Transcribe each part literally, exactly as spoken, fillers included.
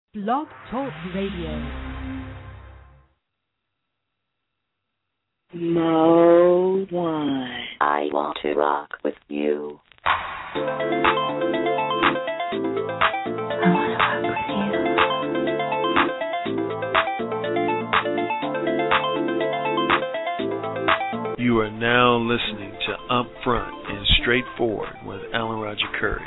Blog Talk Radio. Mode one. I want to rock with you. I want to rock with you. You are now listening to Upfront and Straightforward with Alan Roger Curry.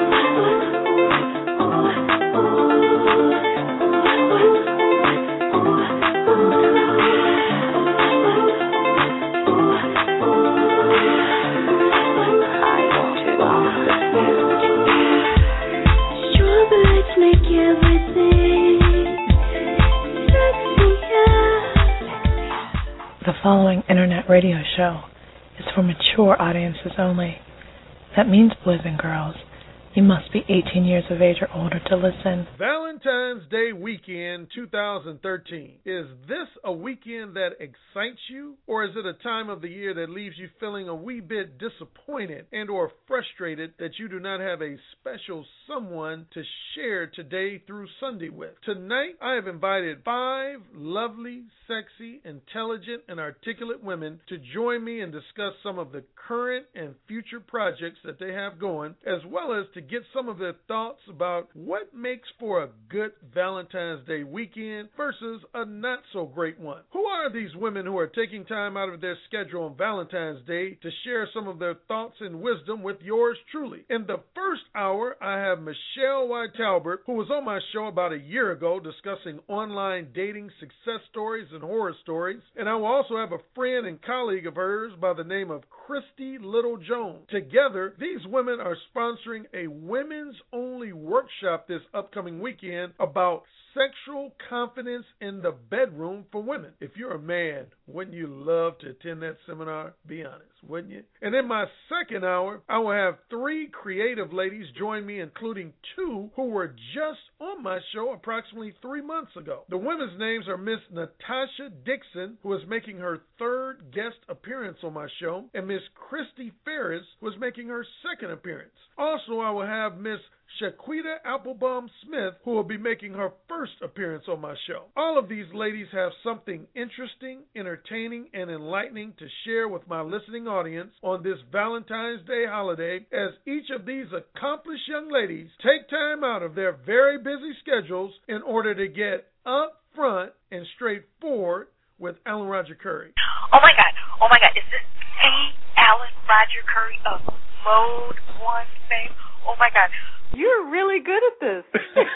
The following internet radio show is for mature audiences only. That means, boys and girls, you must be eighteen years of age or older to listen. Valentine's Day weekend two thousand thirteen. Is this a weekend that excites you, or is it a time of the year that leaves you feeling a wee bit disappointed and or frustrated that you do not have a special someone to share today through Sunday with? Tonight, I have invited five lovely, sexy, intelligent, and articulate women to join me and discuss some of the current and future projects that they have going, as well as to get some of their thoughts about what makes for a good Valentine's Day weekend versus a not so great one. Who are these women who are taking time out of their schedule on Valentine's Day to share some of their thoughts and wisdom with yours truly? In the first hour, I have Michelle Y. Talbert, who was on my show about a year ago discussing online dating success stories and horror stories. And I will also have a friend and colleague of hers by the name of Christy Little Jones. Together, these women are sponsoring a women's only workshop this upcoming weekend about sexual confidence in the bedroom for women. If you're a man, wouldn't you love to attend that seminar? Be honest, wouldn't you? And in my second hour, I will have three creative ladies join me, including two who were just on my show approximately three months ago. The women's names are Miss Natasha Dixon, who is making her third guest appearance on my show, and Miss Christy Ferris, who is making her second appearance. Also, I will have Miss Shaquita Applebaum Smith, who will be making her first appearance on my show. All of these ladies have something interesting, entertaining, and enlightening to share with my listening audience on this Valentine's Day holiday, as each of these accomplished young ladies take time out of their very busy schedules in order to get up front and straightforward with Alan Roger Curry. Oh my God, oh my God, is this the Alan Roger Curry of Mode one fame? Oh my God. You're really good at this.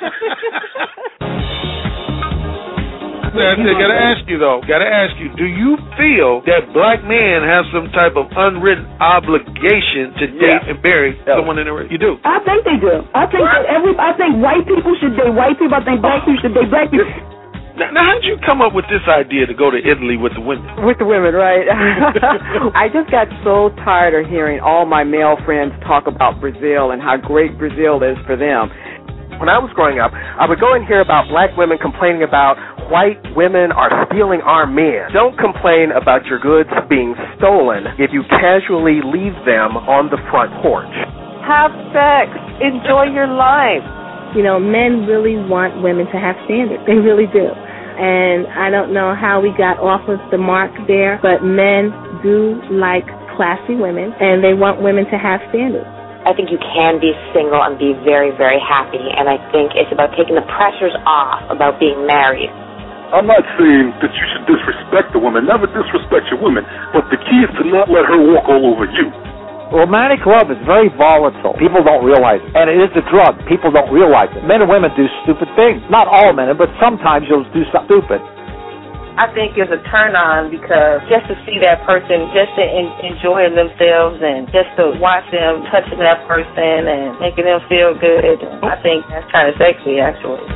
I gotta ask you though, gotta ask you, do you feel that black men have some type of unwritten obligation to date yeah. and marry yeah. someone in the race? You do? I think they do. I think that every, I think white people should date white people. I think black people should date black people. Now, now, how did you come up with this idea to go to Italy with the women? With the women, right? I just got so tired of hearing all my male friends talk about Brazil and how great Brazil is for them. When I was growing up, I would go and hear about black women complaining about white women are stealing our men. Don't complain about your goods being stolen if you casually leave them on the front porch. Have sex. Enjoy your life. You know, men really want women to have standards. They really do. And I don't know how we got off of the mark there, but men do like classy women, and they want women to have standards. I think you can be single and be very, very happy, and I think it's about taking the pressures off about being married. I'm not saying that you should disrespect a woman. Never disrespect your woman, but the key is to not let her walk all over you. Romantic love is very volatile. People don't realize it. And it is a drug. People don't realize it. Men and women do stupid things. Not all men, but sometimes you'll do something stupid. I think it's a turn on because just to see that person, just to en- enjoy themselves and just to watch them touching that person and making them feel good, I think that's kind of sexy, actually.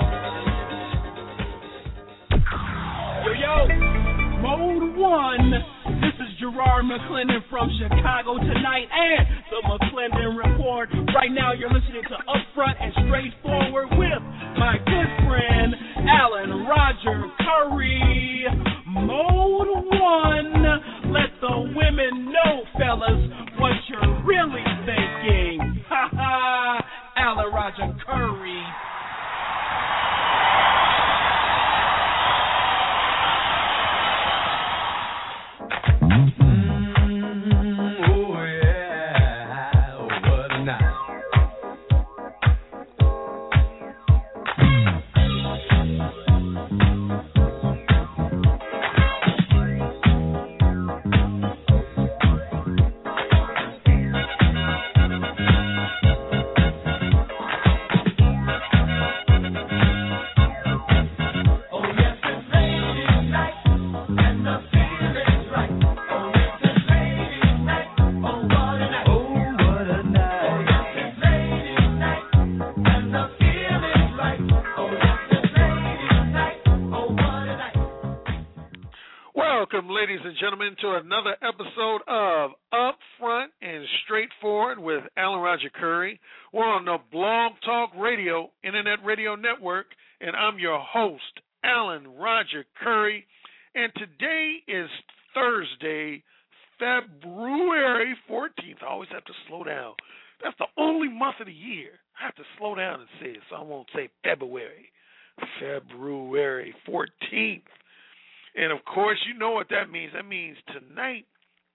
Yo, yo, Mode one. This is Gerard McClendon from Chicago tonight and the McClendon Report. Right now you're listening to Upfront and Straightforward with my good friend Alan Roger Curry. Mode one. Let the women know, fellas, what you're really thinking. Ha ha. Alan Roger Curry. Welcome, ladies and gentlemen, to another episode of Upfront and Straightforward with Alan Roger Curry. We're on the Blog Talk Radio, Internet Radio Network, and I'm your host, Alan Roger Curry. And today is Thursday, February fourteenth. I always have to slow down. That's the only month of the year I have to slow down and say it, so I won't say February. February fourteenth. And, of course, you know what that means. That means tonight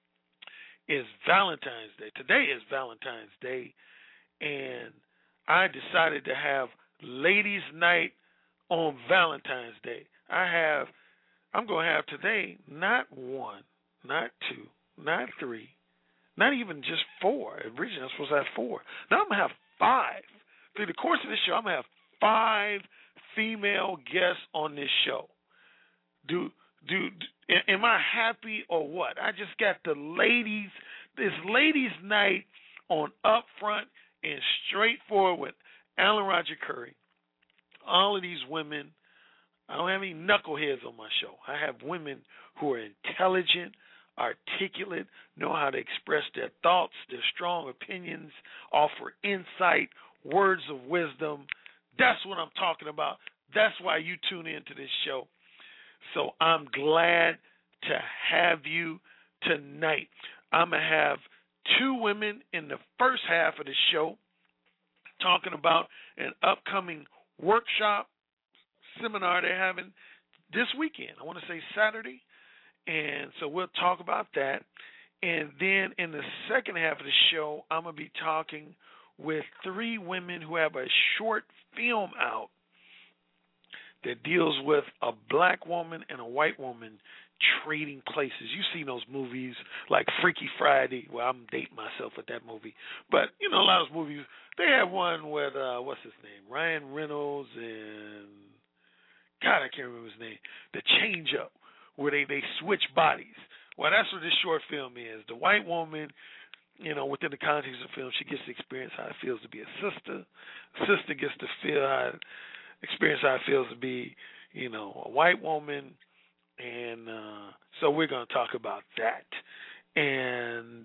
is Valentine's Day. Today is Valentine's Day, and I decided to have Ladies' Night on Valentine's Day. I have, I'm going to have today not one, not two, not three, not even just four. Originally, I was supposed to have four. Now I'm going to have five. Through the course of this show, I'm going to have five female guests on this show. Do do, do am I happy or what? I just got the ladies, this ladies' night on Upfront and Straightforward with Alan Roger Curry. All of these women, I don't have any knuckleheads on my show. I have women who are intelligent, articulate, know how to express their thoughts, their strong opinions, offer insight, words of wisdom. That's what I'm talking about. That's why you tune into this show. So I'm glad to have you tonight. I'm going to have two women in the first half of the show talking about an upcoming workshop seminar they're having this weekend. I want to say Saturday. And so we'll talk about that. And then in the second half of the show, I'm going to be talking with three women who have a short film out that deals with a black woman and a white woman trading places. You've seen those movies like Freaky Friday. Well, I'm dating myself with that movie. But, you know, a lot of those movies, they have one with, uh, what's his name, Ryan Reynolds and, God, I can't remember his name, The Change Up, where they, they switch bodies. Well, that's what this short film is. The white woman, you know, within the context of the film, she gets to experience how it feels to be a sister. Sister gets to feel how experience how it feels to be, you know, a white woman. And uh, so we're going to talk about that. And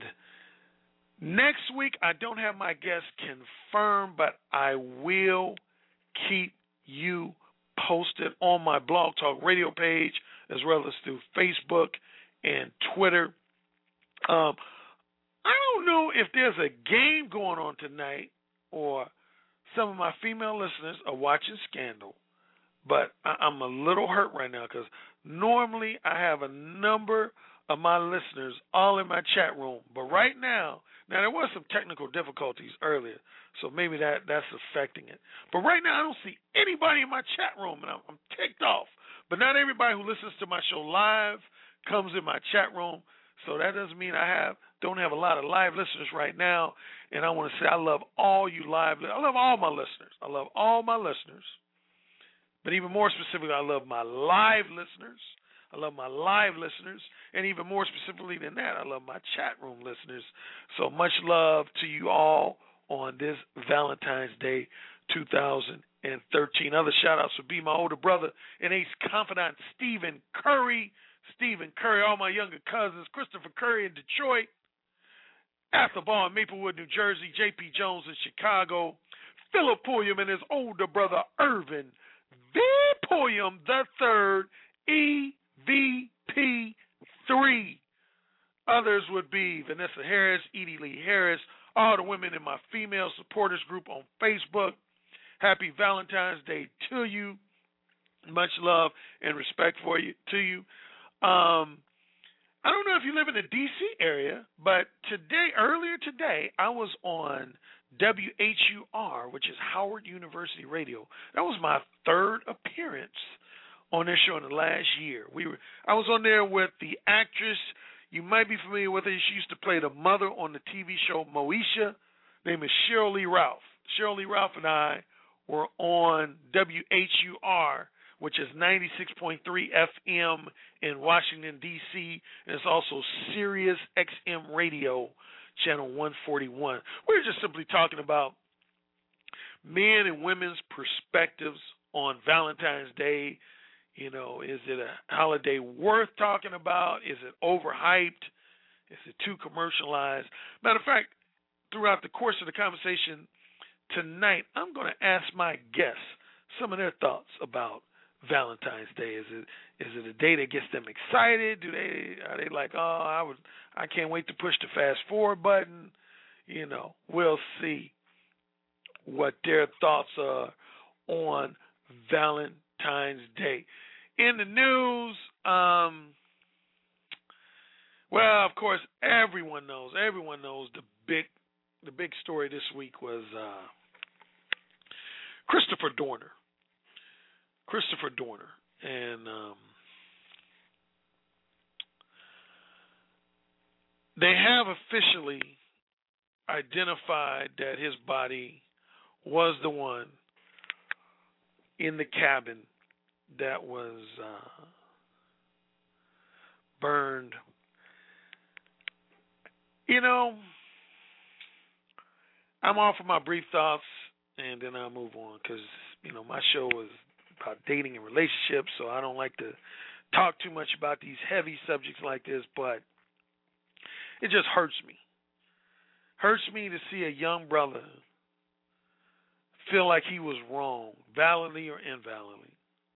next week, I don't have my guest confirmed, but I will keep you posted on my Blog Talk Radio page as well as through Facebook and Twitter. Um, I don't know if there's a game going on tonight or some of my female listeners are watching Scandal, but I, I'm a little hurt right now because normally I have a number of my listeners all in my chat room. But right now, now there was some technical difficulties earlier, so maybe that, that's affecting it. But right now I don't see anybody in my chat room, and I'm, I'm ticked off. But not everybody who listens to my show live comes in my chat room, so that doesn't mean I have don't have a lot of live listeners right now. And I want to say I love all you live I love all my listeners. I love all my listeners. But even more specifically, I love my live listeners. I love my live listeners. And even more specifically than that, I love my chat room listeners. So much love to you all on this Valentine's Day two thousand thirteen. Other shout-outs would be my older brother and ace confidant, Stephen Curry. Stephen Curry, all my younger cousins, Christopher Curry in Detroit, Athelball in Maplewood, New Jersey, J P Jones in Chicago, Philip Pulliam and his older brother, Irvin V. Pulliam the third, E V P three. Others would be Vanessa Harris, Edie Lee Harris, all the women in my female supporters group on Facebook. Happy Valentine's Day to you. Much love and respect for you to you. Um, I don't know if you live in the D C area, but today, earlier today, I was on W H U R, which is Howard University Radio. That was my third appearance on their show in the last year. We were, I was on there with the actress. You might be familiar with her. She used to play the mother on the T V show Moesha. Her name is Cheryl Lee Ralph. Cheryl Lee Ralph and I were on W H U R, which is ninety-six point three F M in Washington, D C, and it's also Sirius X M Radio, channel one forty-one. We're just simply talking about men and women's perspectives on Valentine's Day, You know, is it a holiday worth talking about? Is it overhyped? Is it too commercialized? Matter of fact, throughout the course of the conversation tonight, I'm going to ask my guests some of their thoughts about Valentine's Day. Is it is it a day that gets them excited? Do they are they like, oh, I would I can't wait to push the fast forward button? You know, we'll see what their thoughts are on Valentine's Day. In the news, um, well, of course, everyone knows. Everyone knows the big, the big story this week was uh, Christopher Dorner. Christopher Dorner, and um, they have officially identified that his body was the one in the cabin that was uh, burned. You know, I'm off of my brief thoughts, and then I'll move on because, you know, my show is about dating and relationships, so I don't like to talk too much about these heavy subjects like this, but it just hurts me. Hurts me to see a young brother feel like he was wrong, validly or invalidly.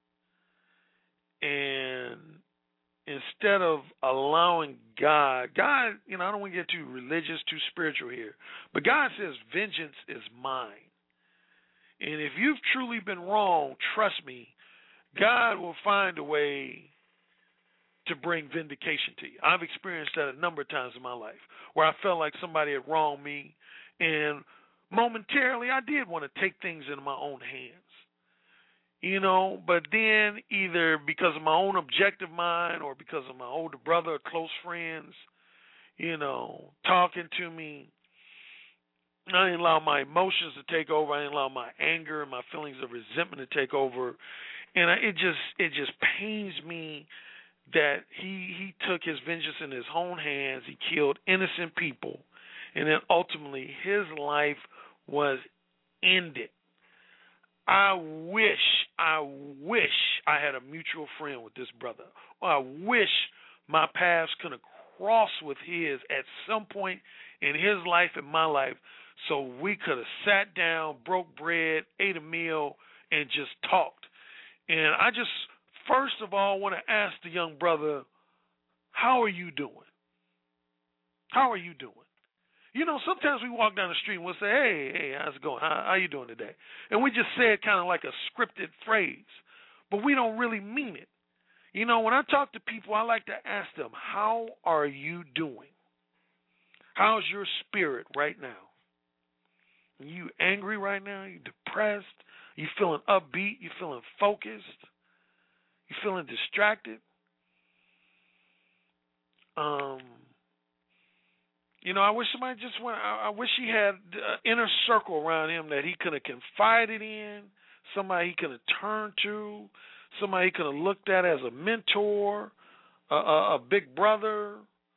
And instead of allowing God, God, you know, I don't want to get too religious, too spiritual here, but God says, vengeance is mine. And if you've truly been wrong, trust me, God will find a way to bring vindication to you. I've experienced that a number of times in my life where I felt like somebody had wronged me, and momentarily I did want to take things into my own hands. You know, but then either because of my own objective mind or because of my older brother or close friends, you know, talking to me, I didn't allow my emotions to take over. I didn't allow my anger and my feelings of resentment to take over. And I, it just it just pains me that he he took his vengeance in his own hands. He killed innocent people. And then ultimately his life was ended. I wish, I wish I had a mutual friend with this brother. I wish my paths could have crossed with his at some point in his life and my life, so we could have sat down, broke bread, ate a meal, and just talked. And I just, first of all, want to ask the young brother, how are you doing? How are you doing? You know, sometimes we walk down the street and we'll say, hey, hey, how's it going? How, how you doing today? And we just say it kind of like a scripted phrase, but we don't really mean it. You know, when I talk to people, I like to ask them, how are you doing? How's your spirit right now? Are you angry right now? Are you depressed? Are you feeling upbeat? You feeling focused? You feeling distracted? Um, you know, I wish somebody just went. I, I wish he had an inner circle around him that he could have confided in, somebody he could have turned to, somebody he could have looked at as a mentor, a, a, a big brother.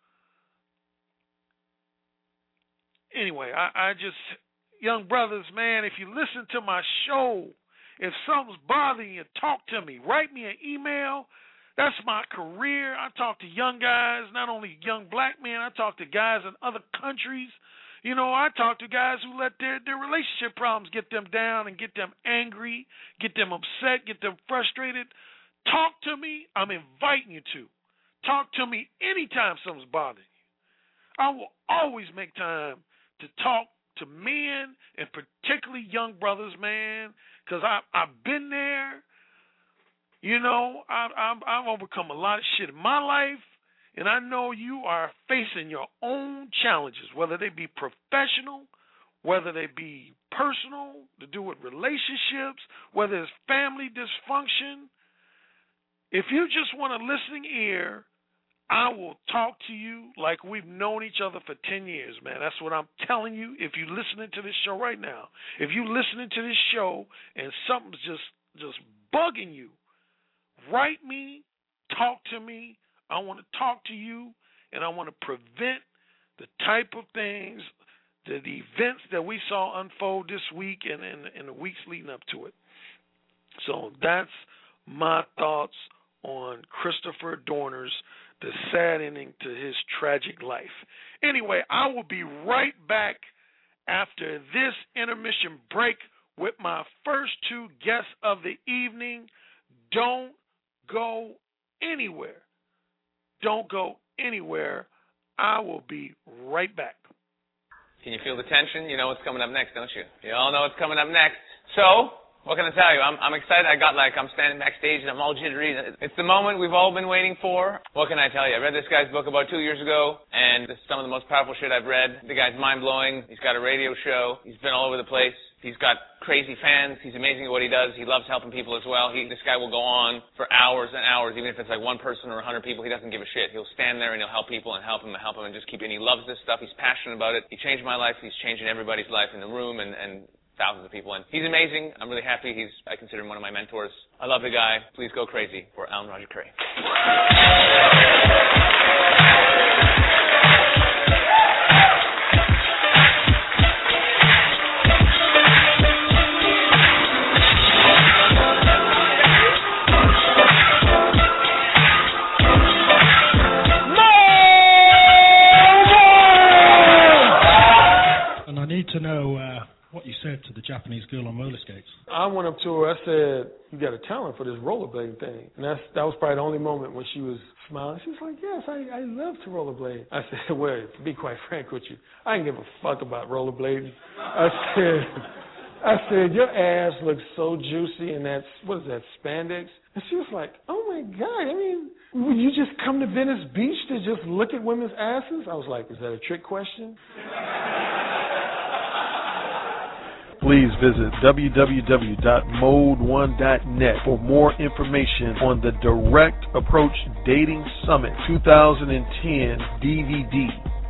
Anyway, I, I just, young brothers, man, if you listen to my show, if something's bothering you, talk to me. Write me an email. That's my career. I talk to young guys, not only young black men. I talk to guys in other countries. You know, I talk to guys who let their, their relationship problems get them down and get them angry, get them upset, get them frustrated. Talk to me. I'm inviting you to. Talk to me anytime something's bothering you. I will always make time to talk to men and particularly young brothers, man, because I've been there. You know, I've, I've, I've overcome a lot of shit in my life, and I know you are facing your own challenges, whether they be professional, whether they be personal, to do with relationships, whether it's family dysfunction. If you just want a listening ear, I will talk to you like we've known each other for ten years, man. That's what I'm telling you. If you're listening to this show right now, if you're listening to this show and something's just, just bugging you, write me, talk to me. I want to talk to you, and I want to prevent the type of things, the, the events that we saw unfold this week and in the weeks leading up to it. So that's my thoughts on Christopher Dorner's the sad ending to his tragic life. Anyway, I will be right back after this intermission break with my first two guests of the evening. Don't go anywhere. Don't go anywhere. I will be right back. Can you feel the tension? You know what's coming up next, don't you? You all know what's coming up next. So, what can I tell you? I'm, I'm excited. I got like, I'm standing backstage and I'm all jittery. It's the moment we've all been waiting for. What can I tell you? I read this guy's book about two years ago, and this is some of the most powerful shit I've read. The guy's mind-blowing. He's got a radio show. He's been all over the place. He's got crazy fans. He's amazing at what he does. He loves helping people as well. He, this guy will go on for hours and hours, even if it's like one person or a hundred people. He doesn't give a shit. He'll stand there and he'll help people and help them and help them and just keep. And he loves this stuff. He's passionate about it. He changed my life. He's changing everybody's life in the room and, and thousands of people. And he's amazing. I'm really happy. He's I consider him one of my mentors. I love the guy. Please go crazy for Alan Roger Currie. To know uh, what you said to the Japanese girl on roller skates. I went up to her. I said, "You got a talent for this rollerblading thing." And that's that was probably the only moment when she was smiling. She was like, "Yes, I, I love to rollerblade." I said, "Well, to be quite frank with you, I didn't give a fuck about rollerblading." I said, "I said your ass looks so juicy, and that's what is that spandex?" And she was like, "Oh my God! I mean, would you just come to Venice Beach to just look at women's asses?" I was like, "Is that a trick question?" Please visit w w w dot mode one dot net for more information on the Direct Approach Dating Summit twenty ten D V D.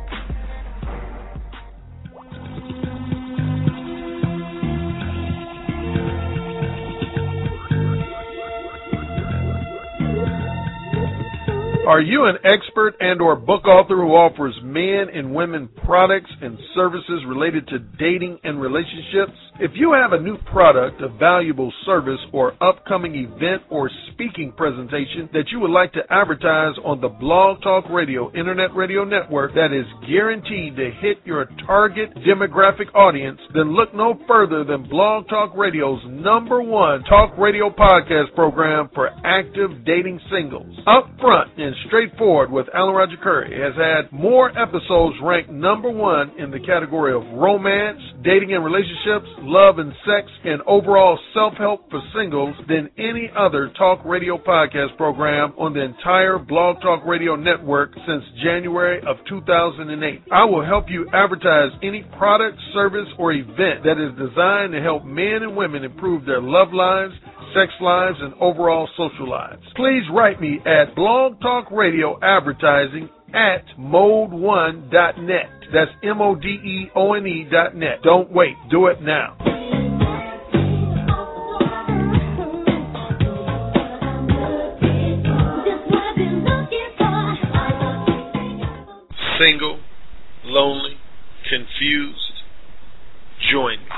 Are you an expert and or book author who offers men and women products and services related to dating and relationships? If you have a new product, a valuable service, or upcoming event or speaking presentation that you would like to advertise on the Blog Talk Radio Internet Radio Network that is guaranteed to hit your target demographic audience, then look no further than Blog Talk Radio's number one talk radio podcast program for active dating singles. Upfront and Straightforward with Alan Roger Currie has had more episodes ranked number one in the category of romance, dating and relationships, love and sex, and overall self-help for singles than any other talk radio podcast program on the entire Blog Talk Radio Network since January of two thousand eight. I will help you advertise any product, service, or event that is designed to help men and women improve their love lives, sex lives, and overall social lives. Please write me at Blog Talk Radio Advertising at mode one dot net. That's M O D E O N E dot net. Don't wait. Do it now. Single, lonely, confused, join me.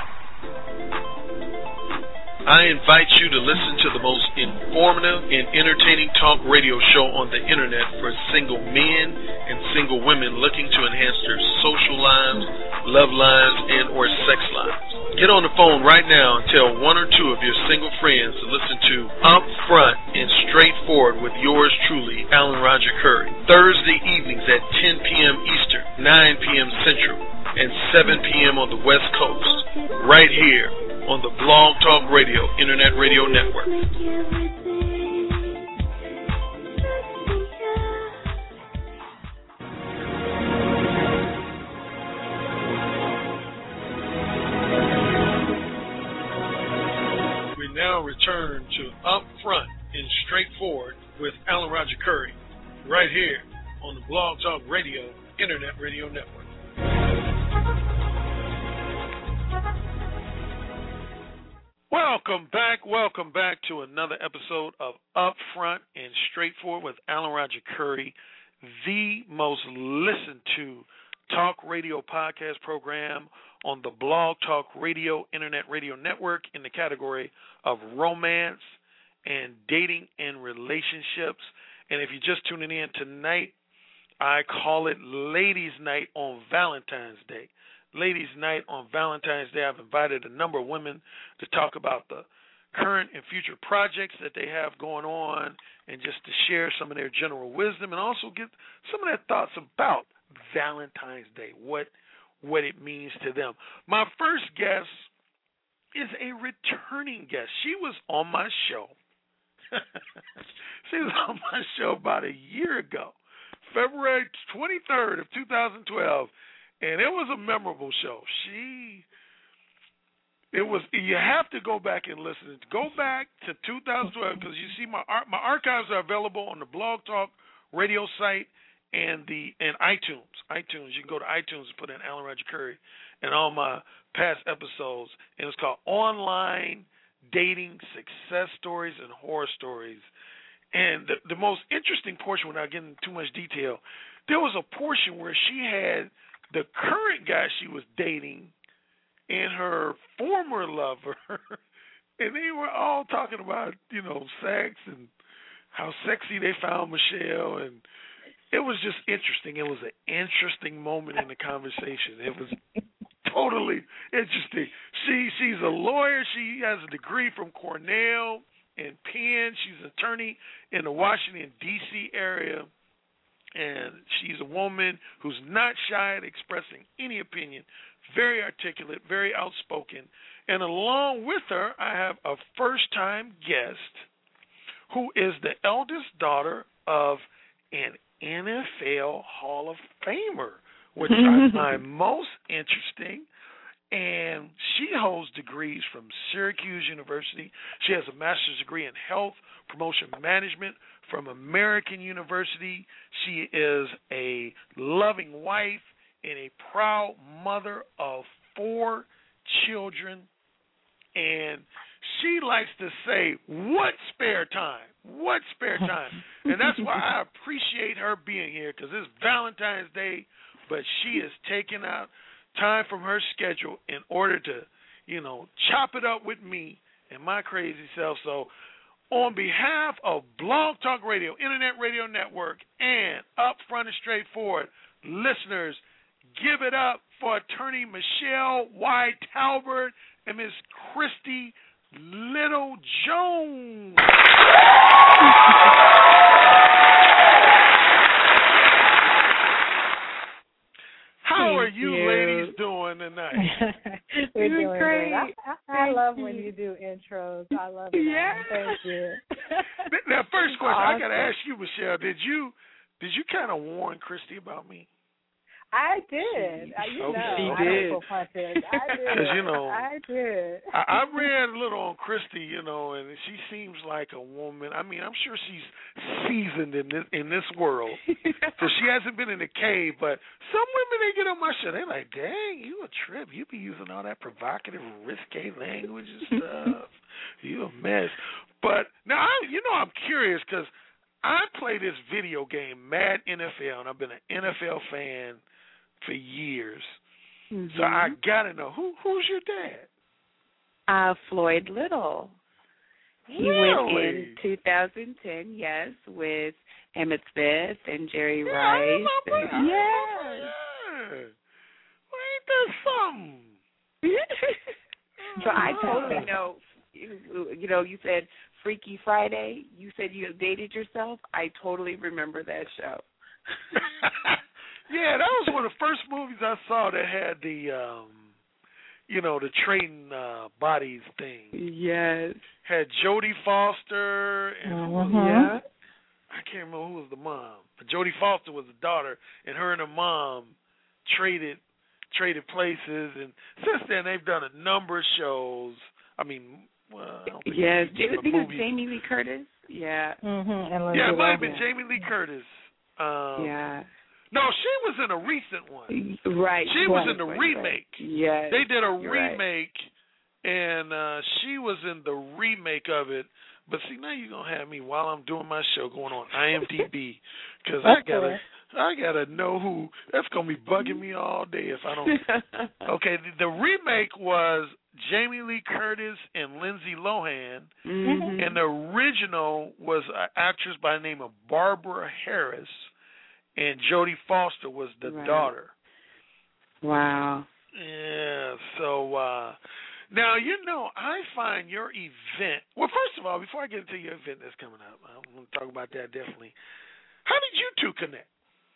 I invite you to listen to the most informative and entertaining talk radio show on the internet for single men and single women looking to enhance their social lives, love lives, and or sex lives. Get on the phone right now and tell one or two of your single friends to listen to Upfront and Straightforward with yours truly, Alan Roger Currie. Thursday evenings at ten p.m. Eastern, nine p.m. Central, and seven p.m. on the West Coast. Right here on the Blog Talk Radio Internet Radio Network. We now return to Upfront and Straightforward with Alan Roger Currie, right here on the Blog Talk Radio Internet Radio Network. Welcome back, welcome back to another episode of Upfront and Straightforward with Alan Roger Currie, the most listened to talk radio podcast program on the Blog Talk Radio Internet Radio Network in the category of romance and dating and relationships. And if you're just tuning in tonight, I call it Ladies' Night on Valentine's Day. Ladies' Night on Valentine's Day. I've invited a number of women to talk about the current and future projects that they have going on, and just to share some of their general wisdom and also get some of their thoughts about Valentine's Day, what what it means to them. My first guest is a returning guest. She was on my show. She was on my show about a year ago, February twenty-third of two thousand twelve, and it was a memorable show. She, it was. You have to go back and listen. Go back to two thousand twelve because you see my my archives are available on the Blog Talk Radio site and the and iTunes. iTunes. You can go to iTunes and put in Alan Roger Curry and all my past episodes, and it's called Online Dating Success Stories and Horror Stories. And the, the most interesting portion, without getting into too much detail, there was a portion where she had the current guy she was dating and her former lover, and they were all talking about, you know, sex and how sexy they found Michelle, and it was just interesting. It was an interesting moment in the conversation. It was totally interesting. She she's a lawyer. She has a degree from Cornell and Penn. She's an attorney in the Washington, D C area, and she's a woman who's not shy at expressing any opinion, very articulate, very outspoken. And along with her, I have a first-time guest who is the eldest daughter of an N F L Hall of Famer, which I find most interesting. And she holds degrees from Syracuse University. She has a master's degree in health promotion management from American University. She is a loving wife and a proud mother of four children. And she likes to say, what spare time? What spare time? And that's why I appreciate her being here, because it's Valentine's Day, but she is taking out time from her schedule in order to, you know, chop it up with me and my crazy self. So on behalf of Blog Talk Radio, Internet Radio Network, and Upfront and Straightforward listeners, give it up for attorney Michelle Y. Talbert and Miss Christy Little Jones. How are you, you ladies doing tonight? We're You're doing great. great. I, I love when you do intros. I love it. Yeah. Thank you. Now, first question, awesome. I got to ask you, Michelle, did you did you kind of warn Christy about me? I did. I, you okay. know, She I did. don't I did. Because, you know, I did. I, I read a little on Christy, you know, and she seems like a woman. I mean, I'm sure she's seasoned in this in this world. So she hasn't been in the cave, but some women, they get on my show, they're like, dang, you a trip. You be using all that provocative, risque language and stuff. You a mess. But now, I, you know, I'm curious because I play this video game, Mad N F L, and I've been an N F L fan for years. Mm-hmm. So I gotta know, who who's your dad? Uh, Floyd Little. He really? went in two thousand ten, yes, with Emmitt Smith and Jerry yeah, Rice. I remember, And, I yes. remember, yeah. Well, ain't that something? So I totally know. You, you know, you said Freaky Friday. You said you dated yourself. I totally remember that show. Yeah, that was one of the first movies I saw that had the, um, you know, the trading uh, bodies thing. Yes. Had Jodie Foster and who was, Uh-huh. yeah, I can't remember who was the mom. But Jodie Foster was the daughter, and her and her mom traded traded places. And since then, they've done a number of shows. I mean, well, I don't think Yes. it's Did a it movie. Jamie Lee Curtis? Yeah. Mm-hmm. Yeah, it might have been Jamie Lee Curtis. Um, Yeah. No, she was in a recent one. Right. She right, was in the right, remake. Right. Yes. They did a You're right. remake, and uh, she was in the remake of it. But see, now you're gonna have me while I'm doing my show going on I M D B because I gotta, I gotta know who. That's gonna be bugging me all day if I don't. Okay, the, the remake was Jamie Lee Curtis and Lindsay Lohan, Mm-hmm. and the original was an actress by the name of Barbara Harris, and Jodie Foster was the Right. daughter. Wow. Yeah. So uh, now you know I find your event. Well, first of all, before I get into your event that's coming up, I'm going to talk about that definitely. How did you two connect?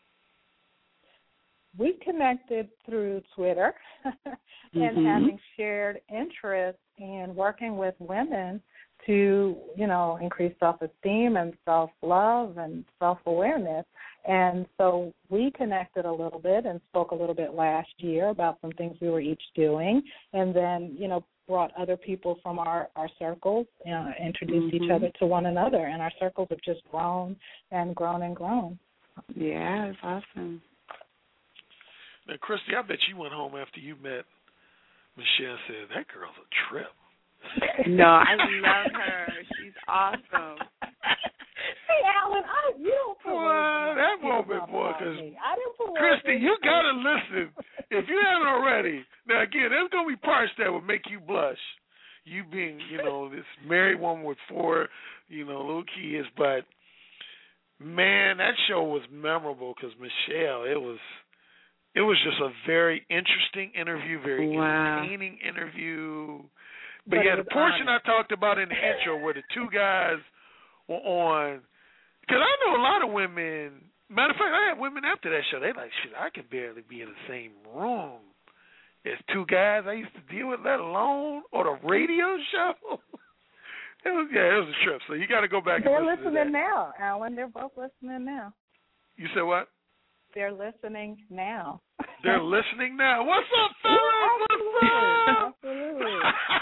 We connected through Twitter and Mhm. having shared interest in working with women to, you know, increase self-esteem and self-love and self-awareness. And so we connected a little bit and spoke a little bit last year about some things we were each doing, and then, you know, brought other people from our, our circles, uh, introduced Mhm. each other to one another, and our circles have just grown and grown and grown. Yeah, it's awesome. Now, Christy, I bet you went home after you met Michelle and said, that girl's a trip. No, I love her. She's awesome. Hey, Alan, I, you don't put Boy, that moment, boy, because Christy, you got to listen. If you haven't already, now, again, there's going to be parts that will make you blush. You being, you know, this married woman with four, you know, little kids. But, man, that show was memorable because Michelle, it was... It was just a very interesting interview, very Wow. entertaining interview. But, But yeah, it the was portion honest. I talked about in the intro where the two guys were on, because I know a lot of women, matter of fact, I had women after that show, they like, shit, I could barely be in the same room as two guys I used to deal with, let alone on a radio show. It was, yeah, it was a trip. So you got to go back They're and listen to that. listening now, Alan. They're both listening now. You said what? They're listening now. They're listening now. What's up, fellas? What's up? Absolutely.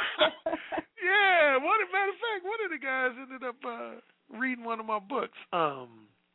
Yeah. One, matter of fact, one of the guys ended up uh, reading one of my books. Um.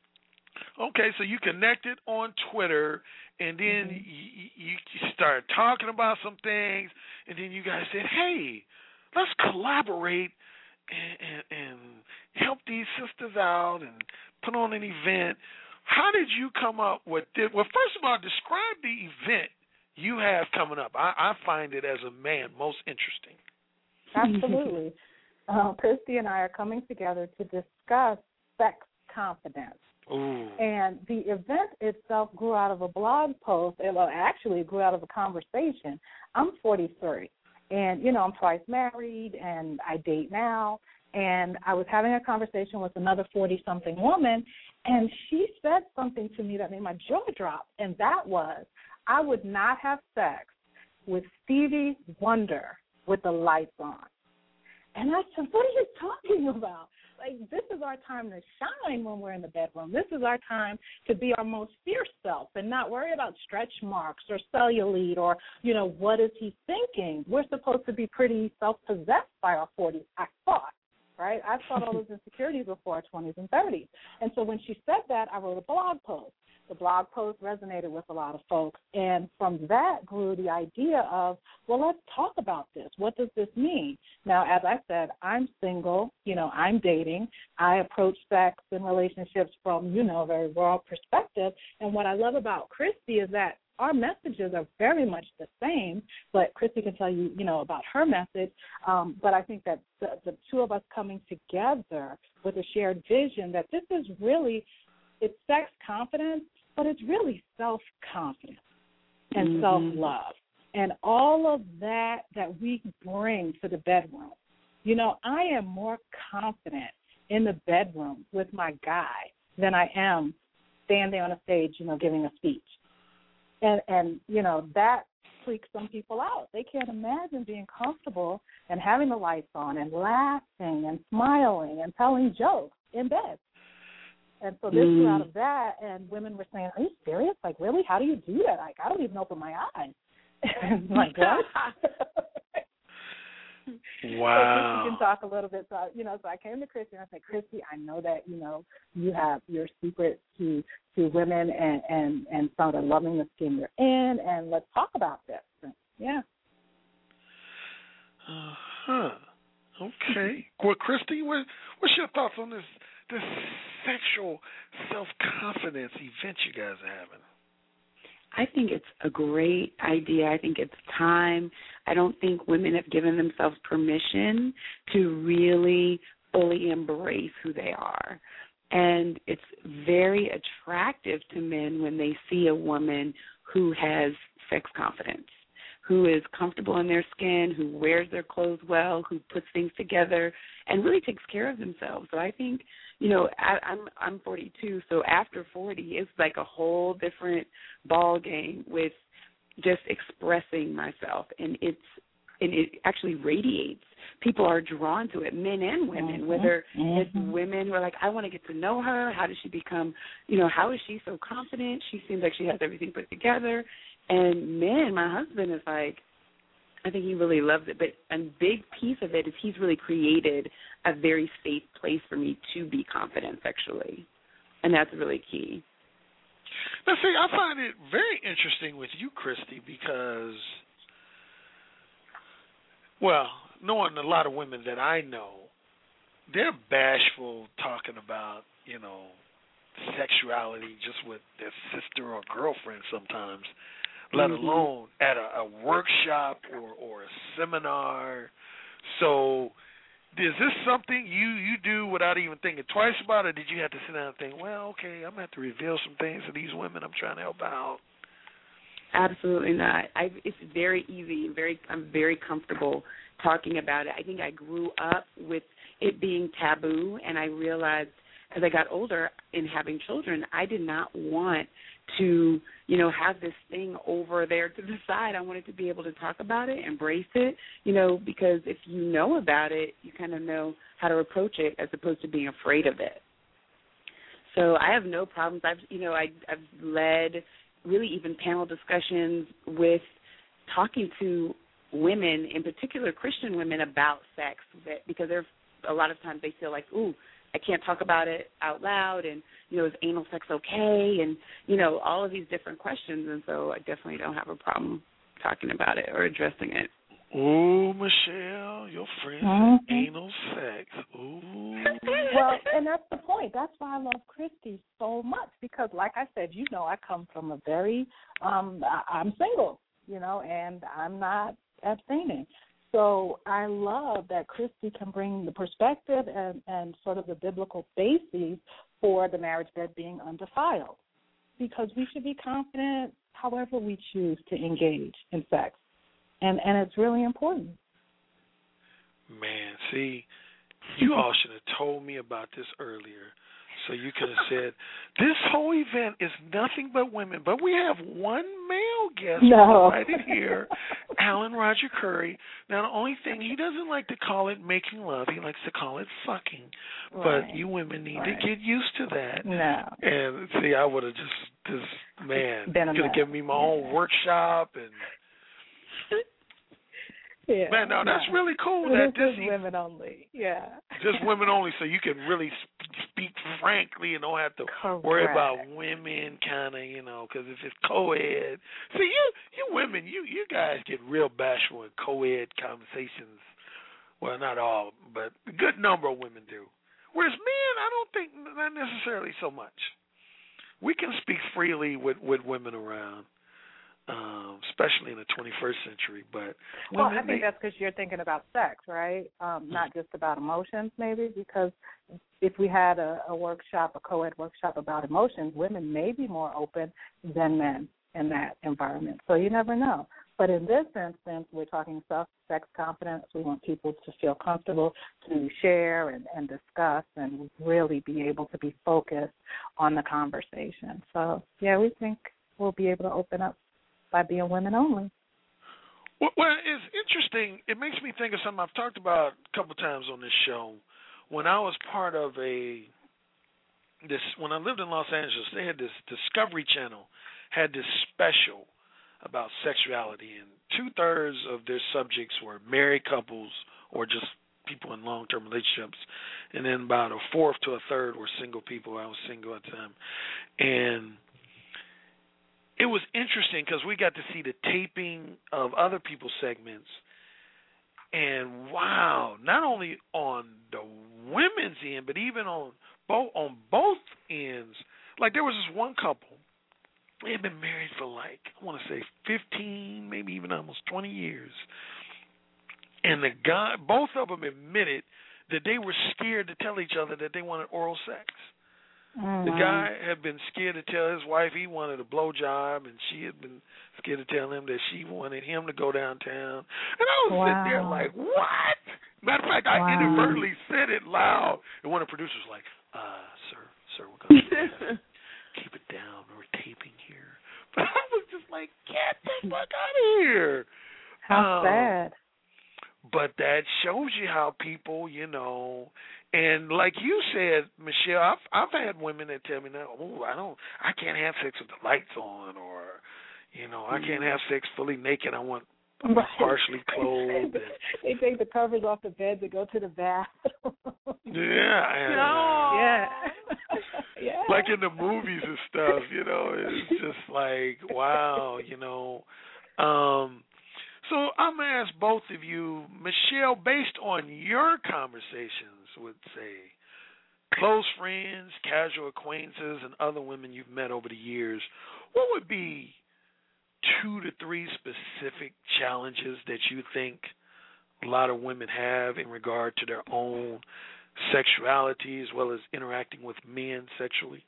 Okay, so you connected on Twitter, and then Mhm. you, you, you started talking about some things, and then you guys said, hey, let's collaborate and, and, and help these sisters out and put on an event. How did you come up with this? Well, first of all, describe the event you have coming up. I, I find it as a man most interesting. Absolutely. Uh, Christy and I are coming together to discuss sex confidence. Ooh. And the event itself grew out of a blog post. Well, actually, it grew out of a conversation. I'm forty-three, and, you know, I'm twice married, and I date now. And I was having a conversation with another forty-something woman, and she said something to me that made my jaw drop, and that was, I would not have sex with Stevie Wonder with the lights on. And I said, what are you talking about? Like, this is our time to shine when we're in the bedroom. This is our time to be our most fierce self and not worry about stretch marks or cellulite or, you know, what is he thinking? We're supposed to be pretty self-possessed by our forties, I thought. Right? I thought all those insecurities before our twenties and thirties. And so when she said that, I wrote a blog post. The blog post resonated with a lot of folks. And from that grew the idea of, well, let's talk about this. What does this mean? Now, as I said, I'm single. You know, I'm dating. I approach sex and relationships from, you know, a very raw perspective. And what I love about Christy is that our messages are very much the same, but Christy can tell you, you know, about her message. Um, but I think that the, the two of us coming together with a shared vision that this is really, it's sex confidence, but it's really self-confidence and Mm-hmm. self-love and all of that that we bring to the bedroom. You know, I am more confident in the bedroom with my guy than I am standing on a stage, you know, giving a speech. And, and, you know, that freaks some people out. They can't imagine being comfortable and having the lights on and laughing and smiling and telling jokes in bed. And so this Mm. grew out of that, and women were saying, are you serious? Like, really? How do you do that? Like, I don't even open my eyes. And I'm like, what? Wow. So Christy can talk a little bit. So, you know, so I came to Christy and I said, Christy, I know that, you know, you have your secret to to women and, and, and some are loving the skin you're in, and let's talk about this. And, yeah. Uh-huh. Okay. Well, Christy, what, what's your thoughts on this this sexual self-confidence event you guys are having? I think it's a great idea. I think it's time. I don't think women have given themselves permission to really fully embrace who they are. And it's very attractive to men when they see a woman who has sex confidence, who is comfortable in their skin, who wears their clothes well, who puts things together, and really takes care of themselves. So I think, you know, I, I'm I'm forty-two, so after forty, it's like a whole different ball game with just expressing myself, and it's and it actually radiates. People are drawn to it, men and women, mm-hmm. whether mm-hmm. it's women who are like, I want to get to know her. How does she become, you know, how is she so confident? She seems like she has everything put together. And men, my husband is like, I think he really loves it. But a big piece of it is he's really created a very safe place for me to be confident sexually. And that's really key. Now, see, I find it very interesting with you, Christy, because, well, knowing a lot of women that I know, they're bashful talking about, you know, sexuality just with their sister or girlfriend sometimes, let mm-hmm. alone at a, a workshop or, or a seminar. So is this something you, you do without even thinking twice about it? Did you have to sit down and think, well, okay, I'm going to have to reveal some things to these women I'm trying to help out? Absolutely not. I, it's very easy. Very, I'm very comfortable talking about it. I think I grew up with it being taboo, and I realized as I got older in having children, I did not want to, you know, have this thing over there to the side. I wanted to be able to talk about it, embrace it, you know, because if you know about it, you kind of know how to approach it as opposed to being afraid of it. So I have no problems. I've, you know, I, I've led really even panel discussions with talking to women, in particular Christian women, about sex, that, because there a lot of times they feel like, ooh, I can't talk about it out loud, and, you know, is anal sex okay, and, you know, all of these different questions, and so I definitely don't have a problem talking about it or addressing it. Ooh, Michelle, your friend mm-hmm. said anal sex. Ooh. Well, and that's the point. That's why I love Christy so much, because, like I said, you know, I come from a very, um, I, I'm single, you know, and I'm not abstaining. So I love that Christy can bring the perspective and, and sort of the biblical bases for the marriage bed being undefiled, because we should be confident however we choose to engage in sex, and and it's really important. Man, see, you all should have told me about this earlier, so you could have said, this whole event is nothing but women, but we have one male guest no. right here, Alan Roger Curry. Now, the only thing, he doesn't like to call it making love. He likes to call it fucking. Right. But you women need right. to get used to that. No. And, see, I would have just, this, man, could have given me my yeah. own workshop and... Yeah, man, no, that's yeah. really cool. It that is this women only, yeah. Just women only, so you can really speak frankly and don't have to Correct. worry about women kind of, you know, because if it's co-ed. See, you you women, you, you guys get real bashful in co-ed conversations. Well, not all, but a good number of women do. Whereas men, I don't think, not necessarily so much. We can speak freely with, with women around. Um, especially in the twenty-first century, but well, women, I think they, that's because you're thinking about sex, right? Um, not just about emotions, maybe. Because if we had a, a workshop, a co-ed workshop about emotions, women may be more open than men in that environment. So you never know. But in this instance, we're talking self, sex confidence. We want people to feel comfortable to share and, and discuss and really be able to be focused on the conversation. So yeah, we think we'll be able to open up by being women only. Well, well, it's interesting. It makes me think of something I've talked about a couple times on this show. When I was part of a this, when I lived in Los Angeles, they had this Discovery Channel had this special about sexuality, and two thirds of their subjects were married couples or just people in long-term relationships, and then about a fourth to a third were single people. I was single at the time, and it was interesting because we got to see the taping of other people's segments, And wow, not only on the women's end, but even on both on both ends. Like there was this one couple. They had been married for like I want to say fifteen, maybe even almost twenty years. And the guy, both of them admitted that they were scared to tell each other that they wanted oral sex. Oh, the wow. guy had been scared to tell his wife he wanted a blowjob, and she had been scared to tell him that she wanted him to go downtown. And I was wow. sitting there like, what? Matter of fact, I wow. inadvertently said it loud, and one of the producers was like, uh, sir, sir, we're going to keep it down. We're taping here. But I was just like, get the fuck out of here. How um, sad. But that shows you how people, you know, and like you said, Michelle, I've I've had women that tell me now, oh, I don't, I can't have sex with the lights on, or, you know, I can't have sex fully naked. I want right. partially clothed. And, they take the covers off the bed to go to the bath. yeah. And, no. Yeah. yeah. Like in the movies and stuff, you know, it's just like, wow, you know. Um, So I'm going to ask both of you, Michelle, based on your conversations with, say, close friends, casual acquaintances, and other women you've met over the years, what would be two to three specific challenges that you think a lot of women have in regard to their own sexuality as well as interacting with men sexually?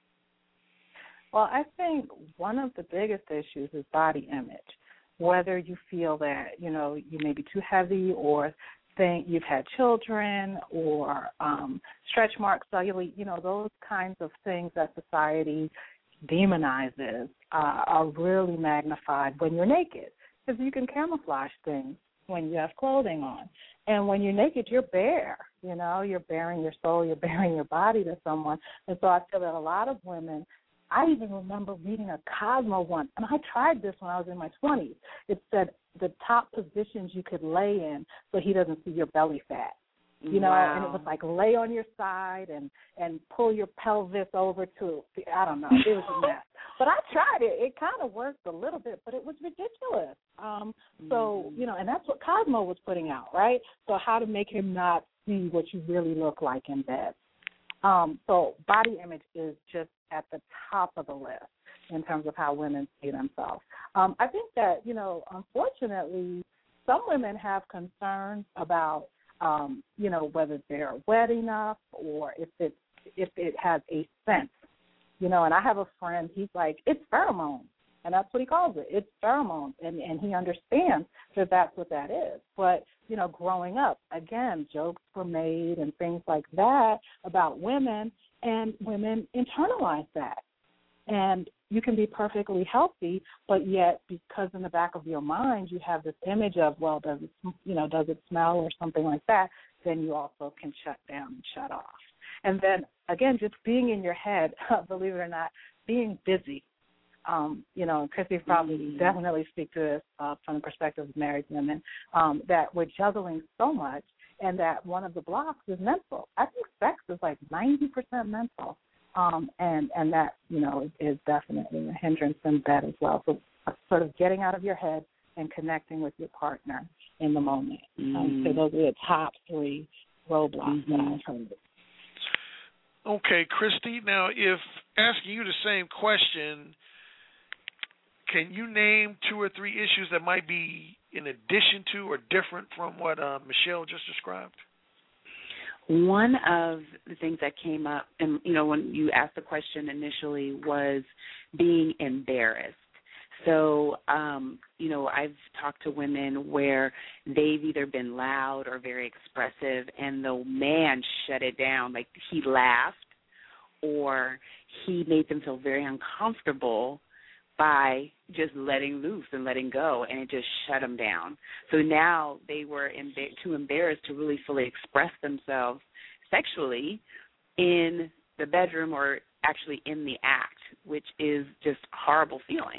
Well, I think one of the biggest issues is body image. Whether you feel that, you know, you may be too heavy or think you've had children or um, stretch marks, cellulite, you know, those kinds of things that society demonizes uh, are really magnified when you're naked, because you can camouflage things when you have clothing on. And when you're naked, you're bare, you know, you're bearing your soul, you're bearing your body to someone. And so I feel that a lot of women, I even remember reading a Cosmo once, and I tried this when I was in my twenties. It said the top positions you could lay in so he doesn't see your belly fat. You know, wow. and it was like lay on your side and, and pull your pelvis over to, I don't know, it was a mess. But I tried it. It kind of worked a little bit, but it was ridiculous. Um, so, you know, and that's what Cosmo was putting out, right? So how to make him not see what you really look like in bed. Um, so body image is just at the top of the list in terms of how women see themselves. Um, I think that, you know, unfortunately, some women have concerns about, um, you know, whether they're wet enough or if it, if it has a scent, you know, and I have a friend, he's like, it's pheromones, and that's what he calls it. It's pheromones, and, and he understands that that's what that is. But, you know, growing up, again, jokes were made and things like that about women, and women internalize that. And you can be perfectly healthy, but yet because in the back of your mind you have this image of, well, does it, you know, does it smell or something like that, then you also can shut down and shut off. And then, again, just being in your head, believe it or not, being busy. Um, you know, Chrissy probably mm-hmm. definitely speak to this uh, from the perspective of married women, um, that we're juggling so much, and that one of the blocks is mental. I think sex is like ninety percent mental, um, and, and that, you know, is definitely a hindrance in bed as well. So uh, sort of getting out of your head and connecting with your partner in the moment. Mm-hmm. Um, so those are the top three roadblocks mm-hmm. that I've heard. Okay, Christy, now if asking you the same question, can you name two or three issues that might be in addition to or different from what uh, Michelle just described? One of the things that came up, and you know, when you asked the question initially, was being embarrassed. So, um, you know, I've talked to women where they've either been loud or very expressive, and the man shut it down, like he laughed, or he made them feel very uncomfortable by just letting loose and letting go, and it just shut them down. So now they were emba- too embarrassed to really fully express themselves sexually in the bedroom or actually in the act, which is just a horrible feeling.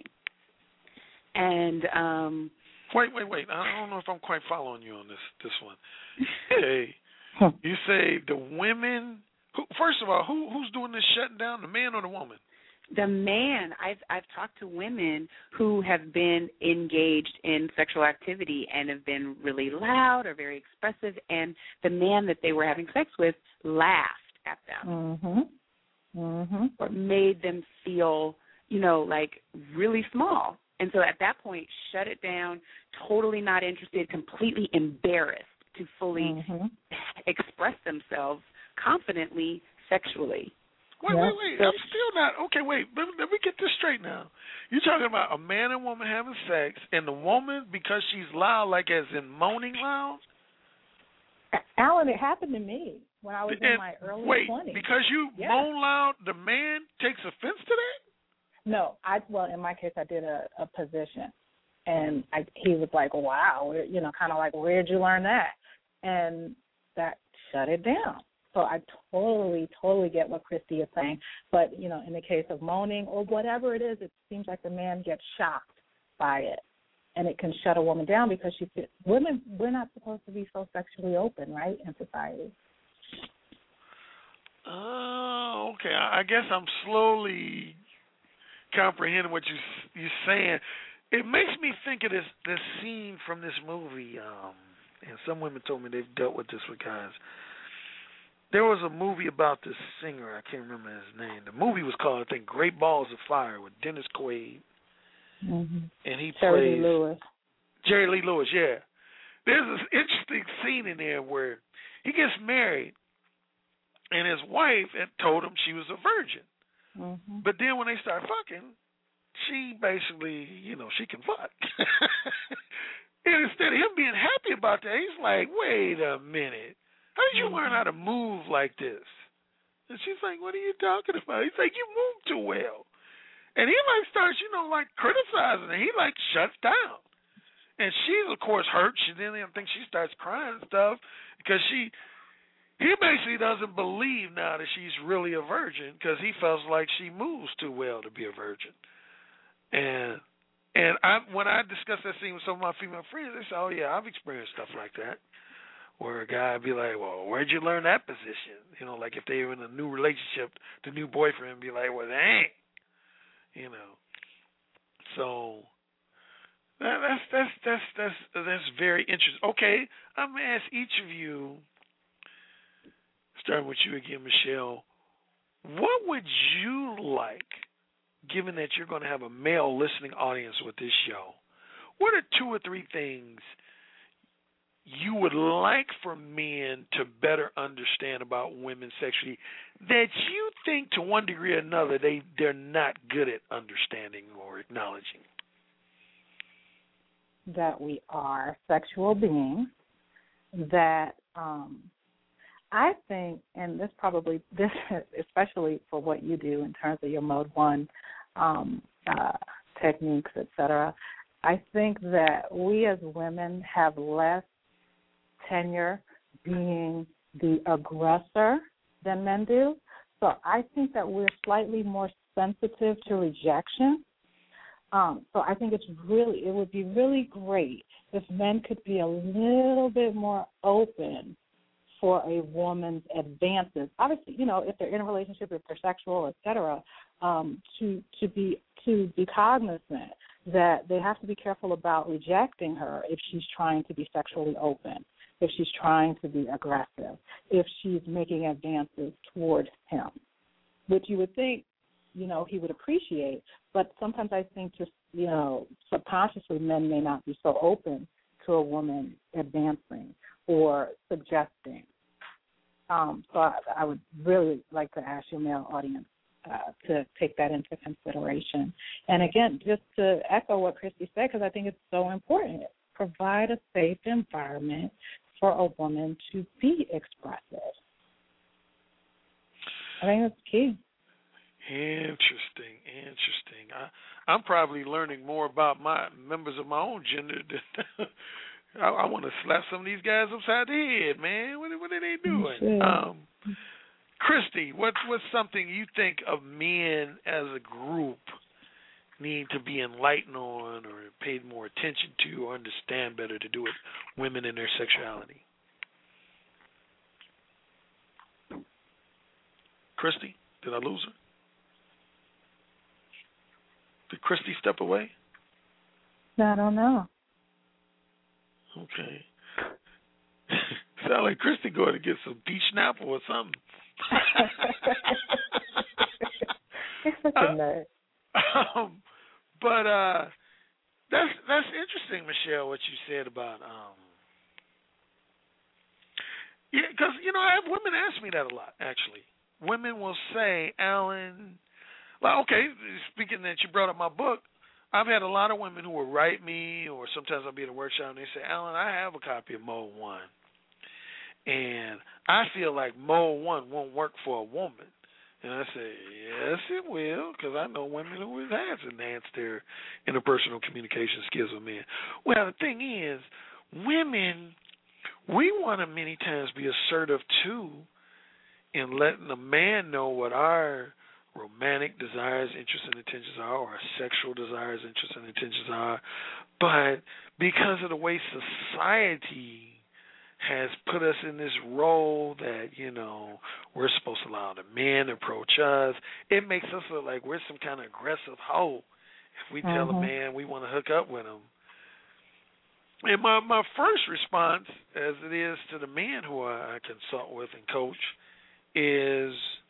And um, wait, wait, wait! I don't know if I'm quite following you on this this one. Okay, you say the women. Who, first of all, who who's doing this shutting down? The man or the woman? the man, I've I've talked to women who have been engaged in sexual activity and have been really loud or very expressive, and the man that they were having sex with laughed at them. Mm-hmm. Mm-hmm. Or made them feel, you know, like really small. And so at that point, shut it down, totally not interested, completely embarrassed to fully mm-hmm. express themselves confidently sexually. Wait, wait, wait. I'm still not. Okay, wait. Let, let me get this straight now. You're talking about a man and woman having sex, and the woman, because she's loud, like as in moaning loud? Alan, it happened to me when I was and in my early wait, twenties. Because you yeah. moan loud, the man takes offense to that? No, I well, in my case, I did a, a position, and I, he was like, "Wow," you know, kind of like, "Where'd you learn that?" And that shut it down. So I totally, totally get what Christy is saying. But, you know, in the case of moaning or whatever it is, it seems like the man gets shocked by it. And it can shut a woman down because she women, we're not supposed to be so sexually open, right, in society. Oh, okay. I guess I'm slowly comprehending what you, you're saying. It makes me think of this, this scene from this movie, um, and some women told me they've dealt with this with guys. There was a movie about this singer. I can't remember his name. The movie was called, I think, Great Balls of Fire with Dennis Quaid. Mm-hmm. And he Jerry plays Lee Lewis. Jerry Lee Lewis, yeah. There's this interesting scene in there where he gets married, and his wife had told him she was a virgin. Mm-hmm. But then when they start fucking, she basically, you know, she can fuck. And instead of him being happy about that, he's like, wait a minute. How did you learn how to move like this? And she's like, what are you talking about? He's like, you move too well. And he like starts, you know, like criticizing her. He like shuts down. And she's, of course, hurt. She then I think she starts crying and stuff because she, he basically doesn't believe now that she's really a virgin because he feels like she moves too well to be a virgin. And and I when I discussed that scene with some of my female friends, they said, oh, yeah, I've experienced stuff like that. Where a guy would be like, well, where'd you learn that position? You know, like if they were in a new relationship, the new boyfriend would be like, well, dang. You know. So that, that's that's that's that's that's very interesting. Okay, I'm gonna ask each of you, starting with you again, Michelle, what would you like, given that you're gonna have a male listening audience with this show, what are two or three things you would like for men to better understand about women sexually that you think to one degree or another they, they're not good at understanding or acknowledging? That we are sexual beings, that um, I think, and this probably, this especially for what you do in terms of your mode one um, uh, techniques, et cetera, I think that we as women have less tenure being the aggressor than men do. So I think that we're slightly more sensitive to rejection. Um, so I think it's really, it would be really great if men could be a little bit more open for a woman's advances. Obviously, you know, if they're in a relationship, if they're sexual, et cetera, um, to to be to be cognizant that they have to be careful about rejecting her if she's trying to be sexually open, if she's trying to be aggressive, if she's making advances toward him, which you would think, you know, he would appreciate. But sometimes I think just, you know, subconsciously men may not be so open to a woman advancing or suggesting. Um, so I, I would really like to ask your male audience uh, to take that into consideration. And again, just to echo what Christy said, because I think it's so important, provide a safe environment for a woman to be expressive. I think that's key. Interesting, interesting. I, I'm probably learning more about my members of my own gender than I, I want to slap some of these guys upside the head, man. What, what are they doing? Sure. Um, Christy, what, what's something you think of men as a group need to be enlightened on or paid more attention to or understand better to do with women and their sexuality? Christy, did I lose her? Christy step away? I don't know. Okay. Sound like Christy going to get some peach snapple or something. It's such a nerd. Um, but uh, that's that's interesting, Michelle, what you said about um, yeah, because you know I have women ask me that a lot. Actually, women will say, "Alan, well, okay." Speaking that you brought up my book, I've had a lot of women who will write me, or sometimes I'll be at a workshop and they say, "Alan, I have a copy of Mode One, and I feel like Mode One won't work for a woman." And I say, yes, it will, because I know women who has enhanced their interpersonal communication skills with men. Well, the thing is, women, we want to many times be assertive, too, in letting a man know what our romantic desires, interests, and intentions are, or our sexual desires, interests, and intentions are. But because of the way society has put us in this role that, you know, we're supposed to allow the men to approach us, it makes us look like we're some kind of aggressive hoe if we tell Mm-hmm. a man we want to hook up with him. And my, my first response, as it is to the men who I, I consult with and coach, is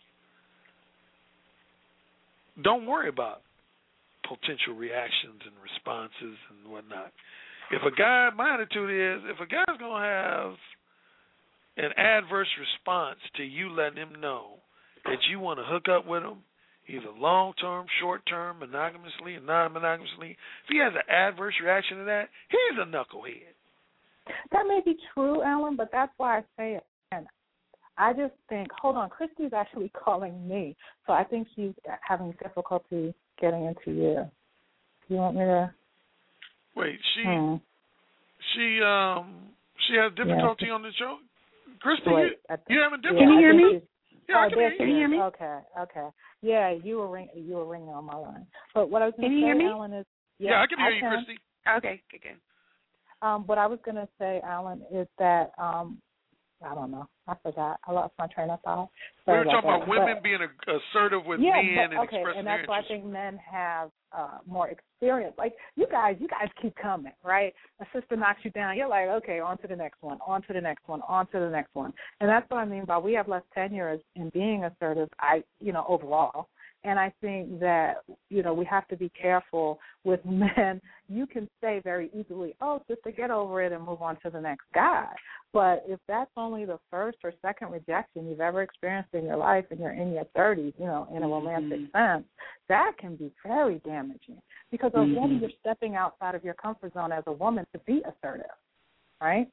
don't worry about potential reactions and responses and whatnot. If a guy, my attitude is, if a guy's going to have an adverse response to you letting him know that you want to hook up with him, either long-term, short-term, monogamously, or non-monogamously, if he has an adverse reaction to that, he's a knucklehead. That may be true, Alan, but that's why I say it. And I just think, hold on, Christy's actually calling me, so I think she's having difficulty getting into you. You want me to? Wait, she hmm. she um she has difficulty yeah. on the show? Christy, Wait, you, you having difficulty? Yeah, can you hear me? Yeah, oh, I can hear you. Can you hear me? Okay, okay. Yeah, you were ring, you were ringing on my line. But what I was going Can to you say, hear me? Alan, is Yeah, yeah, I can hear I you, can. Christy. Okay, good, good. Um, what I was going to say, Alan, is that um, I don't know. I forgot. I lost my train of thought. Sorry We were talking about, about women but, being assertive with yeah, men but, and okay, expressing and their that's why I interests. think men have uh, more experience. Like you guys, you guys keep coming, right? A sister knocks you down, you're like, okay, on to the next one, on to the next one, on to the next one, and that's what I mean by we have less tenure in being assertive. I, you know, overall. And I think that, you know, we have to be careful with men. You can say very easily, oh, sister, get over it and move on to the next guy. But if that's only the first or second rejection you've ever experienced in your life and you're in your thirties, you know, in a romantic mm-hmm. sense, that can be very damaging. Because as mm-hmm. a woman, you're stepping outside of your comfort zone as a woman to be assertive, right?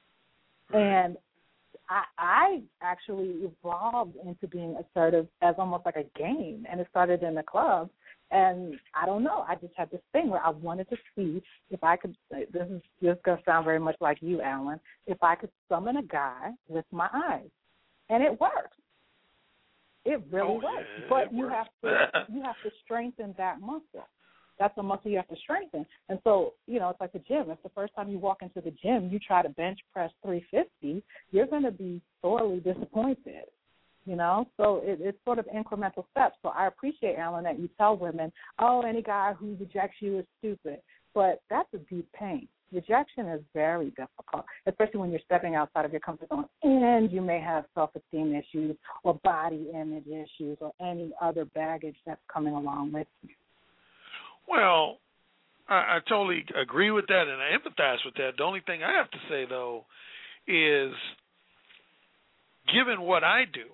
And I, I actually evolved into being assertive as almost like a game, and it started in the club. And I don't know, I just had this thing where I wanted to see if I could, this is just going to sound very much like you, Alan, if I could summon a guy with my eyes. And it works. It really oh, works. Yeah, but you works. have to you have to strengthen that muscle. That's a muscle you have to strengthen. And so, you know, it's like the gym. If the first time you walk into the gym, you try to bench press three fifty, you're going to be sorely disappointed, you know? So it, it's sort of incremental steps. So I appreciate, Alan, that you tell women, oh, any guy who rejects you is stupid. But that's a deep pain. Rejection is very difficult, especially when you're stepping outside of your comfort zone and you may have self-esteem issues or body image issues or any other baggage that's coming along with you. Well, I, I totally agree with that, and I empathize with that. The only thing I have to say, though, is given what I do,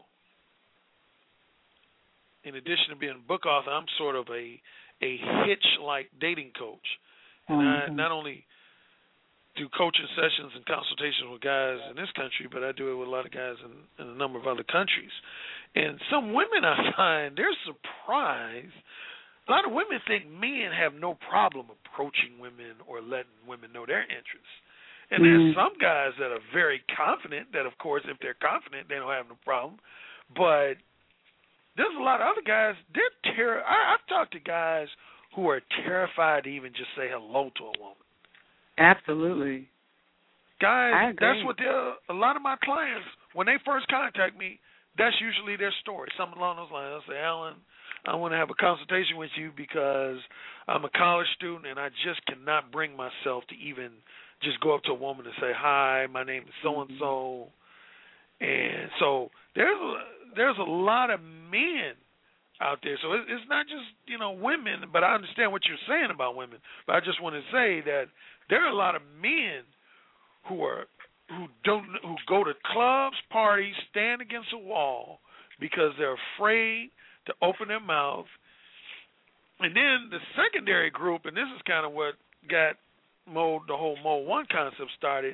in addition to being a book author, I'm sort of a a hitch-like dating coach. And mm-hmm. I not only do coaching sessions and consultations with guys in this country, but I do it with a lot of guys in, in a number of other countries. And some women I find, they're surprised. A lot of women think men have no problem approaching women or letting women know their interests. And mm-hmm. there's some guys that are very confident that, of course, if they're confident, they don't have no problem. But there's a lot of other guys, they're ter- I, I've talked to guys who are terrified to even just say hello to a woman. Absolutely. Guys, that's what they're, a lot of my clients, when they first contact me, that's usually their story. Something along those lines. They say, Alan, I want to have a consultation with you because I'm a college student and I just cannot bring myself to even just go up to a woman and say, hi, my name is so-and-so. And so there's a, there's a lot of men out there. So it's not just, you know, women, but I understand what you're saying about women. But I just want to say that there are a lot of men who are who don't who go to clubs, parties, stand against a wall because they're afraid to open their mouth. And then the secondary group, and this is kind of what got Mode, the whole Mode One concept started,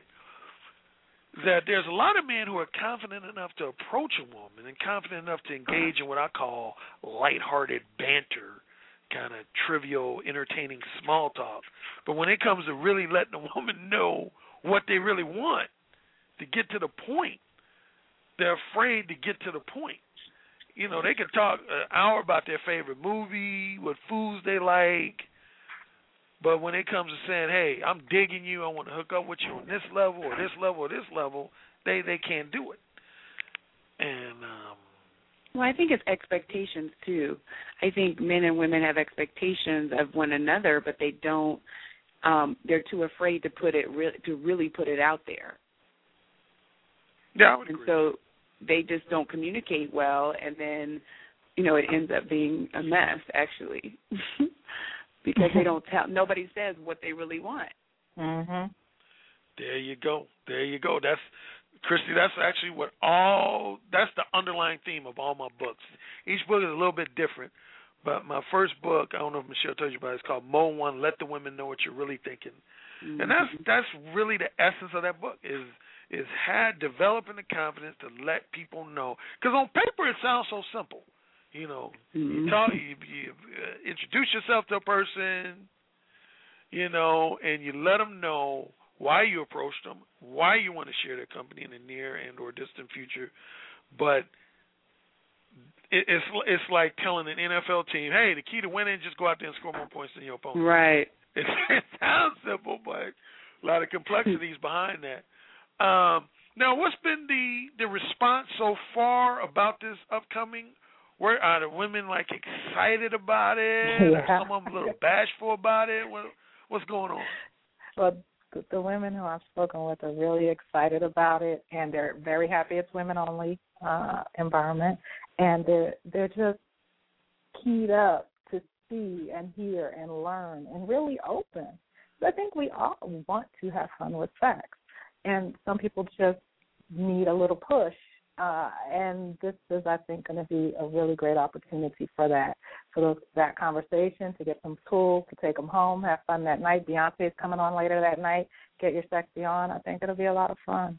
that there's a lot of men who are confident enough to approach a woman and confident enough to engage in what I call lighthearted banter, kind of trivial, entertaining small talk. But when it comes to really letting a woman know what they really want, to get to the point, they're afraid to get to the point. You know, they can talk an hour about their favorite movie, what foods they like, but when it comes to saying, hey, I'm digging you, I want to hook up with you on this level or this level or this level, they, they can't do it. And um, well, I think it's expectations, too. I think men and women have expectations of one another, but they don't, um, they're too afraid to put it, re- to really put it out there. Yeah, I would and agree. So they just don't communicate well, and then, you know, it ends up being a mess, actually. Because they don't tell, nobody says what they really want. Mhm. There you go. There you go. That's, Christy, that's actually what all, that's the underlying theme of all my books. Each book is a little bit different, but my first book, I don't know if Michelle told you about it, it's called Mode One, Let the Women Know What You're Really Thinking. Mm-hmm. And that's that's really the essence of that book, is is had developing the confidence to let people know. Because on paper it sounds so simple. You know, mm-hmm. you talk, you, you uh, introduce yourself to a person, you know, and you let them know why you approached them, why you want to share their company in the near and or distant future. But it, it's it's like telling an N F L team, hey, the key to winning is just go out there and score more points than your opponent. Right. It, it sounds simple, but a lot of complexities behind that. Um, now, what's been the, the response so far about this upcoming? Where are the women like excited about it? Yeah. Or some of them a little bashful about it? What, what's going on? Well, the, the women who I've spoken with are really excited about it, and they're very happy it's women only uh, environment, and they're they're just keyed up to see and hear and learn and really open. So I think we all want to have fun with sex, and some people just need a little push. Uh, and this is, I think, going to be a really great opportunity for that, for those, that conversation, to get some tools, to take them home, have fun that night. Beyonce's coming on later that night. Get your sexy on. I think it'll be a lot of fun.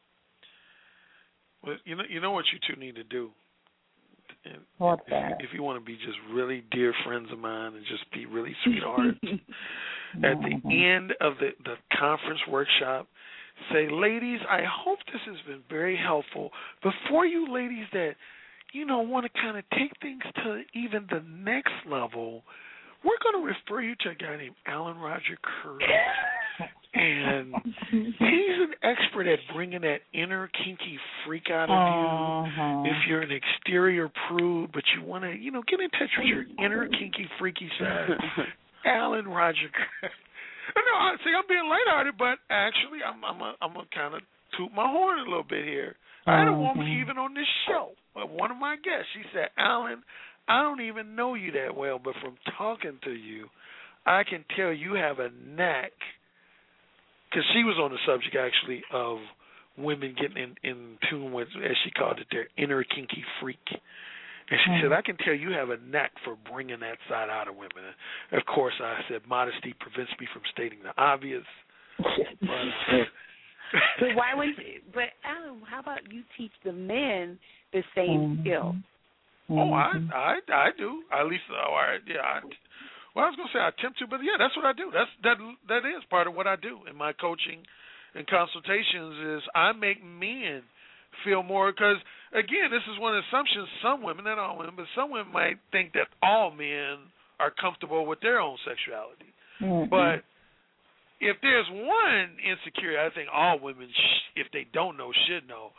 Well, you know, you know what you two need to do. And What's if, that? If you want to be just really dear friends of mine and just be really sweethearts, at the end of the, the conference workshop, say, ladies, I hope this has been very helpful. But for you ladies that, you know, want to kind of take things to even the next level, we're going to refer you to a guy named Alan Roger Curry. And he's an expert at bringing that inner kinky freak out of uh-huh. you. If you're an exterior prude, but you want to, you know, get in touch with your inner kinky freaky side, Alan Roger Curry. No, see, I'm being lighthearted, but actually, I'm I'm a, I'm gonna kind of toot my horn a little bit here. I had a woman even on this show, one of my guests. She said, "Alan, I don't even know you that well, but from talking to you, I can tell you have a knack." Because she was on the subject actually of women getting in, in tune with, as she called it, their inner kinky freak. And she mm-hmm. said, I can tell you have a knack for bringing that side out of women. And of course, I said, modesty prevents me from stating the obvious. but, uh, but why would you, but Alan, how about you teach the men the same mm-hmm. skill? Oh, I, I, I do. At least, oh, I, yeah. I, well, I was going to say I attempt to, but yeah, that's what I do. That's that. That is part of what I do in my coaching and consultations. Is I make men feel more, because again, this is one of the assumptions some women, not all women, but some women might think that all men are comfortable with their own sexuality. Mm-hmm. But if there's one insecurity, I think all women, sh- if they don't know, should know,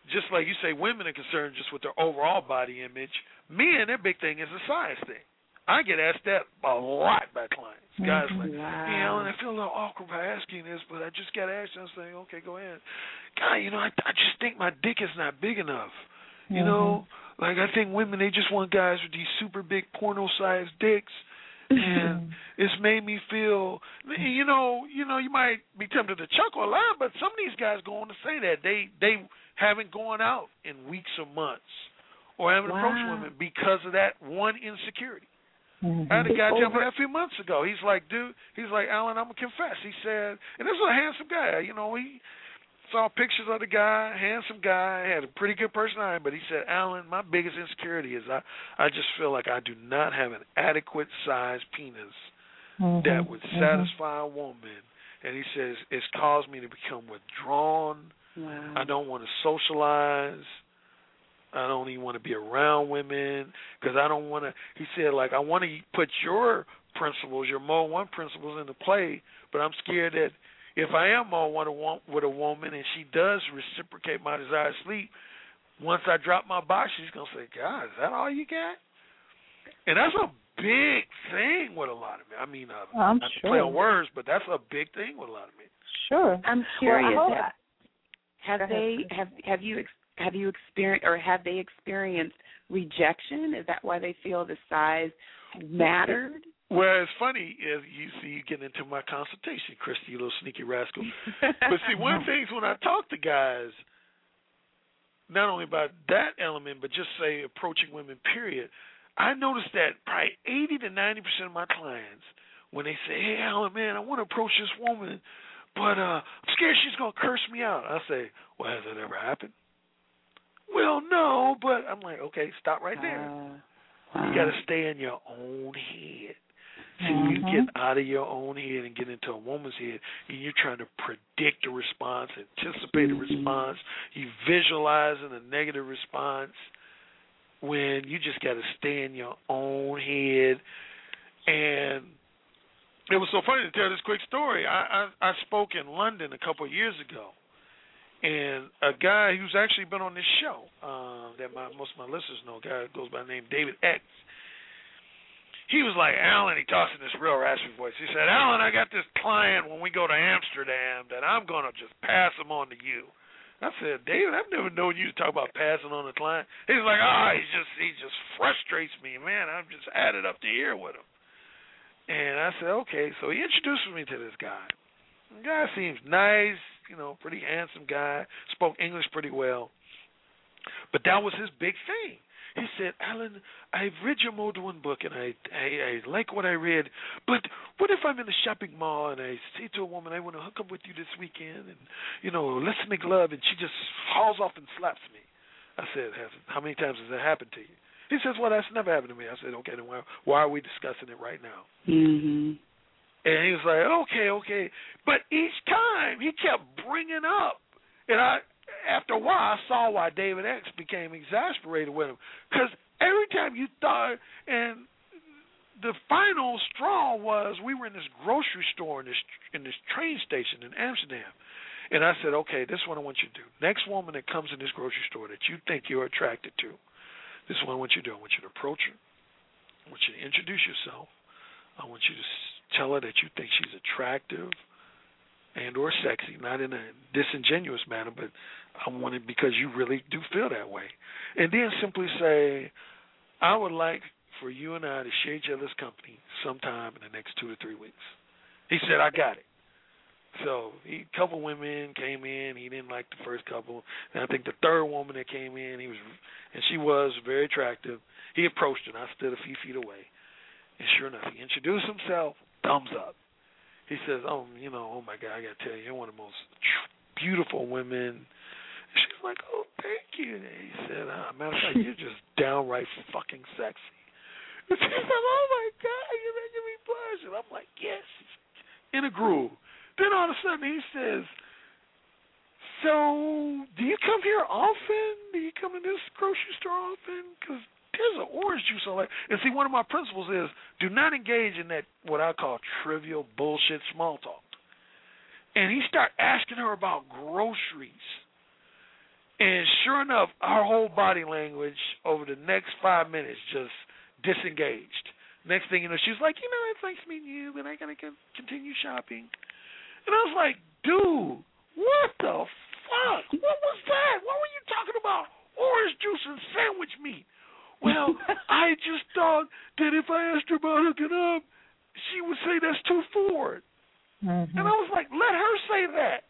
just like you say, women are concerned just with their overall body image. Men, their big thing is the size thing. I get asked that a lot by clients. Guys mm-hmm. like, wow. hey, Alan, I feel a little awkward by asking this, but I just got asked. And I'm saying, okay, go ahead. God, you know, I, I just think my dick is not big enough. You mm-hmm. know, like I think women, they just want guys with these super big porno-sized dicks. And it's made me feel, you know, you know, you might be tempted to chuckle a lot, but some of these guys go on to say that they they haven't gone out in weeks or months, or haven't wow. approached women because of that one insecurity. Mm-hmm. I had a guy tell me that a few months ago. He's like, dude, he's like, Alan, I'm gonna confess. He said, and this was a handsome guy, you know, he saw pictures of the guy, handsome guy, had a pretty good personality, but he said, Alan, my biggest insecurity is I, I just feel like I do not have an adequate sized penis mm-hmm. that would satisfy mm-hmm. a woman. And he says, it's caused me to become withdrawn. Wow. I don't want to socialize. I don't even want to be around women because I don't want to, he said, like, I want to put your principles, your Mode one principles into play, but I'm scared that if I am Mode one with a woman and she does reciprocate my desire to sleep, once I drop my box, she's going to say, God, is that all you got? And that's a big thing with a lot of men. I mean, uh, I'm not sure. to play on words, but that's a big thing with a lot of men. Sure. I'm curious. Well, have, have they have have you have you experienced or have they experienced rejection? Is that why they feel the size mattered? Well, it's funny is you see you get into my consultation, Christy, you little sneaky rascal. But see, one of the things when I talk to guys, not only about that element, but just say approaching women, period, I notice that probably eighty to ninety percent of my clients, when they say, hey, Alan, man, I want to approach this woman, but uh, I'm scared she's going to curse me out. I say, well, has that ever happened? Well, no, but I'm like, okay, stop right there. Uh, you got to stay in your own head. See, mm-hmm. you get out of your own head and get into a woman's head, and you're trying to predict a response, anticipate a response, you visualizing a negative response, when you just got to stay in your own head. And it was so funny to tell this quick story. I, I, I spoke in London a couple of years ago, and a guy who's actually been on this show uh, that my, most of my listeners know, a guy that goes by the name David X, he was like, Alan, he talks in this real raspy voice. He said, Alan, I got this client when we go to Amsterdam that I'm going to just pass him on to you. I said, David, I've never known you to talk about passing on a client. He's like, oh, he just he just frustrates me, man. I'm just added up to here with him. And I said, okay. So he introduced me to this guy. The guy seems nice, you know, pretty handsome guy, spoke English pretty well. But that was his big thing. He said, Alan, I've read your Mode one book, and I, I I like what I read, but what if I'm in the shopping mall and I say to a woman, I want to hook up with you this weekend, and, you know, let's make love, and she just hauls off and slaps me? I said, how many times has that happened to you? He says, well, that's never happened to me. I said, okay, then why, why are we discussing it right now? Mm-hmm. And he was like, okay, okay. But each time he kept bringing up, and I... after a while, I saw why David X became exasperated with him. Because every time you thought, and the final straw was, we were in this grocery store in this in this train station in Amsterdam. And I said, okay, this is what I want you to do. Next woman that comes in this grocery store that you think you're attracted to, this is what I want you to do. I want you to approach her. I want you to introduce yourself. I want you to tell her that you think she's attractive and or sexy, not in a disingenuous manner, but I want it because you really do feel that way. And then simply say, I would like for you and I to share each other's company sometime in the next two to three weeks. He said, I got it. So a couple women came in. He didn't like the first couple. And I think the third woman that came in, he was, and she was very attractive. He approached her, and I stood a few feet away. And sure enough, he introduced himself, thumbs up. He says, oh, you know, oh, my God, I got to tell you, you're one of the most beautiful women. And she's like, oh, thank you. And he said, uh, matter of fact, you're just downright fucking sexy. And she's like, oh, my God, you're making me blush. And I'm like, yes, in a groove. Then all of a sudden he says, so do you come here often? Do you come to this grocery store often? Because there's an orange juice on it. And see, one of my principles is do not engage in that what I call trivial bullshit small talk. And he started asking her about groceries. And sure enough, her whole body language over the next five minutes just disengaged. Next thing you know, she was like, you know, it's nice meeting you, but I got to continue shopping. And I was like, dude, what the fuck? What was that? What were you talking about? Orange juice and sandwich meat. Well, I just thought that if I asked her about hooking up, she would say that's too forward. Mm-hmm. And I was like, let her say that.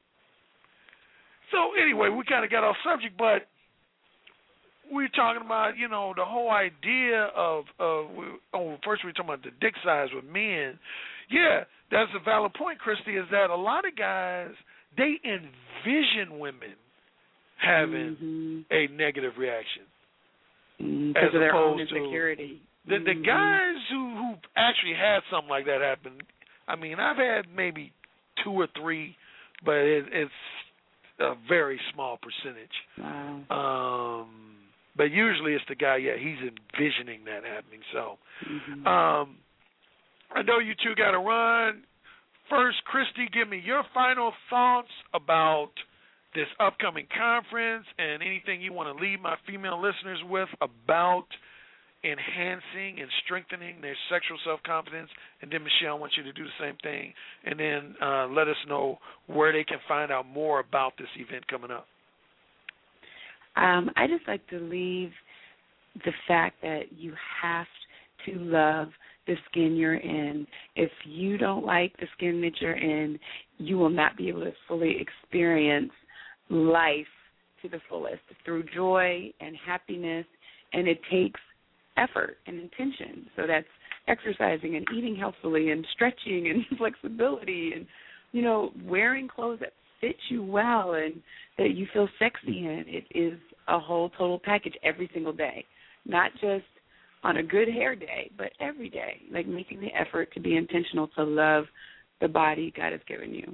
So anyway, we kind of got off subject, but we were talking about, you know, the whole idea of, of oh, first we were talking about the dick size with men. Yeah, that's a valid point, Christy, is that a lot of guys, they envision women having mm-hmm. a negative reaction. Mm, because of their own insecurity. The, the mm-hmm. guys who, who actually had something like that happen, I mean, I've had maybe two or three, but it, it's a very small percentage. Wow. Um, but usually it's the guy, yeah, he's envisioning that happening. So mm-hmm. um, I know you two got to run. First, Christy, give me your final thoughts about this upcoming conference and anything you want to leave my female listeners with about enhancing and strengthening their sexual self-confidence. And then, Michelle, I want you to do the same thing. And then uh, let us know where they can find out more about this event coming up. Um, I just like to leave the fact that you have to love the skin you're in. If you don't like the skin that you're in, you will not be able to fully experience life to the fullest through joy and happiness, and it takes effort and intention. So that's exercising and eating healthfully and stretching and flexibility and, you know, wearing clothes that fit you well and that you feel sexy in. It is a whole total package every single day, not just on a good hair day, but every day, like making the effort to be intentional to love the body God has given you.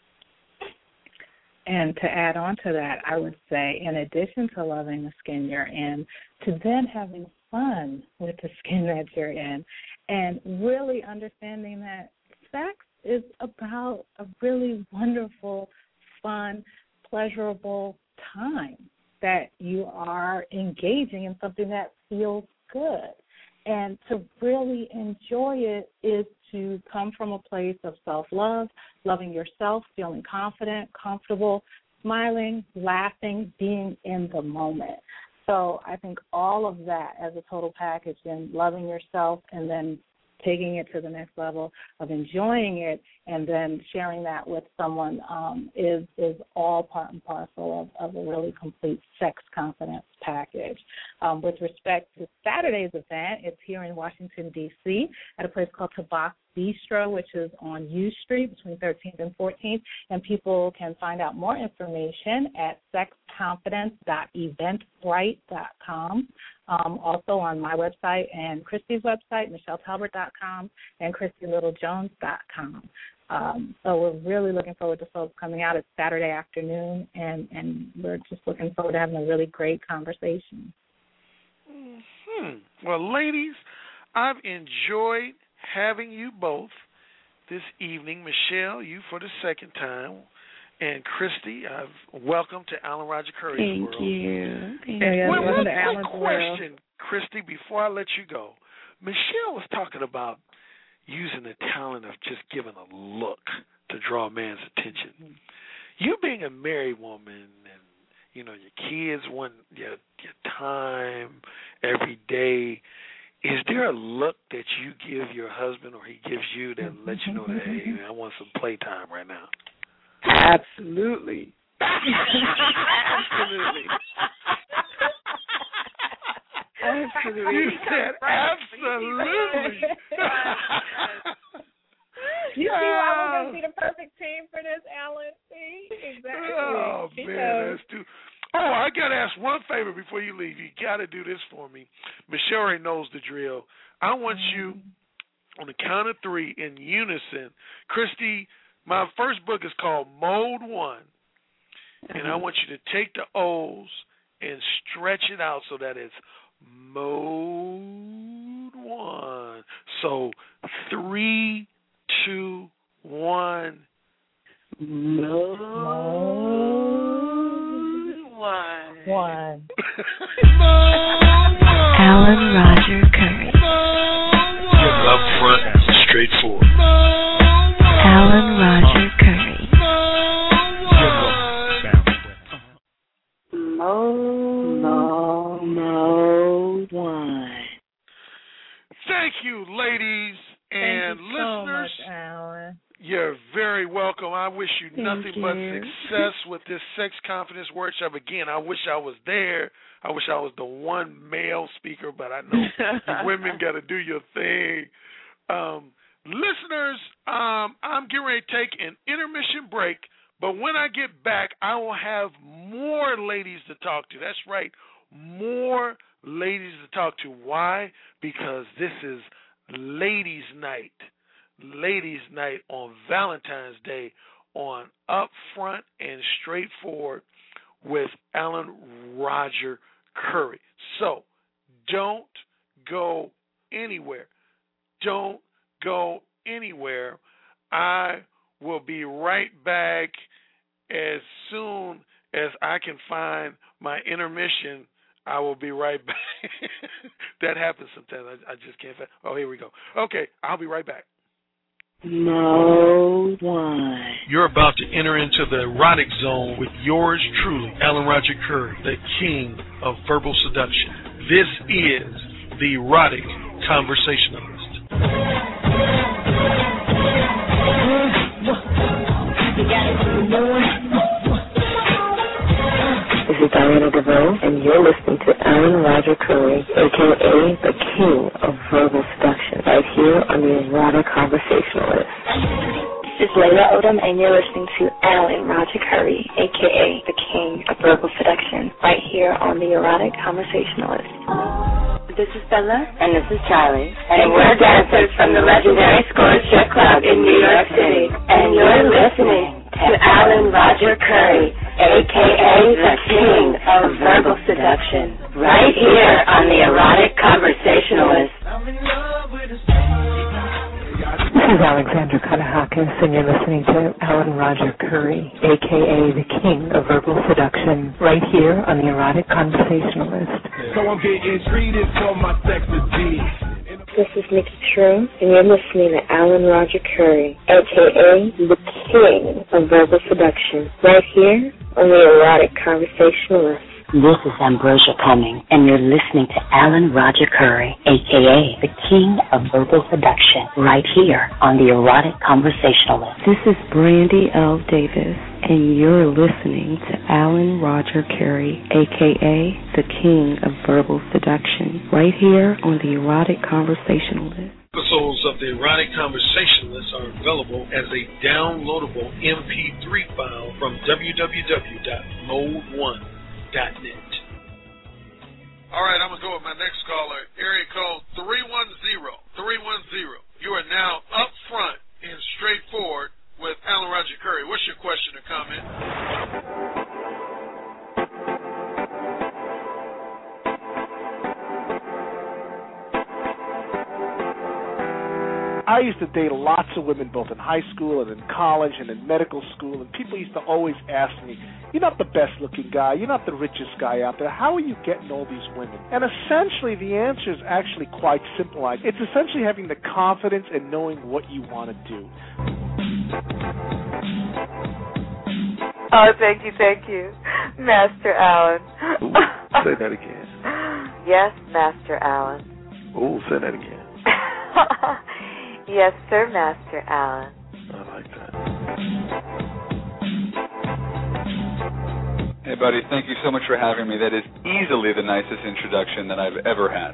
And to add on to that, I would say, in addition to loving the skin you're in, to then having fun with the skin that you're in and really understanding that sex is about a really wonderful, fun, pleasurable time that you are engaging in something that feels good. And to really enjoy it is to come from a place of self-love, loving yourself, feeling confident, comfortable, smiling, laughing, being in the moment. So I think all of that as a total package, and loving yourself and then taking it to the next level of enjoying it and then sharing that with someone um, is is all part and parcel of, of a really complete sex confidence package. Um, with respect to Saturday's event, it's here in Washington, D C at a place called Tabak Bistro, which is on U Street between thirteenth and fourteenth, and people can find out more information at sex confidence dot eventbrite dot com. Um, also on my website and Christy's website, michelle talbert dot com and christy little jones dot com. Um, so we're really looking forward to folks coming out. It's Saturday afternoon, and, and we're just looking forward to having a really great conversation. Hmm. Well, ladies, I've enjoyed having you both this evening. Michelle, you for the second time. And Christy, I've welcome to Alan Roger Curry's Thank world. You. Thank and you. One, one quick question, world. Christy, before I let you go. Michelle was talking about using the talent of just giving a look to draw a man's attention. Mm-hmm. You being a married woman and, you know, your kids want your, your time every day, is there a look that you give your husband or he gives you that lets you know that, hey, man, I want some playtime right now? Absolutely. Absolutely. Absolutely. You said absolutely. You see why we're going to be the perfect team for this, Alan? See? Exactly. Oh, she man, knows. that's too... Oh, I got to ask one favor before you leave. You got to do this for me. Michelle already knows the drill. I want you, on the count of three, in unison. Christy, my first book is called Mode One, and I want you to take the O's and stretch it out so that it's Mode One. So three, two, one. Mode One. one. One. Alan Roger Curry. You're up front and straightforward. Alan Roger Curry. Mode, mode, mode one. Thank you, ladies and Thank you listeners. so much, Alan. You're very welcome. I wish you Thank nothing you. but success with this sex confidence workshop. Again, I wish I was there. I wish I was the one male speaker, but I know you women got to do your thing. Um, listeners, um, I'm getting ready to take an intermission break, but when I get back, I will have more ladies to talk to. That's right, more ladies to talk to. Why? Because this is Ladies' Night. Ladies' Night on Valentine's Day on Upfront and Straightforward with Alan Roger Curry. So don't go anywhere. Don't go anywhere. I will be right back as soon as I can find my intermission. I will be right back. That happens sometimes. I, I just can't find. Oh, here we go. Okay, I'll be right back. Mode one. You're about to enter into the erotic zone with yours truly, Alan Roger Curry, the king of verbal seduction. This is the Erotic Conversationalist. This is Diana DeVoe, and you're listening to Alan Roger Curry, a k a the king of verbal seduction, right here on the Erotic Conversationalist. This is Layla Odom, and you're listening to Alan Roger Curry, a k a the king of verbal seduction, right here on the Erotic Conversationalist. This is Bella, and this is Charlie, and, and we're dancers from the legendary Score Strip Club in New York City, and you're listening to Alan Roger Curry, a k a the king of verbal seduction, right here on the Erotic Conversationalist. This is Alexandra Kadahakis, and you're listening to Alan Roger Curry, a k a the king of verbal seduction, right here on the Erotic Conversationalist. So I'm getting treated for my sex appeal. This is Nikki True, and you're listening to Alan Roger Curry, a k a the king of verbal seduction, right here on the Erotic Conversationalist. This is Ambrosia Cumming, and you're listening to Alan Roger Curry, a k a the king of verbal seduction, right here on the Erotic Conversationalist. This is Brandy L. Davis, and you're listening to Alan Roger Curry, a k a the king of verbal seduction, right here on the Erotic Conversationalist. Episodes of the Erotic Conversationalist are available as a downloadable M P three file from w w w dot mode one dot net. All right, I'm going to go with my next caller, area code three one zero, three one zero. You are now up front and straightforward with Alan Roger Curry. What's your question or comment? I used to date lots of women both in high school and in college and in medical school, and people used to always ask me, you're not the best looking guy, you're not the richest guy out there, how are you getting all these women? And essentially the answer is actually quite simple. It's essentially having the confidence and knowing what you want to do. Oh, thank you, thank you, Master Alan. Ooh, say that again. Yes, Master Alan. Ooh, say that again. Yes, sir, Master Alan. I like that. Hey, buddy, thank you so much for having me. That is easily the nicest introduction that I've ever had.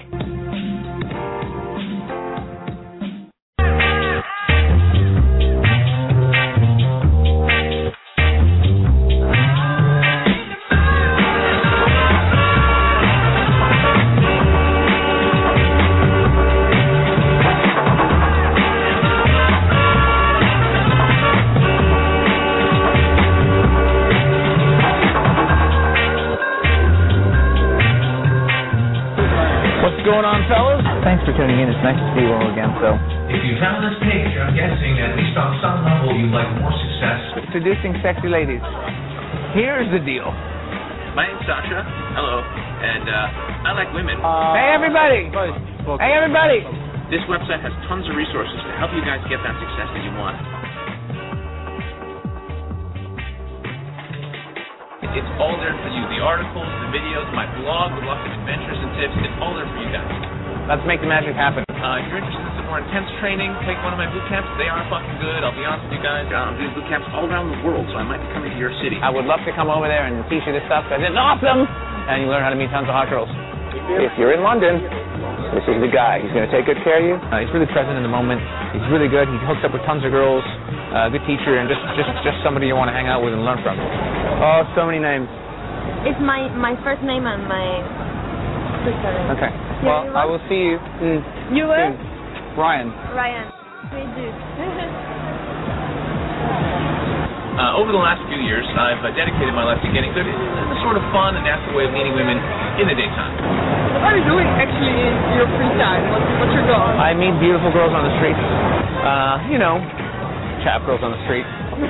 Thanks for tuning in. It's nice to see you all again. So, if you found this page, I'm guessing at least on some level you'd like more success. Introducing sexy ladies. Here's the deal. My name's Sasha. Hello. And uh, I like women. Uh, hey, everybody. Hey, everybody. This website has tons of resources to help you guys get that success that you want. It's all there for you. The articles, the videos, my blog with lots of adventures and tips. It's all there for you guys. Let's make the magic happen. Uh, if you're interested in some more intense training, take one of my boot camps. They are fucking good. I'll be honest with you guys. I'm doing boot camps all around the world, so I might be coming to your city. I would love to come over there and teach you this stuff because it's awesome. And you learn how to meet tons of hot girls. If you're in London, this is the guy. He's going to take good care of you. Uh, he's really present in the moment. He's really good. He hooks up with tons of girls. Uh, good teacher, and just, just, just somebody you want to hang out with and learn from. Oh, so many names. It's my, my first name and my sister name. Okay. Well, I will see you. Mm, you will? Soon. Ryan. Ryan. We do. Uh, over the last few years, I've uh, dedicated my life to getting good at the sort of fun and natural way of meeting women in the daytime. What are you doing actually in your free time? What's, what's your goal? I meet beautiful girls on the street. Uh, you know, chap girls on the street.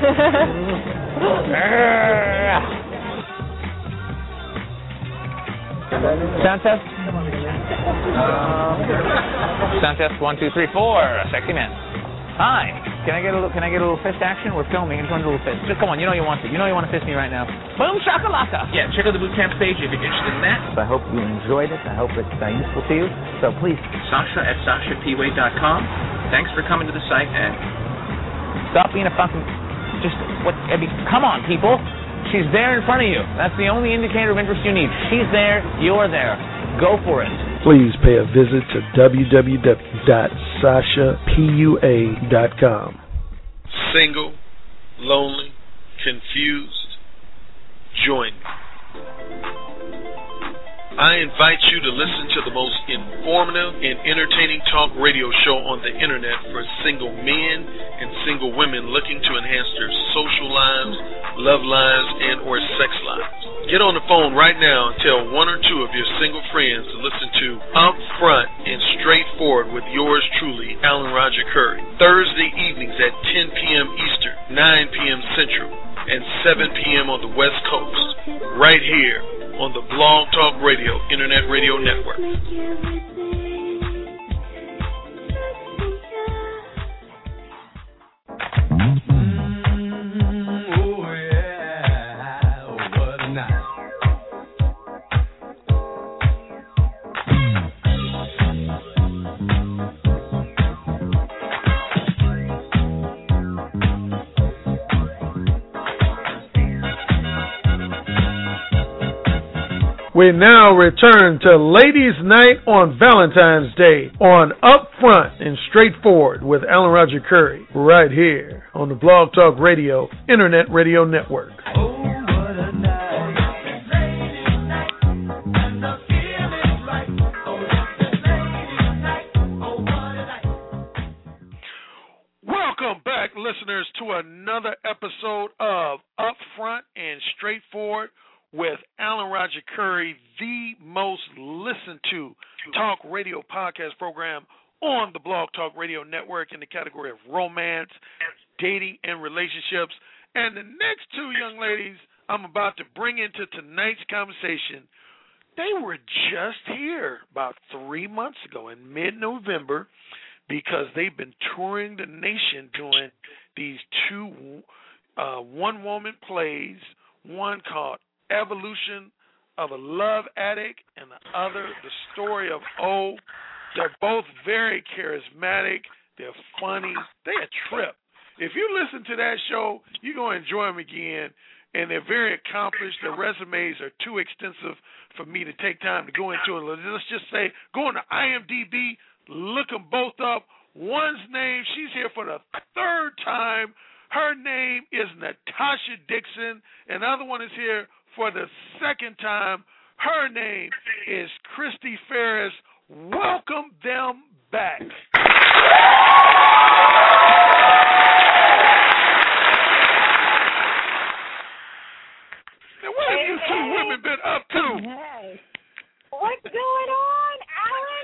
Sound test? Uh, sound test, one, two, three, four. Sexy man. Hi. Can I get a little? Can I get a little fist action? We're filming. I just want a little fist. Just come on. You know you want to. You know you want to fist me right now. Boom shakalaka. Yeah. Check out the boot camp page if you're interested in that. I hope you enjoyed it. I hope it's uh, useful to you. So please. Sasha at sasha p way dot com. Thanks for coming to the site and stop being a fucking. Just what? I mean, come on, people. She's there in front of you. That's the only indicator of interest you need. She's there. You're there. Go for it. Please pay a visit to w w w dot sasha pua dot com. Single, lonely, confused, join me. I invite you to listen to the most informative and entertaining talk radio show on the internet for single men and single women looking to enhance their social lives, love lives, and or sex lives. Get on the phone right now and tell one or two of your single friends to listen to Up Front and Straightforward with yours truly, Alan Roger Curry. Thursday evenings at ten p.m. Eastern, nine p.m. Central, and seven p.m. on the West Coast, right here on the Blog Talk Radio Internet Radio Network. We now return to Ladies' Night on Valentine's Day on Up Front and Straightforward with Alan Roger Curry, right here on the Blog Talk Radio Internet Radio Network. Welcome back, listeners, to another episode of Up Front and Straightforward with Alan Roger Curry, the most listened to talk radio podcast program on the Blog Talk Radio Network in the category of romance, dating, and relationships. And the next two young ladies I'm about to bring into tonight's conversation, they were just here about three months ago in mid-November because they've been touring the nation doing these two uh, one-woman plays, one called Evolution of a Love Addict, and the other, The Story of O. They're both very charismatic. They're funny. They're a trip. If you listen to that show, you're going to enjoy them again. And they're very accomplished. Their resumes are too extensive for me to take time to go into it. Let's just say, go on to I M D B, look them both up. One's name, she's here for the third time. Her name is Natasha Dixon. And the other one is here for the second time. Her name is Christy Ferris. Welcome them back. Now, what have you two women been up to? Hey. What's going on, Alan?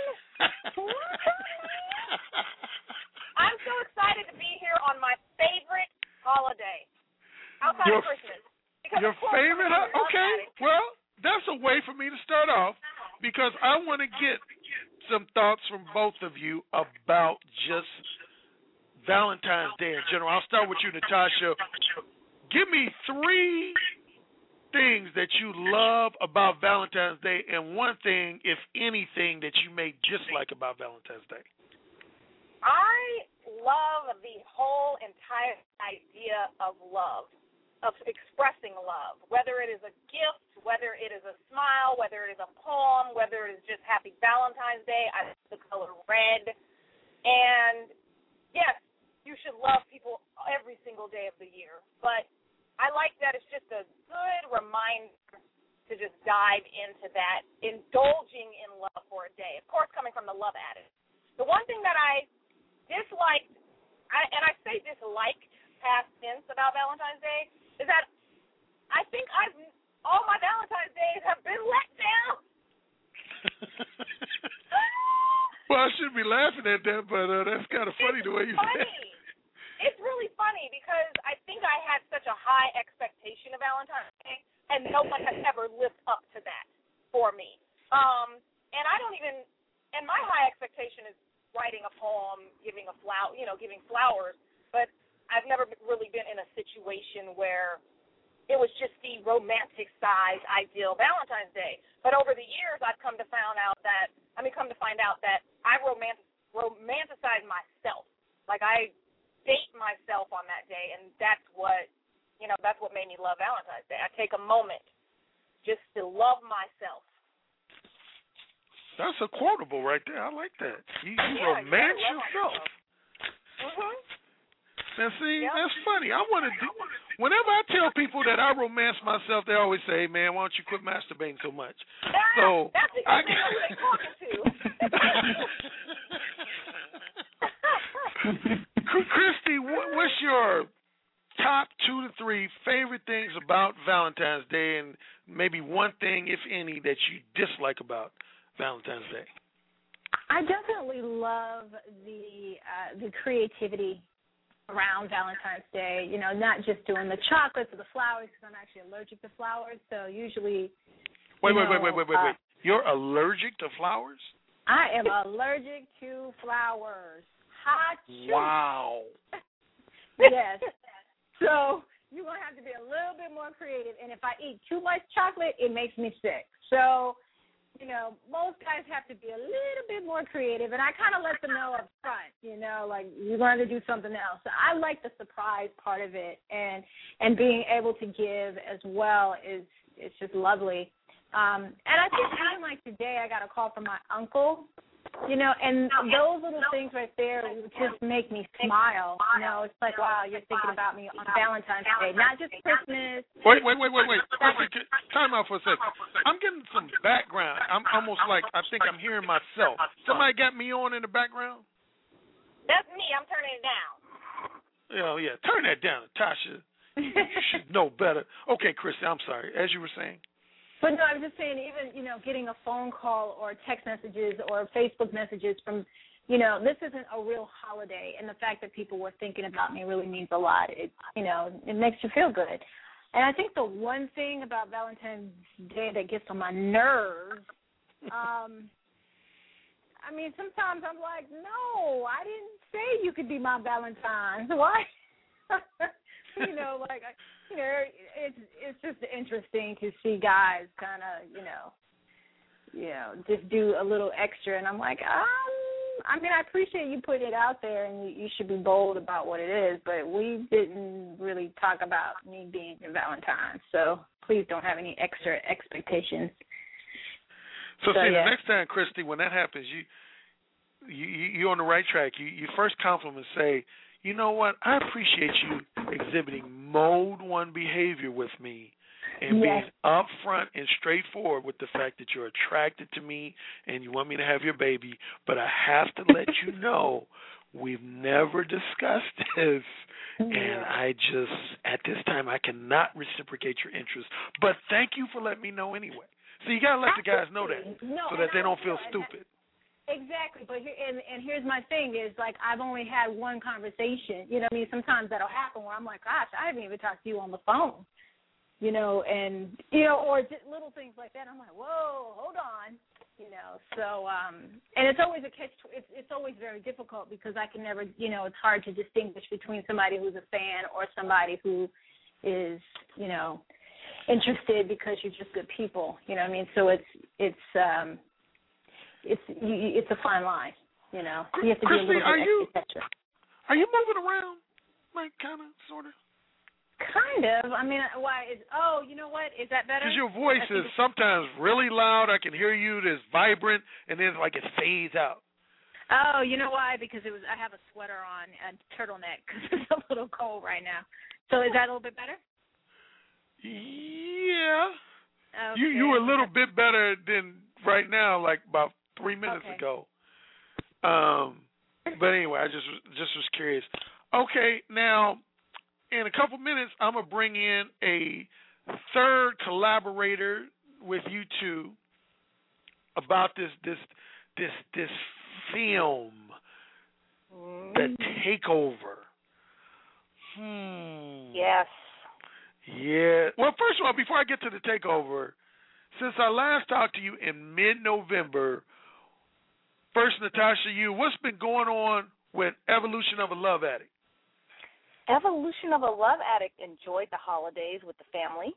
I'm so excited to be here on my favorite holiday outside Your, of Christmas. Because your of course, favorite? Huh? Okay. Well, a way for me to start off because I want to get some thoughts from both of you about just Valentine's Day in general. I'll start with you, Natasha. Give me three things that you love about Valentine's Day and one thing, if anything, that you may dislike about Valentine's Day. I love the whole entire idea of love, of expressing love, whether it is a gift, whether it is a smile, whether it is a poem, whether it is just Happy Valentine's Day. I love the color red. And, yes, you should love people every single day of the year, but I like that it's just a good reminder to just dive into that, indulging in love for a day. Of course, coming from the love addict. The one thing that I disliked, I, and I say disliked past tense about Valentine's Day, is that I think I've all my Valentine's days have been let down. Well, I shouldn't be laughing at that, but uh, that's kind of funny it's the way you funny. say it. It's really funny because I think I had such a high expectation of Valentine's Day, and no one has ever lived up to that for me. Um, and I don't even, and my high expectation is writing a poem, giving a flower, you know, giving flowers, but I've never really been in a situation where it was just the romantic side ideal Valentine's Day. But over the years, I've come to find out that, I mean, come to find out that I romantic, romanticize myself. Like I date myself on that day, and that's what, you know, that's what made me love Valentine's Day. I take a moment just to love myself. That's a quotable right there. I like that. You, you yeah, romance you yourself. Mm-hmm. Now, see, yep. that's funny. I want to do. Whenever I tell people that I romance myself, they always say, "Man, why don't you quit masturbating so much?" Ah, so that's because I, they know who they're talking to. Christy, what's your top two to three favorite things about Valentine's Day, and maybe one thing, if any, that you dislike about Valentine's Day? I definitely love the uh, the creativity around Valentine's Day. You know, not just doing the chocolates or the flowers, because I'm actually allergic to flowers. So usually, wait, wait, know, wait, wait, wait, wait, uh, wait. You're allergic to flowers? I am allergic to flowers. Hot shoot. Wow. Yes. So you're going to have to be a little bit more creative. And if I eat too much chocolate, it makes me sick. So, you know, most guys have to be a little bit more creative. And I kind of let them know up front, you know, like you're going to do something else. So I like the surprise part of it. And and being able to give as well is it's just lovely. Um, and I think even like today I got a call from my uncle. You know, and those little things right there just make me smile. You know, it's like, wow, you're thinking about me on Valentine's Day, not just Christmas. Wait, wait, wait, wait, wait. Time out for a second. I'm getting some background. I'm almost like I think I'm hearing myself. Somebody got me on in the background? That's me. I'm turning it down. Yeah, yeah. Turn that down, Tasha. You should know better. Okay, Christy, I'm sorry. As you were saying. But no, I was just saying, even, you know, getting a phone call or text messages or Facebook messages from, you know, this isn't a real holiday, and the fact that people were thinking about me really means a lot. It, you know, it makes you feel good. And I think the one thing about Valentine's Day that gets on my nerves, um, I mean, sometimes I'm like, no, I didn't say you could be my Valentine. Why? You know, like, you know, it's it's just interesting to see guys kind of, you know, you know, just do a little extra, and I'm like, um, I mean, I appreciate you putting it out there, and you, you should be bold about what it is, but we didn't really talk about me being your Valentine, so please don't have any extra expectations. So, so see, yeah. the next time, Christy, when that happens, you you you're on the right track. You you first compliment, say, you know what? I appreciate you exhibiting mode one behavior with me and yes. being upfront and straightforward with the fact that you're attracted to me and you want me to have your baby, but I have to let you know we've never discussed this, yeah. and I just, at this time, I cannot reciprocate your interest. But thank you for letting me know anyway. So you got to let the guys know that no, so that they don't feel stupid. Exactly, but here and, and here's my thing is, like, I've only had one conversation. You know what I mean? Sometimes that'll happen where I'm like, gosh, I haven't even talked to you on the phone. you know, and, you know, or just little things like that. I'm like, whoa, hold on, you know. So, um, and it's always a catch. It's, it's always very difficult because I can never, you know, it's hard to distinguish between somebody who's a fan or somebody who is, you know, interested because you're just good people, you know what I mean? So it's, it's, um, it's, you, it's a fine line, you know. You have to Christy, be a little are bit you, extra. Are you moving around, like, kind of, sort of? Kind of. I mean, why is? Oh, you know what? Is that better? Because your voice is sometimes really loud. I can hear you. It's vibrant, and then like it fades out. Oh, you know why? Because it was. I have a sweater on and turtleneck because it's a little cold right now. So is that a little bit better? Yeah. Okay. You you were a little bit better than right now, like about three minutes okay. ago. Um, but anyway, I just just was curious. Okay, now. In a couple minutes, I'm going to bring in a third collaborator with you two about this this this this film, mm. The Takeover. Hmm. Yes. Yeah. Well, first of all, before I get to The Takeover, since I last talked to you in mid-November, first, Natasha, you, what's been going on with Evolution of a Love Addict? Evolution of a Love Addict enjoyed the holidays with the family.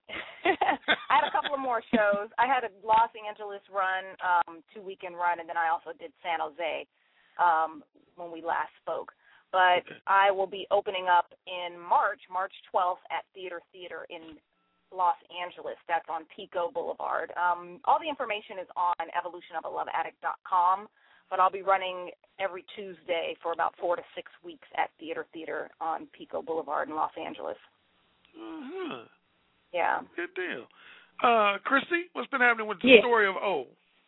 I had a couple of more shows. I had a Los Angeles run, um, two-weekend run, and then I also did San Jose um, when we last spoke. But okay. I will be opening up in March, March twelfth, at Theater Theater in Los Angeles. That's on Pico Boulevard. Um, all the information is on evolution of a love addict dot com. But I'll be running every Tuesday for about four to six weeks at Theater Theater on Pico Boulevard in Los Angeles. Uh-huh. Yeah. Good deal. Uh, Christy, what's been happening with the yeah. story of O?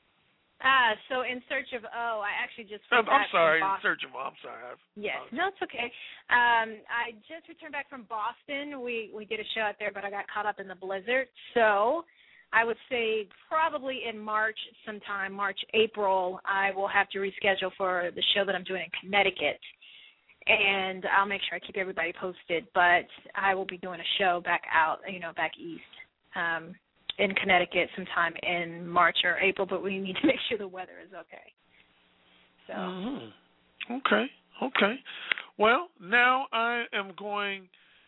Uh, so In Search of O, I actually just I'm, back I'm sorry, from In Search of O. I'm sorry. I've, yes, I've, no, it's okay. Um, I just returned back from Boston. We we did a show out there, but I got caught up in the blizzard. So I would say probably in March sometime, March, April, I will have to reschedule for the show that I'm doing in Connecticut. And I'll make sure I keep everybody posted. But I will be doing a show back out, you know, back east um, in Connecticut sometime in March or April. But we need to make sure the weather is okay. So. Mm-hmm. Okay, okay. Well, now I am going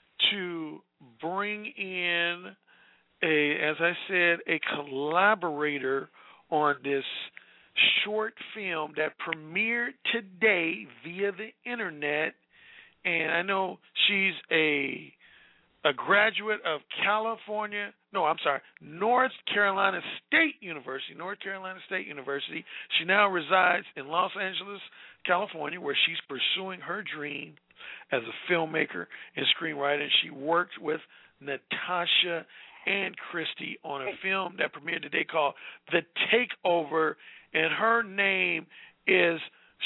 to bring in A, as I said, a collaborator on this short film that premiered today via the internet, and I know she's a a graduate of California, no, I'm sorry, North Carolina State University, North Carolina State University. She now resides in Los Angeles, California, where she's pursuing her dream as a filmmaker and screenwriter, and she worked with Natasha and Christy on a film that premiered today called The Takeover, and her name is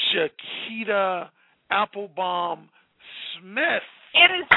Shakita Applebaum Smith. It is.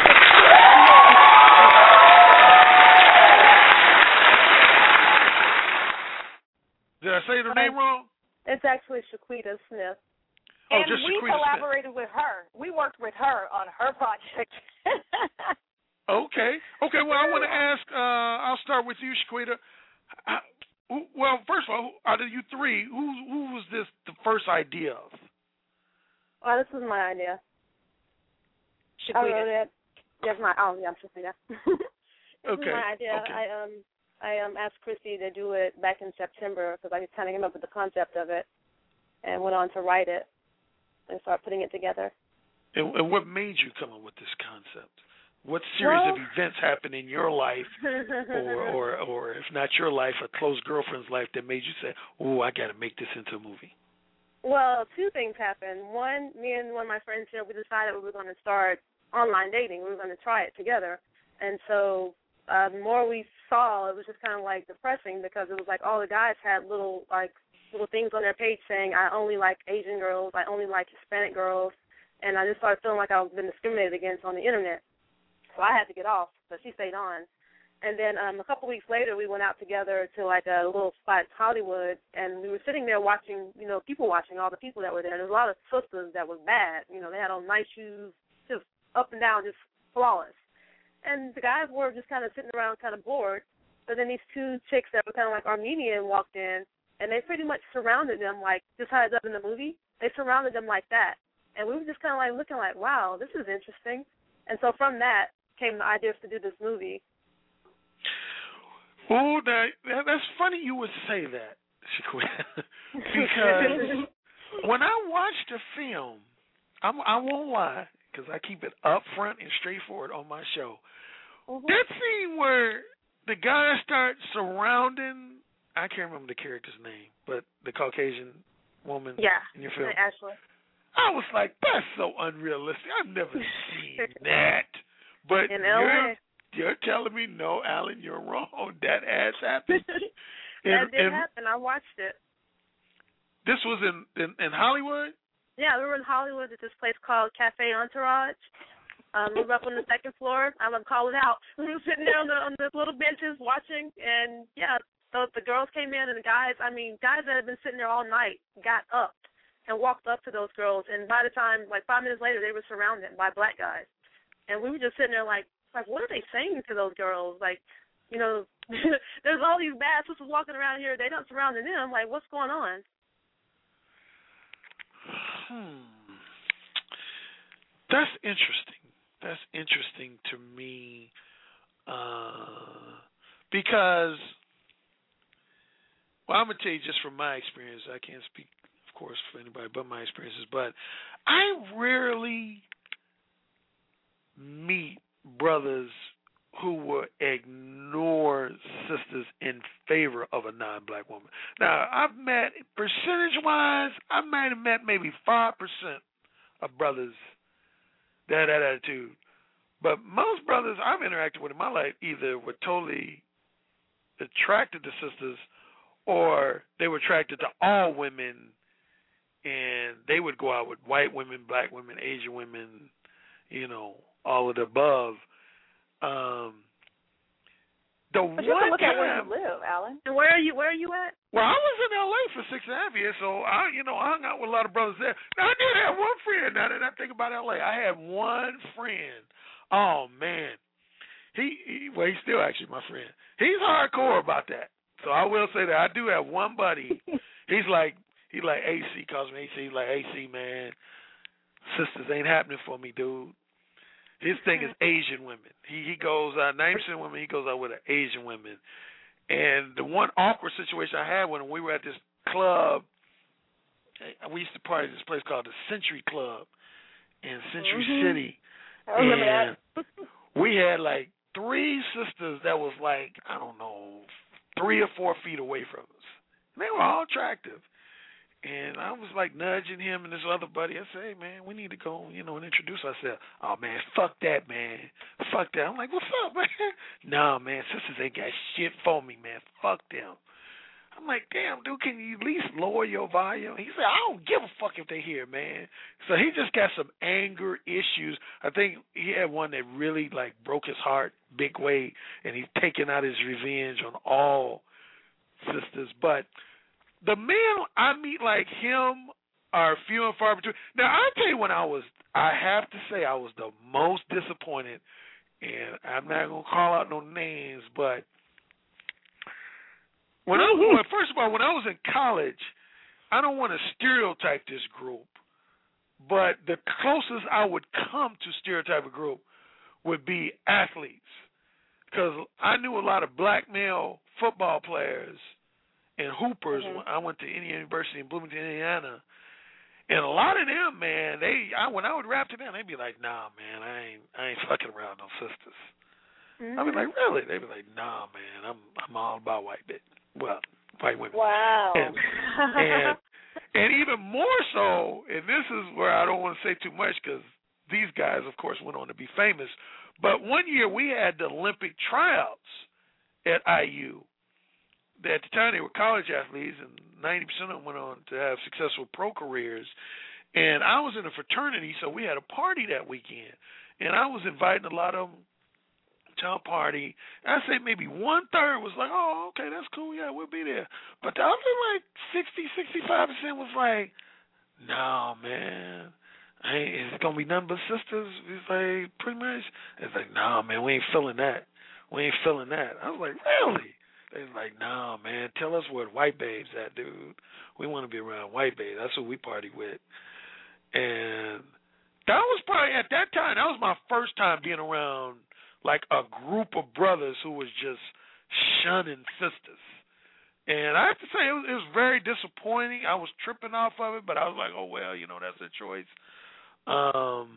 Did I say the name wrong? It's actually Shaquita Smith. Oh, and just we Shaquita collaborated Smith. with her. We worked with her on her project. Okay. Okay, well, I want to ask, uh, I'll start with you, Shaquita. Well, first of all, out of you three, who who was this the first idea of? Well, this was my idea. Shaquita. I wrote it. Yes, my, oh, yeah, Shaquita. This okay. was my idea. Okay. I, um, I um, asked Christy to do it back in September because I kind of came up with the concept of it and went on to write it and start putting it together. And, and what made you come up with this concept? What series well, of events happened in your life, or, or, or if not your life, a close girlfriend's life that made you say, "Oh, I got to make this into a movie"? Well, two things happened. One, me and one of my friends here, we decided we were going to start online dating. We were going to try it together. And so uh, the more we saw, it was just kind of like depressing because it was like all the guys had little like little things on their page saying, "I only like Asian girls. I only like Hispanic girls," and I just started feeling like I've been discriminated against on the internet. So I had to get off, but she stayed on. And then um, a couple weeks later, we went out together to like a little spot in Hollywood, and we were sitting there watching, you know, people watching, all the people that were there. There was a lot of sisters that was bad. You know, they had on nice shoes, just up and down, just flawless. and the guys were just kind of sitting around, kind of bored. But then these two chicks that were kind of like Armenian walked in, and they pretty much surrounded them like just how it does in the movie. They surrounded them like that, and we were just kind of like looking like, wow, this is interesting. And so from that came the idea to do this movie. Oh, that, that's funny you would say that, Shaquita, because when I watched the film, I'm, I won't lie, because I keep it upfront and straightforward on my show. Mm-hmm. That scene where the guys start surrounding, I can't remember the character's name, but the Caucasian woman yeah, in your film. Ashley. I was like, that's so unrealistic. I've never seen that. But in you're, L A you're telling me, no, Alan, you're wrong. That ass happened. that and, did and happen. I watched it. This was in, in, in Hollywood? Yeah, we were in Hollywood at this place called Cafe Entourage. Um, we were up on the second floor. I would call it out. We were sitting there on the, on the little benches watching, and, yeah, so the girls came in, and the guys, I mean, guys that had been sitting there all night got up and walked up to those girls, and by the time, like five minutes later, they were surrounded by black guys. And we were just sitting there like, like, what are they saying to those girls? Like, you know, there's all these bad sisters walking around here. They're not surrounding them. Like, what's going on? Hmm. That's interesting. That's interesting to me uh, because, well, I'm going to tell you just from my experience. I can't speak, of course, for anybody but my experiences, but I rarely meet brothers who will ignore sisters in favor of a non-black woman. Now, I've met, percentage-wise, I might have met maybe five percent of brothers that had that attitude. But most brothers I've interacted with in my life either were totally attracted to sisters or they were attracted to all women, and they would go out with white women, black women, Asian women, you know, all of the above. Um, the but you one can look time, at where you live, Alan. And where are you? Where are you at? Well, I was in L A for six and a half years, so I, you know, I hung out with a lot of brothers there. Now, I did have one friend. Now that I think about L A, I had one friend. Oh man, he, he well, he's still actually my friend. He's hardcore about that. So I will say that I do have one buddy. He's like, he like A C, calls me A C. He's like, A C, man, sisters ain't happening for me, dude. His thing is Asian women. He he goes uh, ninety percent women. He goes out with Asian women. And the one awkward situation I had when we were at this club, we used to party at this place called the Century Club in Century mm-hmm. City. I remember and that. we had like three sisters that was like, I don't know, three or four feet away from us. And they were all attractive. And I was like nudging him and this other buddy. I said, hey, man, we need to go, you know, and introduce ourselves. Oh, man, fuck that, man. Fuck that. I'm like, what's up, man? No, man, sisters ain't got shit for me, man. Fuck them. I'm like, damn, dude, can you at least lower your volume? He said, I don't give a fuck if they hear, man. So he just got some anger issues. I think he had one that really, like, broke his heart big way, and he's taking out his revenge on all sisters. But the men I meet like him are few and far between. Now, I'll tell you when I was, I have to say I was the most disappointed, and I'm not going to call out no names, but when I was, well, first of all, when I was in college, I don't want to stereotype this group, but the closest I would come to stereotype a group would be athletes, because I knew a lot of black male football players and hoopers. Mm-hmm. When I went to Indiana University in Bloomington, Indiana, and a lot of them, man, they I, when I would rap to them, they'd be like, "Nah, man, I ain't I ain't fucking around no sisters." Mm-hmm. I'd be like, "Really?" They'd be like, "Nah, man, I'm I'm all about white bitch, well, white women." Wow. And, and and even more so, and this is where I don't want to say too much because these guys, of course, went on to be famous. But one year we had the Olympic tryouts at I U. At the time, they were college athletes, and ninety percent of them went on to have successful pro careers. And I was in a fraternity, so we had a party that weekend. And I was inviting a lot of them to our party. I'd say maybe one-third was like, oh, okay, that's cool, yeah, we'll be there. But the other, like, sixty, sixty-five percent was like, no, man, Hey, is it gonna be nothing but sisters? He's like, pretty much. It's like, nah, man, we ain't feeling that. We ain't feeling that. I was like, really? They're like, nah, man, tell us where the white babes at, dude. We want to be around white babes. That's who we party with. And that was probably, at that time, that was my first time being around, like, a group of brothers who was just shunning sisters. And I have to say, it was, it was very disappointing. I was tripping off of it, but I was like, oh, well, you know, that's a choice. Um,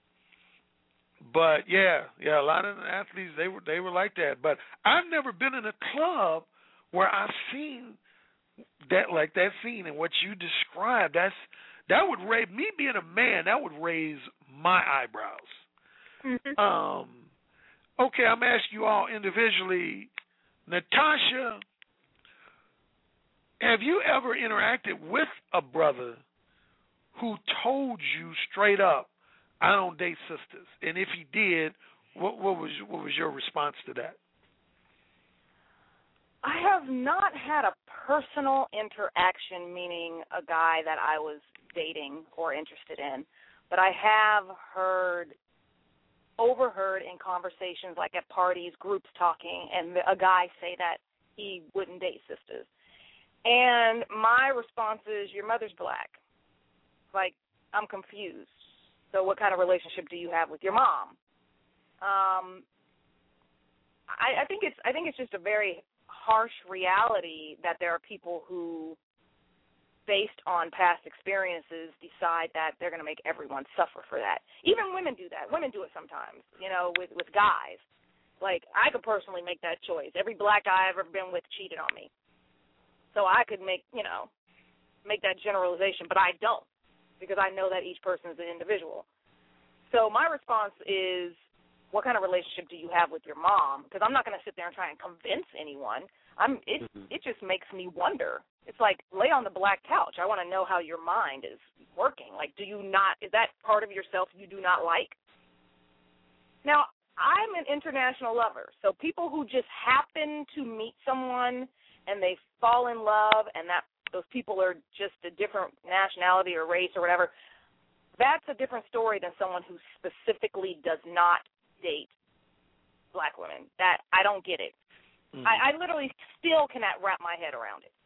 but yeah, yeah, a lot of the athletes they were they were like that. But I've never been in a club where I've seen that like that scene and what you described. That's that would raise me being a man. That would raise my eyebrows. Mm-hmm. Um, okay, I'm asking you all individually, Natasha. Have you ever interacted with a brother who told you straight up, I don't date sisters? And if he did, what, what was what was your response to that? I have not had a personal interaction, meaning a guy that I was dating or interested in, but I have heard, overheard in conversations, like at parties, groups talking, and a guy say that he wouldn't date sisters. And my response is, your mother's black. Like, I'm confused. So what kind of relationship do you have with your mom? Um, I, I think it's I think it's just a very harsh reality that there are people who, based on past experiences, decide that they're going to make everyone suffer for that. Even women do that. Women do it sometimes, you know, with, with guys. Like, I could personally make that choice. Every black guy I've ever been with cheated on me. So I could make, you know, make that generalization, but I don't, because I know that each person is an individual. So my response is, what kind of relationship do you have with your mom? Because I'm not going to sit there and try and convince anyone. I'm. It mm-hmm. It just makes me wonder. It's like, lay on the black couch. I want to know how your mind is working. Like, do you not, is that part of yourself you do not like? Now, I'm an international lover, so people who just happen to meet someone and they fall in love, and that those people are just a different nationality or race or whatever, that's a different story than someone who specifically does not date black women. That, I don't get it. Mm. I, I literally still cannot wrap my head around it.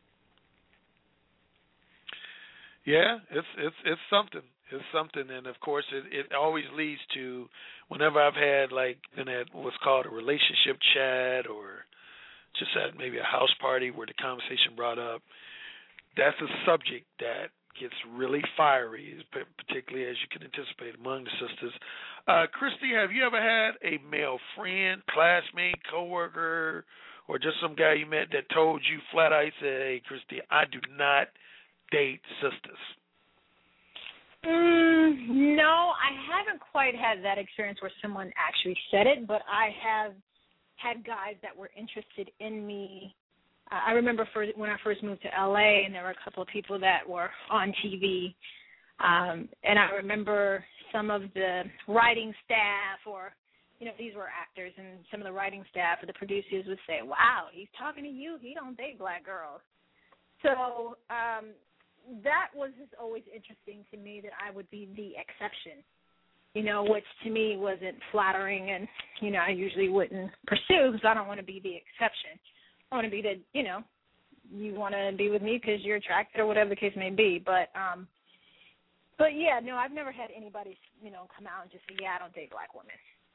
Yeah, it's it's it's something. It's something, and of course, it, it always leads to, whenever I've had like been at what's called a relationship chat or just at maybe a house party where the conversation brought up, that's a subject that gets really fiery, particularly as you can anticipate among the sisters. Uh, Christy, have you ever had a male friend, classmate, coworker, or just some guy you met that told you flat out, said, hey, Christy, I do not date sisters? Mm, no, I haven't quite had that experience where someone actually said it, but I have had guys that were interested in me. Uh, I remember for, when I first moved to L A, and there were a couple of people that were on T V, um, and I remember some of the writing staff, or, you know, these were actors, and some of the writing staff or the producers would say, wow, he's talking to you, he don't date black girls. So um, that was just always interesting to me, that I would be the exception, you know, which to me wasn't flattering, and, you know, I usually wouldn't pursue because I don't want to be the exception. I want to be the, you know, you want to be with me because you're attracted or whatever the case may be. But, um, but yeah, no, I've never had anybody, you know, come out and just say, yeah, I don't date black women.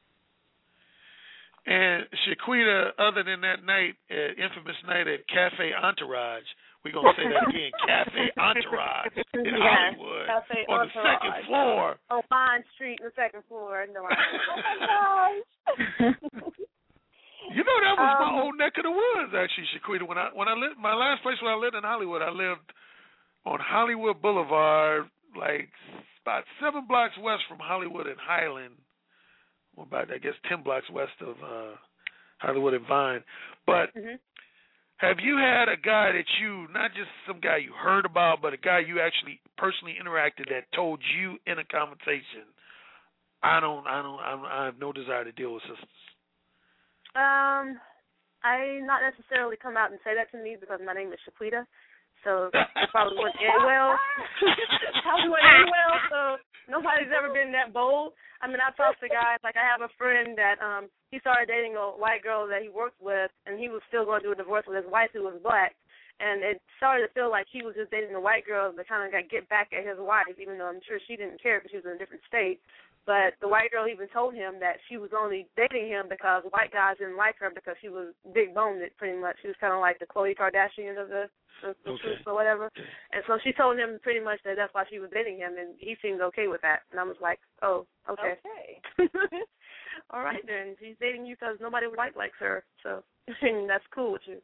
And Shaquita, other than that night, uh, infamous night at Cafe Entourage, we're going to say that again, Cafe Entourage in yes, Hollywood, Cafe on Entourage. the second floor. On Vine Street, the second floor. No, I oh, my gosh. You know, that was um, my old neck of the woods, actually, Shaquita. When I when I lived, my last place where I lived in Hollywood, I lived on Hollywood Boulevard, like about seven blocks west from Hollywood and Highland. Well, about I guess ten blocks west of uh, Hollywood and Vine. But mm-hmm. have you had a guy that you, not just some guy you heard about, but a guy you actually personally interacted that told you in a conversation, I don't, I don't, I have no desire to deal with sisters? Um, I not necessarily come out and say that to me because my name is Shaquita. So it probably wouldn't end well. Probably wouldn't end well. So nobody's ever been that bold. I mean, I talk to guys. Like I have a friend that um he started dating a white girl that he worked with, and he was still going through a divorce with his wife who was black. And it started to feel like he was just dating a white girl to kind of like get back at his wife, even though I'm sure she didn't care because she was in a different state. But the white girl even told him that she was only dating him because white guys didn't like her because she was big boned, pretty much. She was kind of like the Khloe Kardashian of the, the, the okay. truth or whatever. And so she told him pretty much that that's why she was dating him, and he seemed okay with that. And I was like, oh, okay. Okay. All right, then. She's dating you because nobody white likes her. So and that's cool with you.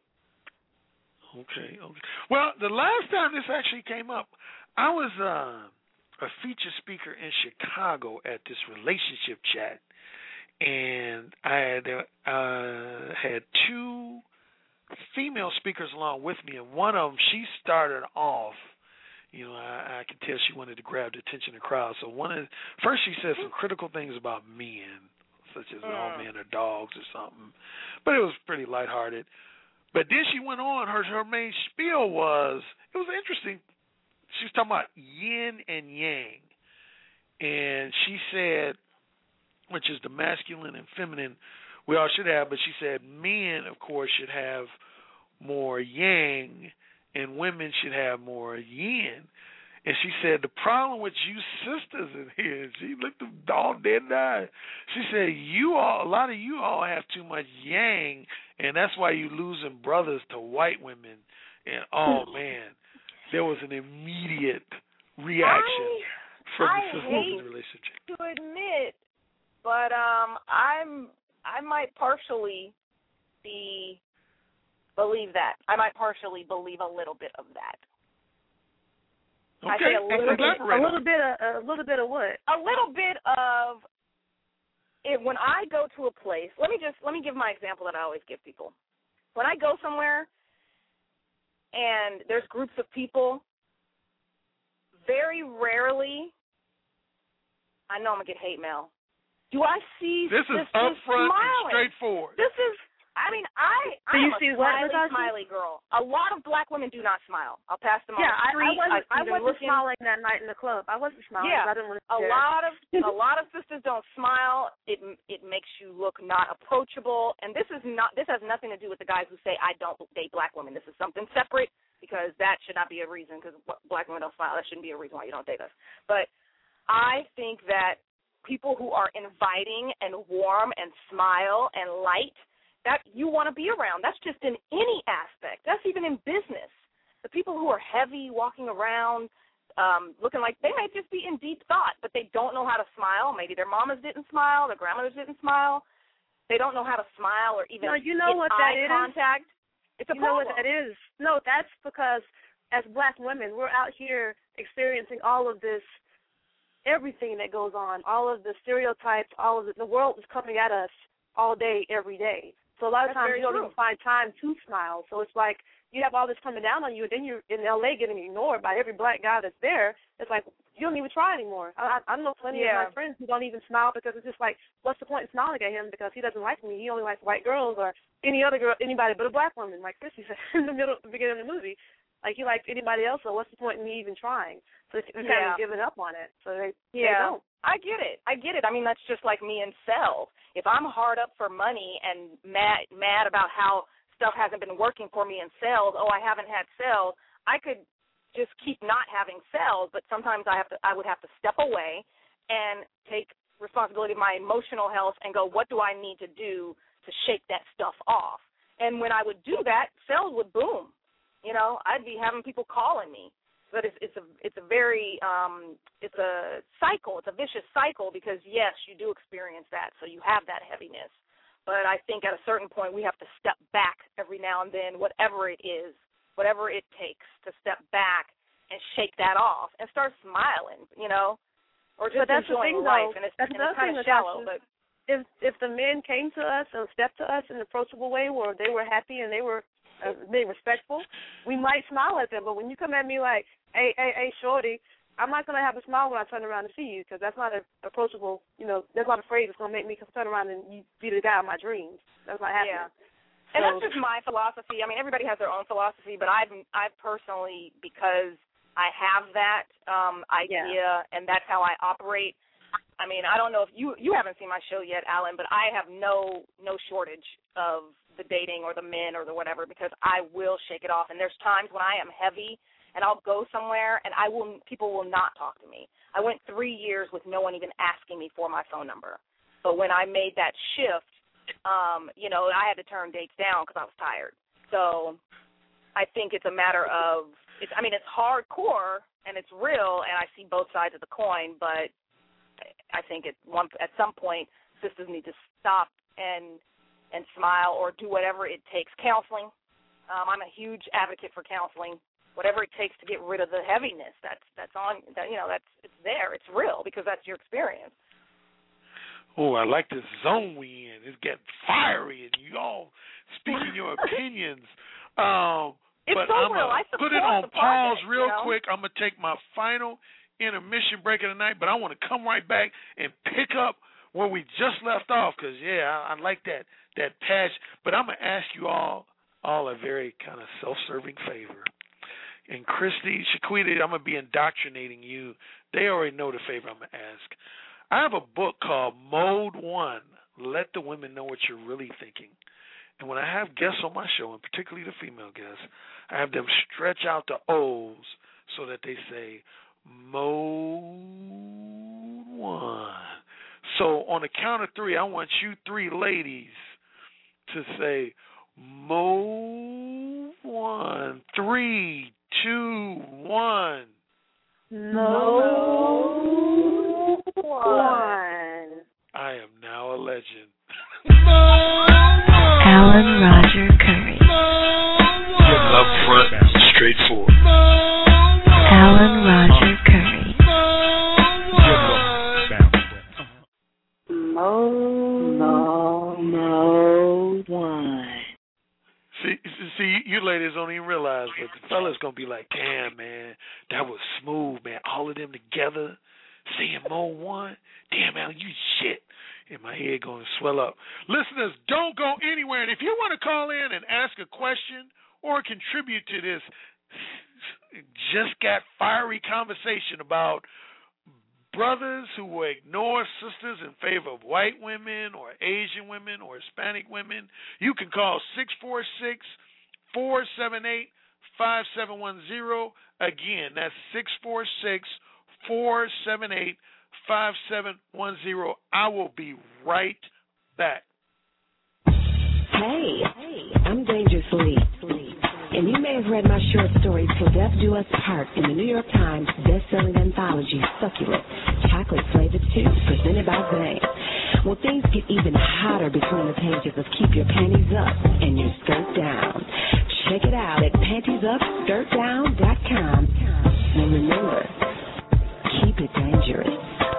Okay, okay. Well, the last time this actually came up, I was uh, a feature speaker in Chicago at this relationship chat, and I had uh, had two female speakers along with me, and one of them, she started off, you know, I, I could tell she wanted to grab the attention of the crowd. So one of first she said some critical things about men, such as mm. all men are dogs or something, but it was pretty lighthearted. But then she went on, her her main spiel was, it was interesting. She was talking about yin and yang. And she said, which is the masculine and feminine we all should have, but she said men, of course, should have more yang and women should have more yin. And she said, the problem with you sisters in here, she looked them all dead in the eye. She said, you all, a lot of you all have too much yang, and that's why you're losing brothers to white women. And, oh, man, there was an immediate reaction I, from I the sisters in the hate relationship. to admit, but um, I'm I might partially be believe that. I might partially believe a little bit of that. Okay, I say a little bit, a little bit of a little bit of what? A little bit of it. When I go to a place, let me just let me give my example that I always give people. When I go somewhere and there's groups of people, very rarely, I know I'm gonna get hate mail. Do I see this is upfront and straightforward? This is. I mean, I, So I'm you a see what, smiley, Natasha? smiley girl. A lot of black women do not smile. I'll pass them Yeah, on the street. I, I wasn't, I, I, wasn't looking. smiling that night in the club. I wasn't smiling. Yeah, I didn't want to a share. lot of a lot of sisters don't smile. It it makes you look not approachable. And this is not. This has nothing to do with the guys who say I don't date black women. This is something separate because that should not be a reason. Because black women don't smile. That shouldn't be a reason why you don't date us. But I think that people who are inviting and warm and smile and light, that you want to be around. That's just in any aspect. That's even in business. The people who are heavy, walking around, um, looking like they may just be in deep thought, but they don't know how to smile. Maybe their mamas didn't smile, their grandmothers didn't smile. They don't know how to smile or even no, you know what eye that is? contact. It's a you know problem. what that is? No, that's because as black women, we're out here experiencing all of this, everything that goes on, all of the stereotypes, all of the, the world is coming at us all day, every day. So a lot of That's times you don't true. even find time to smile. So it's like you have all this coming down on you, and then you're in L A getting ignored by every black guy that's there. It's like you don't even try anymore. I, I know plenty Yeah. of my friends who don't even smile because it's just like, what's the point in smiling at him because he doesn't like me. He only likes white girls or any other girl, anybody but a black woman, like Chrissy said in the middle, the beginning of the movie. Like he likes anybody else, so what's the point in me even trying? So they're kind Yeah. of giving up on it. So they, Yeah, they don't. I get it. I get it. I mean, that's just like me in sales. If I'm hard up for money and mad mad about how stuff hasn't been working for me in sales, oh, I haven't had sales, I could just keep not having sales, but sometimes I have to. I would have to step away and take responsibility of my emotional health and go, what do I need to do to shake that stuff off? And when I would do that, sales would boom. You know, I'd be having people calling me. But it's it's a it's a very um, it's a cycle. It's a vicious cycle because yes, you do experience that, so you have that heaviness. But I think at a certain point we have to step back every now and then, whatever it is, whatever it takes to step back and shake that off and start smiling, you know, or just but that's enjoying the thing, life. though. And it's, that's and it's kind of shallow, but if if the men came to us and stepped to us in an approachable way where they were happy and they were uh, being respectful, we might smile at them. But when you come at me like, hey, hey, hey, shorty, I'm not going to have a smile when I turn around to see you because that's not an approachable, you know, that's not a phrase that's going to make me turn around and you be the guy of my dreams. That's not happening. Yeah. And that's just my philosophy. I mean, everybody has their own philosophy, but I've I've personally, because I have that um, idea yeah. and that's how I operate. I mean, I don't know if you you haven't seen my show yet, Alan, but I have no no shortage of the dating or the men or the whatever, because I will shake it off. And there's times when I am heavy and I'll go somewhere and I will people will not talk to me. I went three years with no one even asking me for my phone number. But when I made that shift, Um, you know, I had to turn dates down because I was tired. So I think it's a matter of, it's, I mean, it's hardcore and it's real, and I see both sides of the coin, but I think at one at some point sisters need to stop and and smile or do whatever it takes. Counseling. Um, I'm a huge advocate for counseling. Whatever it takes to get rid of the heaviness. That's that's on. That, you know, that's it's there. It's real because that's your experience. Oh, I like this zone we in. It's getting fiery, and you all speaking your opinions. Um, it's but so I'm real. gonna I put it on the pause project, real you know? quick. I'm gonna take my final intermission break of the night, but I want to come right back and pick up where we just left off, because yeah, I, I like that that patch. But I'm gonna ask you all all a very kind of self-serving favor. And Christy, Shaquita, I'm gonna be indoctrinating you. They already know the favor I'm gonna ask. I have a book called Mode One, Let the Women Know What You're Really Thinking. And when I have guests on my show, and particularly the female guests, I have them stretch out the O's so that they say, Mode One. So on the count of three, I want you three ladies to say, Mode One. Three, two, one. Mode One. I am now a legend. Alan Roger Curry. Up front, straightforward. Alan Roger Curry. Mode, mode, mode one. See, see, you ladies don't even realize, but the fellas gonna be like, damn, man, that was smooth, man. All of them together, saying Mode One. Damn, Alan, you shit. And my head going to swell up. Listeners, don't go anywhere. And if you want to call in and ask a question or contribute to this just got fiery conversation about brothers who will ignore sisters in favor of white women or Asian women or Hispanic women, you can call six four six, four seven eight, five seven one zero. Again, that's six four six, four seven eight, five seven one zero. I will be right back. Hey, hey, I'm Dangerously. And you may have read my short story, Till Death Do Us Part, in the New York Times best-selling anthology, Succulent, Chocolate Flavored Too, presented by Zane. Well, things get even hotter between the pages of Keep Your Panties Up and Your Skirt Down. Check it out at panties up skirt down dot com. And remember, keep it dangerous.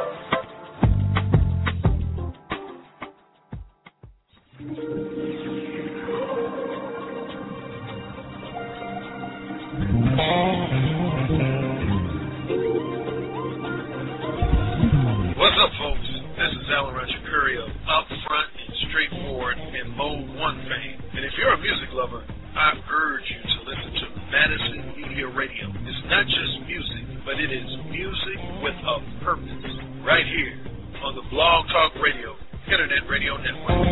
What's up, folks? This is Alan Roger Curry of Upfront and Straightforward and Mode One fame. And if you're a music lover, I urge you to listen to Madison Media Radio. It's not just music, but it is music with a purpose. Right here on the Blog Talk Radio Internet Radio Network.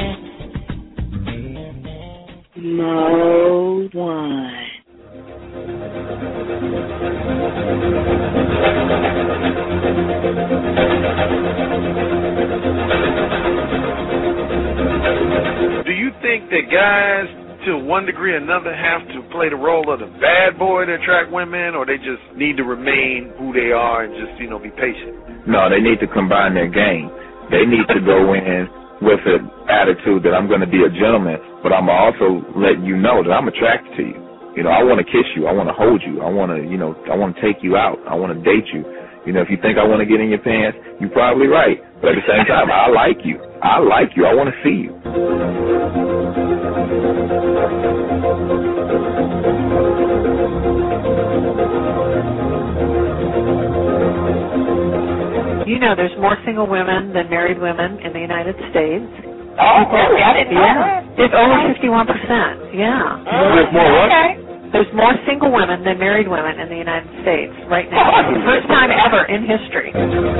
Mode One. Do you think that guys, to one degree or another, have to play the role of the bad boy to attract women, or they just need to remain who they are and just, you know, be patient? No, they need to combine their game. They need to go in with an attitude that I'm going to be a gentleman, but I'm also letting you know that I'm attracted to you. You know, I want to kiss you. I want to hold you. I want to, you know, I want to take you out. I want to date you. You know, if you think I want to get in your pants, you're probably right. But at the same time, I like you. I like you. I want to see you. You know, there's more single women than married women in the United States. Oh, really? I didn't know yeah. that. It's over fifty-one percent. Yeah. Oh, there's more what? Okay. There's more single women than married women in the United States right now. It's the first time ever in history.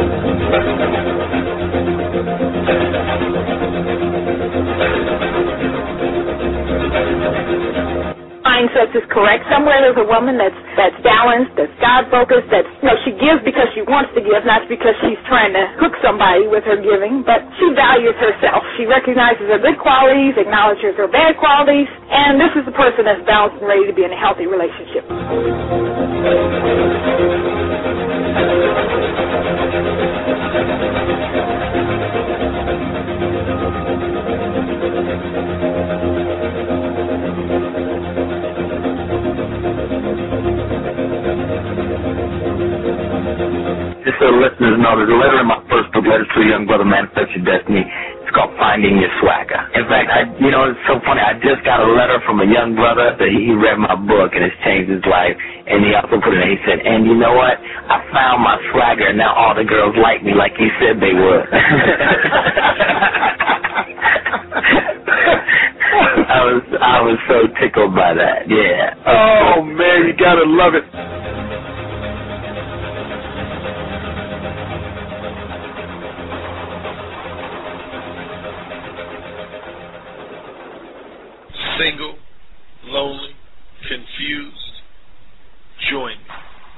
Mindset is correct. Somewhere there's a woman that's that's balanced, that's God focused, that's you know she gives because she wants to give, not because she's trying to hook somebody with her giving. But she values herself. She recognizes her good qualities, acknowledges her bad qualities, and this is the person that's balanced and ready to be in a healthy relationship. Just so listeners know, there's a letter in my first book, Letters to a Young Brother, Manifest Your Destiny. It's called Finding Your Swagger. In fact, I, you know, it's so funny. I just got a letter from a young brother that he read my book and it's changed his life. And he also put it in, he said, and you know what? I found my swagger and now all the girls like me like you said they would. I was I was so tickled by that, yeah. Oh, man, you got to love it. Single, lonely, confused, join me.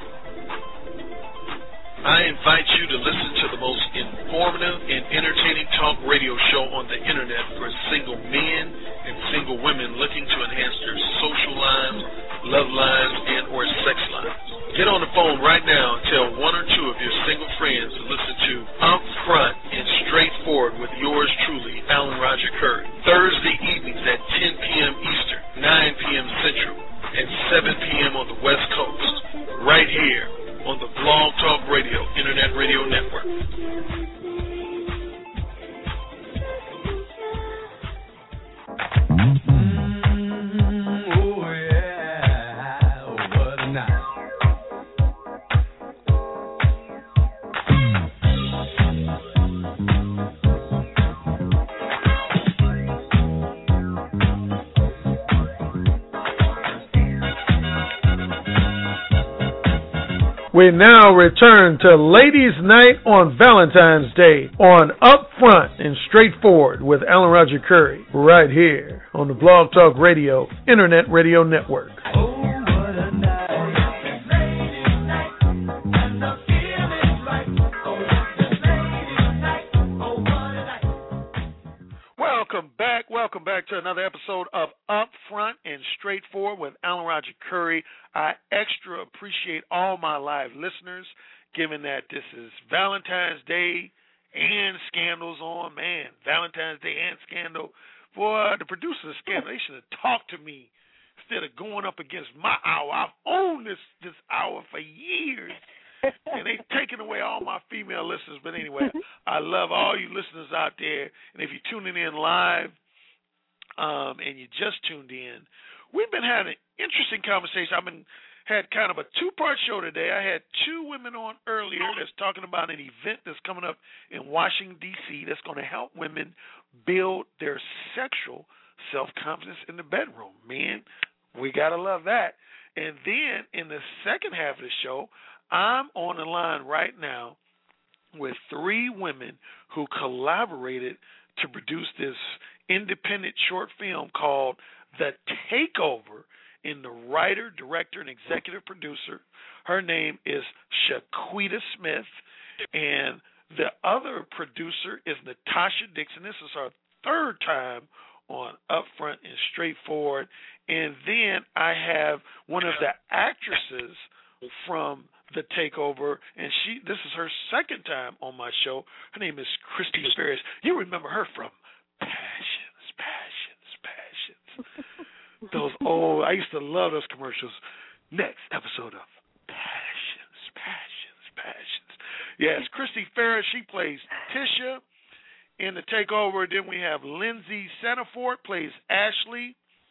I invite you to listen to the most informative and entertaining talk radio show on the internet for single men and single women looking to enhance their social lives, love lives, and or sex lives. Get on the phone right now and tell one or two of your single friends to listen to Upfront and Straightforward with yours truly, Alan Roger Curry. Thursday evenings at ten p.m. Eastern, nine p.m. Central, and seven p.m. on the West Coast. Right here on the Blog Talk Radio, Internet Radio Network. We now return to Ladies' Night on Valentine's Day on Upfront and Straightforward with Alan Roger Curry, right here on the Blog Talk Radio, Internet Radio Network. Welcome back. Welcome back to another episode of Upfront and Straightforward with Alan Roger Curry. I extra appreciate all my live listeners, given that this is Valentine's Day and Scandal's on. Man, Valentine's Day and Scandal. Boy, the producers of Scandal, they should have talked to me instead of going up against my hour. I've owned this, this hour for years. And they've taken away all my female listeners. But anyway, I love all you listeners out there. And if you're tuning in live um, and you just tuned in, we've been having an interesting conversation. I've been had kind of a two-part show today. I had two women on earlier that's talking about an event that's coming up in Washington, D C that's going to help women build their sexual self-confidence in the bedroom. Man, we got to love that. And then in the second half of the show, I'm on the line right now with three women who collaborated to produce this independent short film called The Takeover, and the writer, director, and executive producer, her name is Shaquita Smith, and the other producer is Natasha Dixon. This is her third time on Upfront and Straightforward. And then I have one of the actresses from The Takeover, and she this is her second time on my show. Her name is Christy Ferris. You remember her from Passions, Passions, Passions. Those old, I used to love those commercials. Next episode of Passions, Passions, Passions. Yes, Christy Ferris, she plays Tisha in The Takeover. Then we have Lindsay Centerford, plays Ashley.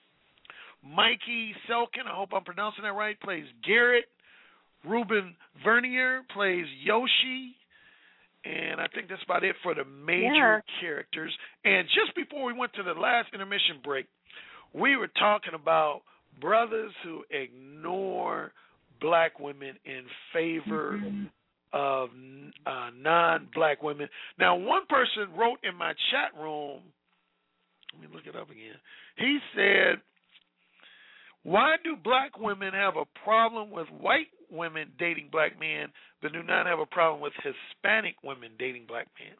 Mikey Selkin, I hope I'm pronouncing that right, plays Garrett. Ruben Vernier plays Yoshi. And I think that's about it for the major Yeah. characters. And just before we went to the last intermission break, we were talking about brothers who ignore black women in favor mm-hmm. of uh, non-black women. Now, one person wrote in my chat room, let me look it up again. He said, why do black women have a problem with white women dating black men, but do not have a problem with Hispanic women dating black men?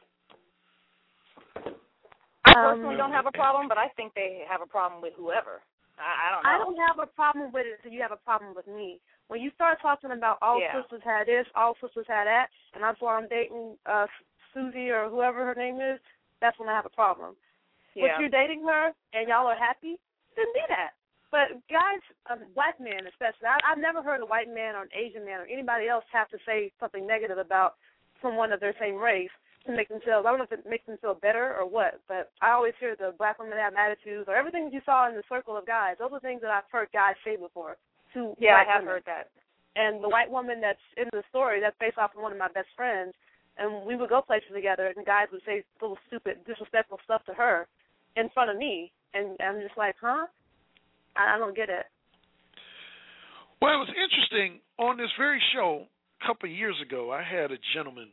I personally don't have a problem, but I think they have a problem with whoever. I, I don't know. I don't have a problem with it until you have a problem with me. When you start talking about all yeah. sisters had this, all sisters had that, and that's why I'm dating uh, Susie or whoever her name is, that's when I have a problem. Yeah. If you're dating her and y'all are happy, then do that. But guys, um, black men especially, I, I've never heard a white man or an Asian man or anybody else have to say something negative about someone of their same race to make themselves, I don't know if it makes them feel better or what, but I always hear the black women have attitudes or everything that you saw in the circle of guys. Those are things that I've heard guys say before. To yeah, I have women. heard that. And the white woman that's in the story, that's based off of one of my best friends, and we would go places together, and guys would say little stupid, disrespectful stuff to her in front of me, and I'm just like, huh? I don't get it. Well, it was interesting. On this very show, a couple of years ago, I had a gentleman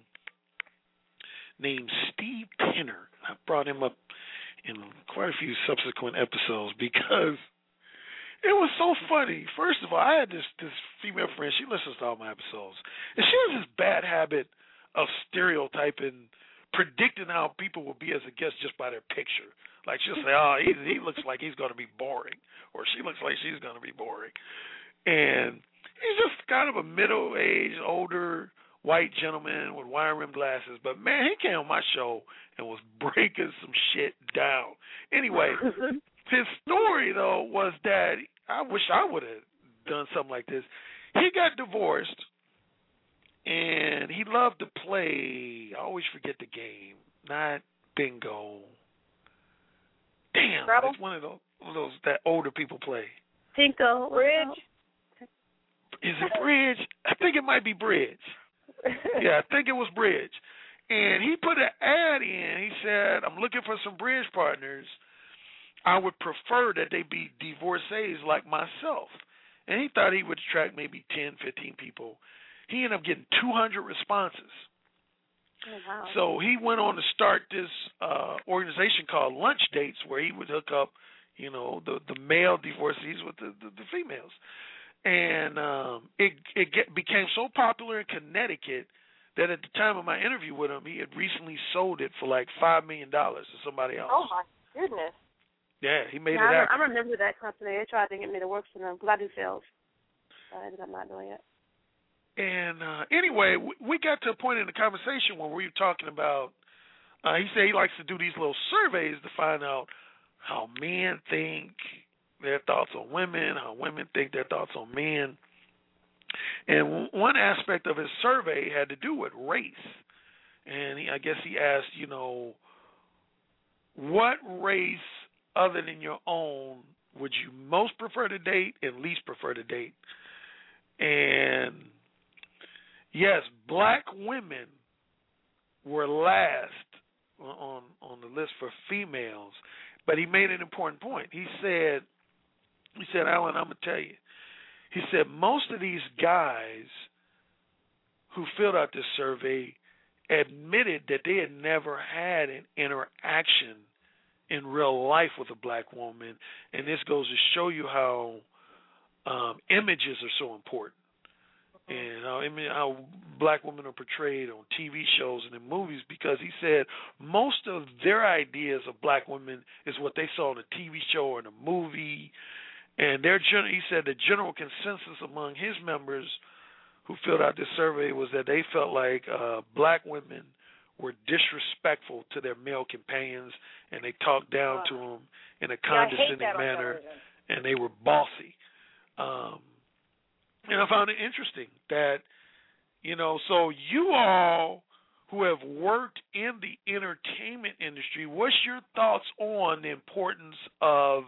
named Steve Tenner. I brought him up in quite a few subsequent episodes because it was so funny. First of all, I had this, this female friend. She listens to all my episodes. And she has this bad habit of stereotyping, predicting how people will be as a guest just by their picture. Like she'll say, oh, he, he looks like he's going to be boring, or she looks like she's going to be boring. And he's just kind of a middle-aged, older white gentleman with wire-rimmed glasses. But, man, he came on my show and was breaking some shit down. Anyway, his story, though, was that I wish I would have done something like this. He got divorced, and he loved to play, I always forget the game, not bingo. Damn, Scrabble? It's one of those, one of those that older people play. Tinko. Bridge? Is it bridge? I think it might be bridge. Yeah, I think it was bridge. And he put an ad in. He said, I'm looking for some bridge partners. I would prefer that they be divorcees like myself. And he thought he would attract maybe ten, fifteen people. He ended up getting two hundred responses. Oh, wow. So he went on to start this uh, organization called Lunch Dates, where he would hook up, you know, the, the male divorcees with the, the, the females. And um, it it get, became so popular in Connecticut that at the time of my interview with him, he had recently sold it for like five million dollars to somebody else. Oh, my goodness. Yeah, he made yeah, it I, happen. I remember that company. They tried to get me to work for them because I do sales. I ended up not doing it. And uh, anyway, we, we got to a point in the conversation where we were talking about, uh, he said he likes to do these little surveys to find out how men think, their thoughts on women, how women think their thoughts on men. And one aspect of his survey had to do with race. And he, I guess he asked, you know, what race other than your own would you most prefer to date and least prefer to date? And yes, black women were last on on the list for females, but he made an important point. He said, he said, Alan, I'm gonna tell you. He said most of these guys who filled out this survey admitted that they had never had an interaction in real life with a black woman, and this goes to show you how um, images are so important. And how, I mean, how black women are portrayed on T V shows and in movies, because he said most of their ideas of black women is what they saw in a T V show or in a movie. And their gen- he said the general consensus among his members who filled out this survey was that they felt like uh, black women were disrespectful to their male companions, and they talked down to them in a condescending yeah, manner, and they were bossy. Um, and I found it interesting that, you know, so you all who have worked in the entertainment industry, what's your thoughts on the importance of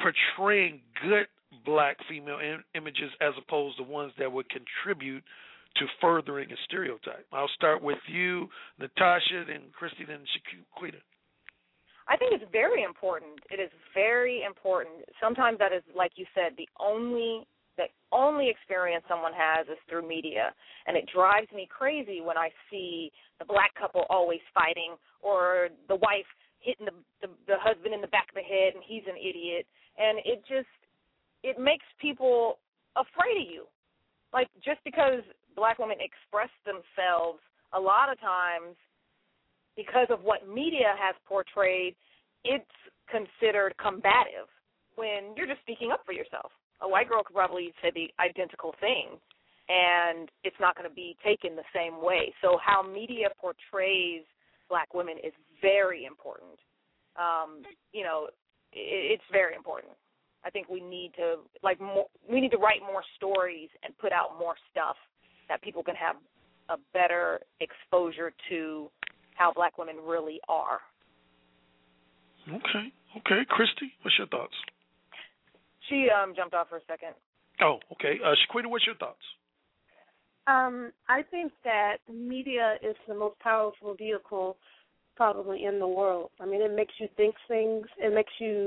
portraying good black female im- images as opposed to ones that would contribute to furthering a stereotype? I'll start with you, Natasha, then Christy, then Shaquita. I think it's very important. It is very important. Sometimes that is, like you said, the only the only experience someone has is through media, and it drives me crazy when I see the black couple always fighting, or the wife hitting the, the the husband in the back of the head, and he's an idiot, and it just it makes people afraid of you. Like, just because black women express themselves a lot of times, because of what media has portrayed, it's considered combative when you're just speaking up for yourself. A white girl could probably say the identical thing, and it's not going to be taken the same way. So how media portrays black women is very important. Um, you know, it, it's very important. I think we need to like more, we need to write more stories and put out more stuff that people can have a better exposure to how black women really are. Okay, okay. Christy, what's your thoughts? She um, jumped off for a second. Oh, okay. Uh, Shaquita, what's your thoughts? Um, I think that media is the most powerful vehicle probably in the world. I mean, it makes you think things. It makes you,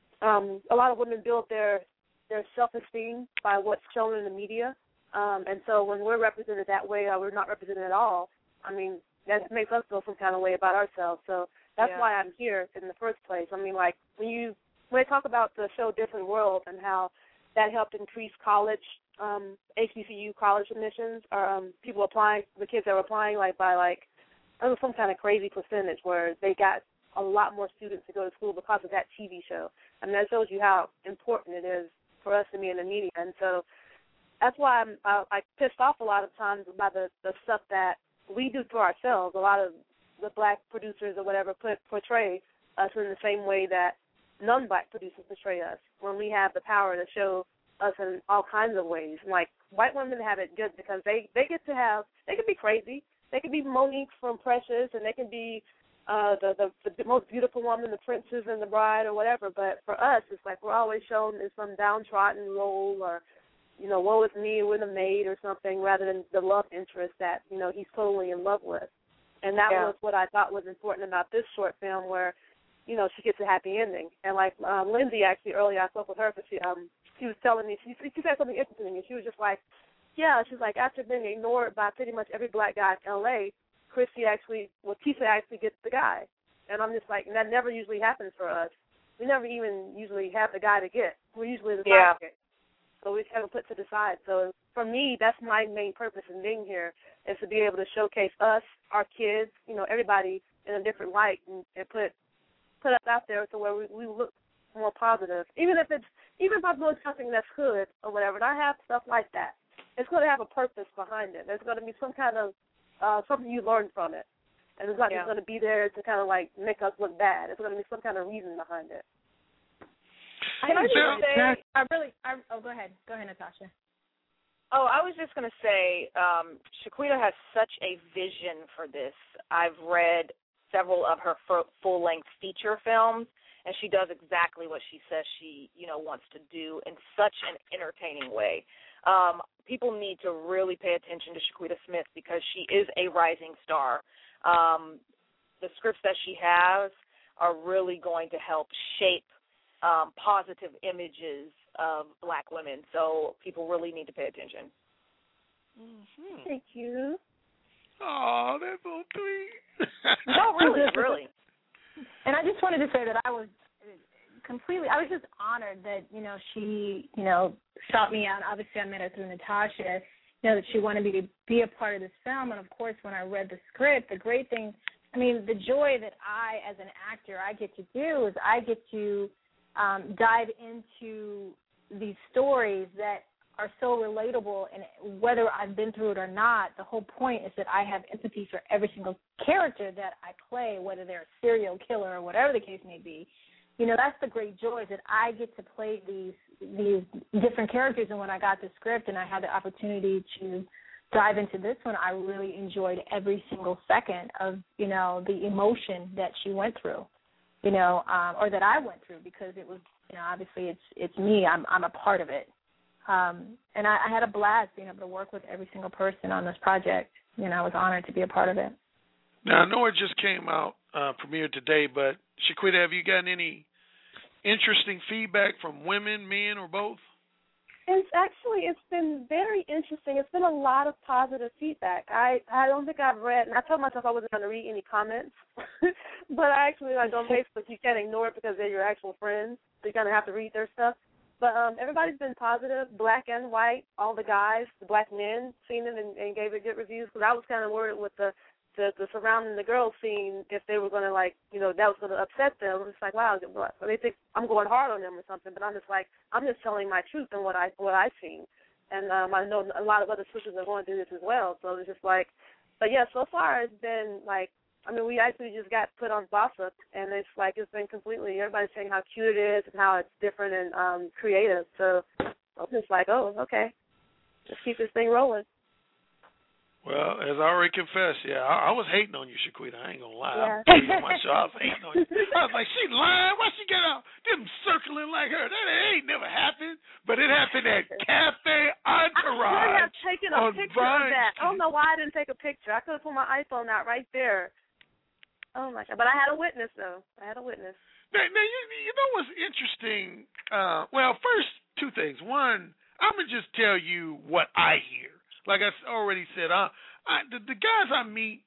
um, a lot of women build their, their self-esteem by what's shown in the media. Um, and so when we're represented that way or we're not represented at all, I mean, that makes us feel some kind of way about ourselves. So that's yeah. why I'm here in the first place. I mean, like, when you when they talk about the show Different World and how that helped increase college, um, H B C U college admissions, or um, people applying, the kids that were applying, like, by, like, it was some kind of crazy percentage where they got a lot more students to go to school because of that T V show. I mean, that shows you how important it is for us to be in the media. And so that's why I'm uh, I pissed off a lot of times by the, the stuff that we do for ourselves. A lot of the black producers or whatever put, portray us in the same way that non-black producers portray us, when we have the power to show us in all kinds of ways. Like, white women have it good because they, they get to have, they can be crazy. They can be Monique from Precious, and they can be uh, the, the the most beautiful woman, the princess and the bride or whatever. But for us, it's like we're always shown in some downtrodden role, or, you know, woe is me with a maid or something, rather than the love interest that, you know, he's totally in love with. And that yeah. was what I thought was important about this short film, where, you know, she gets a happy ending. And like um, Lindsay, actually, earlier I spoke with her, because she, um, she was telling me, she, she said something interesting, and she was just like, yeah, she's like, after being ignored by pretty much every black guy in L A, Christy actually, well, Keisha actually gets the guy. And I'm just like, and that never usually happens for us. We never even usually have the guy to get. We're usually the yeah. sidekick. So we kind of put to the side. So for me, that's my main purpose in being here, is to be able to showcase us, our kids, you know, everybody in a different light, and, and put put us out there to where we, we look more positive. Even if it's even if I'm doing something that's good or whatever, and I have stuff like that, it's going to have a purpose behind it. There's going to be some kind of uh, something you learn from it, and it's not yeah. just going to be there to kind of like make us look bad. It's going to be some kind of reason behind it. Can I just say, I really, I, oh, go ahead. Go ahead, Natasha. Oh, I was just going to say, um, Shaquita has such a vision for this. I've read several of her full-length feature films, and she does exactly what she says she, you know, wants to do in such an entertaining way. Um, people need to really pay attention to Shaquita Smith, because she is a rising star. Um, the scripts that she has are really going to help shape Um, positive images of black women, so people really need to pay attention. Mm-hmm. Thank you. Oh, that's so sweet. No, really, really. And I just wanted to say that I was completely, I was just honored that, you know, she, you know, sought me out. Obviously, I met her through Natasha, you know, that she wanted me to be a part of this film. And, of course, when I read the script, the great thing, I mean, the joy that I, as an actor, I get to do is I get to Um, dive into these stories that are so relatable, and whether I've been through it or not, the whole point is that I have empathy for every single character that I play, whether they're a serial killer or whatever the case may be. You know, that's the great joy, is that I get to play these these different characters. And when I got the script and I had the opportunity to dive into this one, I really enjoyed every single second of, you know, the emotion that she went through. You know, um, or that I went through, because it was, you know, obviously it's it's me. I'm I'm a part of it. Um, and I, I had a blast being able to work with every single person on this project. You know, I was honored to be a part of it. Now, I know it just came out, uh, premiered today, but Shaquita, have you gotten any interesting feedback from women, men, or both? It's actually, it's been very interesting. It's been a lot of positive feedback. I, I don't think I've read, and I told myself I wasn't going to read any comments, but I actually, like on Facebook, you can't ignore it because they're your actual friends, so you kind of have to read their stuff. But um, everybody's been positive, black and white, all the guys, the black men seen it and, and gave it good reviews, because I was kind of worried with the The, the surrounding the girls scene, if they were going to, like, you know, that was going to upset them. It's like, wow, they think I'm going hard on them or something, but I'm just like, I'm just telling my truth and what, I, what I've seen. And um, I know a lot of other sisters are going through this as well, so it's just like, but yeah, so far it's been like, I mean, we actually just got put on Boss Up, and it's like, it's been completely, everybody's saying how cute it is and how it's different and um, creative, so I'm just like, oh, okay, just keep this thing rolling. Well, as I already confessed, yeah, I, I was hating on you, Shaquita. I ain't gonna lie. Yeah. I, on my show, I was hating on you. I was like, she lying. Why she get out them circling like her? That ain't never happened. But it happened at Cafe Entourage. I should have taken a picture Vine of that. Street. I don't know why I didn't take a picture. I could have put my iPhone out right there. Oh my God! But I had a witness though. I had a witness. Now, now you, you know what's interesting? Uh, well, first, two things. One, I'm gonna just tell you what I hear. Like I already said, I, I, the, the guys I meet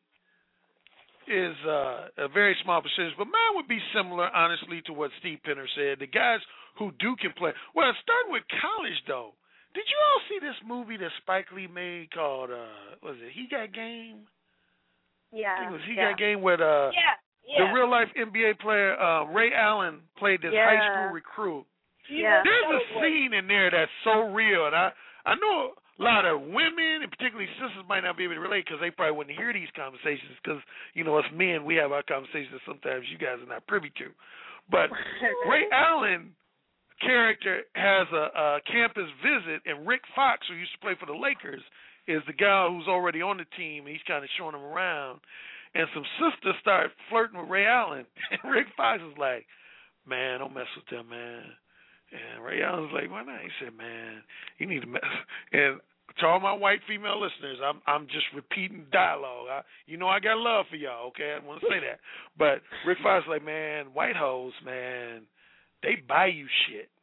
is uh, a very small percentage, but mine would be similar, honestly, to what Steve Penner said. The guys who do can play. Well, starting with college, though, did you all see this movie that Spike Lee made called, uh, what was it, He Got Game? Yeah. I think it was He yeah. Got Game with uh, yeah, yeah. the real-life N B A player, uh, Ray Allen, played this yeah. high school recruit. Yeah. There's a scene in there that's so real, and I, I know a lot of women, and particularly sisters, might not be able to relate because they probably wouldn't hear these conversations because, you know, us men, we have our conversations that sometimes you guys are not privy to. But Ray Allen character has a, a campus visit, and Rick Fox, who used to play for the Lakers, is the guy who's already on the team, and he's kind of showing him around. And some sisters start flirting with Ray Allen, and Rick Fox is like, man, don't mess with them, man. And Ray Allen was like, why not? He said, man, you need to mess. And to all my white female listeners, I'm I'm just repeating dialogue. I, you know I got love for y'all, okay? I want to say that. But Rick Fox was like, man, white hoes, man, they buy you shit.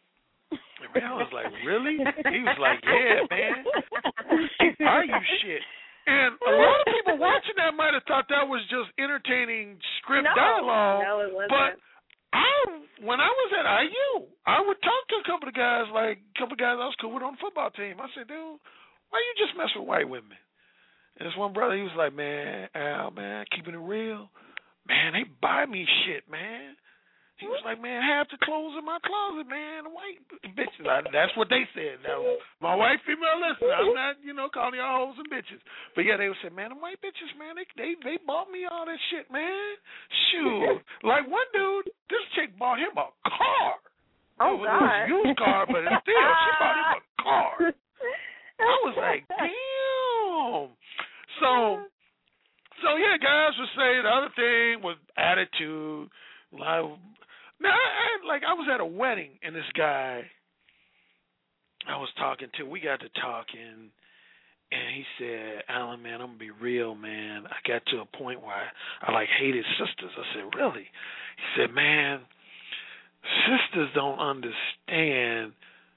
And Ray Allen was like, really? He was like, yeah, man, they buy you shit. And a lot of people watching that might have thought that was just entertaining script no, dialogue. No, it wasn't. But I, when I was at I U, I would talk to a couple of guys, like a couple of guys I was cool with on the football team. I said, dude, why you just mess with white women? And this one brother, he was like, man, Al, man, keeping it real, man, they buy me shit, man. He was like, man, half the clothes in my closet, man, the white bitches. I, that's what they said. Now, my white female listener, I'm not, you know, calling y'all hoes and bitches. But yeah, they would say, man, the white bitches, man, they they they bought me all that shit, man. Shoot. Like one dude, this chick bought him a car. Oh, it was, God. It was a used car, but still, she bought him a car. I was like, damn. So, so yeah, guys would say the other thing was attitude. Like, now, I, I, like, I was at a wedding, and this guy I was talking to, we got to talking, and he said, Alan, man, I'm going to be real, man. I got to a point where I, I, like, hated sisters. I said, really? He said, man, sisters don't understand.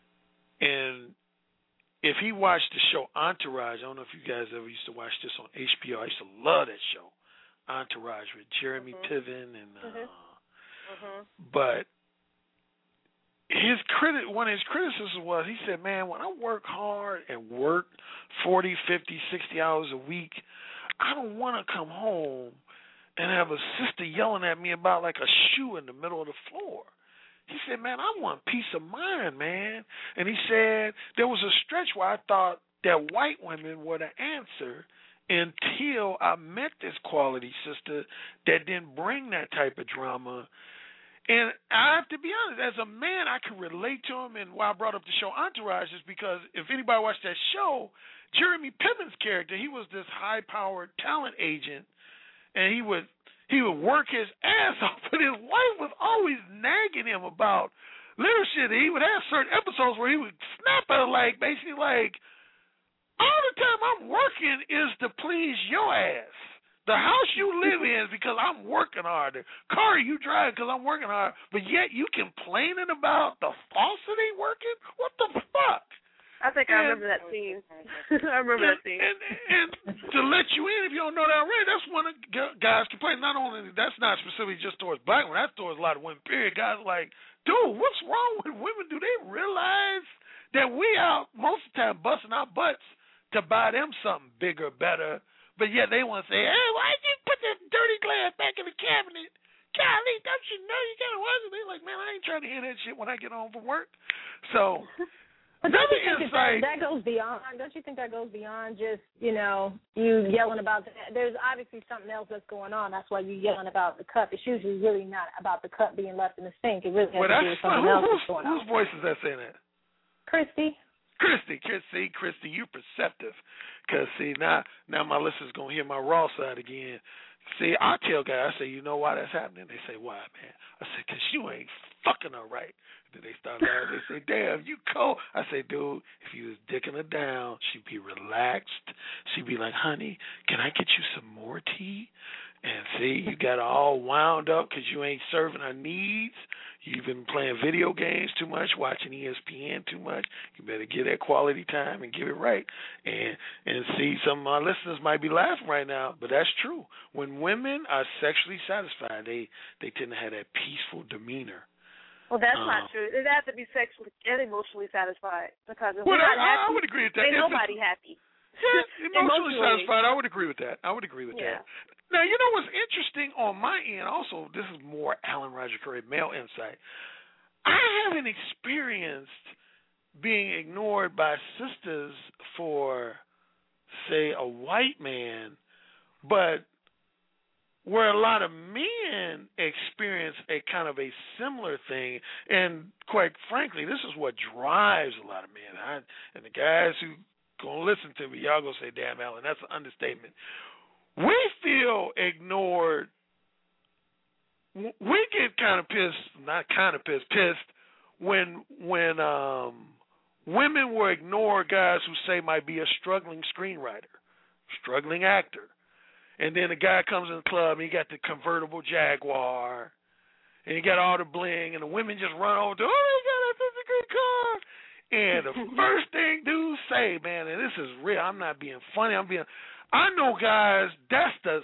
And if he watched the show Entourage, I don't know if you guys ever used to watch this on H B O. I used to love that show, Entourage, with Jeremy mm-hmm. Piven and uh, mm-hmm. Mm-hmm. But his criti- one of his criticisms was, he said, man, when I work hard and work forty, fifty, sixty hours a week, I don't want to come home and have a sister yelling at me about like a shoe in the middle of the floor. He said, man, I want peace of mind, man. And he said there was a stretch where I thought that white women were the answer until I met this quality sister that didn't bring that type of drama. And I have to be honest, as a man, I can relate to him. And why I brought up the show Entourage is because if anybody watched that show, Jeremy Piven's character, he was this high-powered talent agent, and he would he would work his ass off, but his wife was always nagging him about, little shit. He would have certain episodes where he would snap at her, like, basically, like, all the time I'm working is to please your ass. The house you live in is because I'm working hard. The car you drive because I'm working hard. But yet you complaining about the faucet ain't working? What the fuck? I think and, I remember that scene. I remember and, that scene. And, and to let you in, if you don't know that already, that's one of the guys complaining. Not only, that's not specifically just towards black women, that's towards a lot of women, period. Guys are like, dude, what's wrong with women? Do they realize that we out most of the time busting our butts to buy them something bigger, better? But yet they want to say, hey, why'd you put this dirty glass back in the cabinet? Golly, don't you know you got to wash it? They're like, man, I ain't trying to hear that shit when I get home from work. So, but don't you think insight, that, that goes beyond, don't you think that goes beyond just, you know, you yelling about that? There's obviously something else that's going on. That's why you're yelling about the cup. It's usually really not about the cup being left in the sink. It really has well, to do with something who, else who's, that's going whose on. Whose voice is that saying that? Christy. Christy, Christy, Christy, you perceptive. Because, see, now now my listeners going to hear my raw side again. See, I tell guys, I say, you know why that's happening? They say, why, man? I say, because you ain't fucking her right. Then they start laughing. They say, damn, you cold. I say, dude, if you was dicking her down, she'd be relaxed. She'd be like, honey, can I get you some more tea? And see, you got her all wound up because you ain't serving her needs. You've been playing video games too much, watching E S P N too much. You better get that quality time and give it right. And and see, some of my listeners might be laughing right now, but that's true. When women are sexually satisfied, they, they tend to have that peaceful demeanor. Well, that's um, not true. It has to be sexually and emotionally satisfied. Because if well, we're not I, happy, I would agree with that. ain't If nobody happy. Yeah, emotionally, emotionally satisfied, I would agree with that. I would agree with yeah. that. Now, you know what's interesting on my end also, this is more Alan Roger Curry, male insight. I haven't experienced being ignored by sisters for, say, a white man, but where a lot of men experience a kind of a similar thing, and quite frankly, this is what drives a lot of men. I, and the guys who gonna listen to me, y'all gonna say, damn, Alan, that's an understatement. We feel ignored. We get kind of pissed, not kind of pissed, pissed when when um, women will ignore guys who say might be a struggling screenwriter, struggling actor. And then the guy comes in the club and he got the convertible Jaguar and he got all the bling and the women just run over to, oh my God, that's a good car. And the first thing dudes say, man, and this is real, I'm not being funny, I'm being, I know guys, that's the,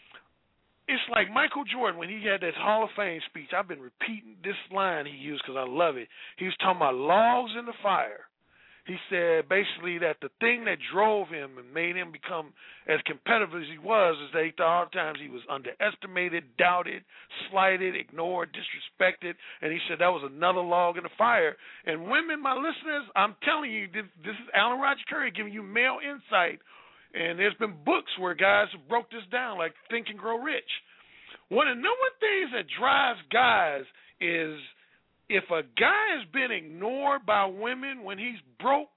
it's like Michael Jordan when he had that Hall of Fame speech. I've been repeating this line he used because I love it. He was talking about logs in the fire. He said basically that the thing that drove him and made him become as competitive as he was is that he thought all the times he was underestimated, doubted, slighted, ignored, disrespected, and he said that was another log in the fire. And women, my listeners, I'm telling you, this, this is Alan Roger Curry giving you male insight, and there's been books where guys have broke this down, like Think and Grow Rich. One of the number one things that drives guys is if a guy has been ignored by women when he's broke,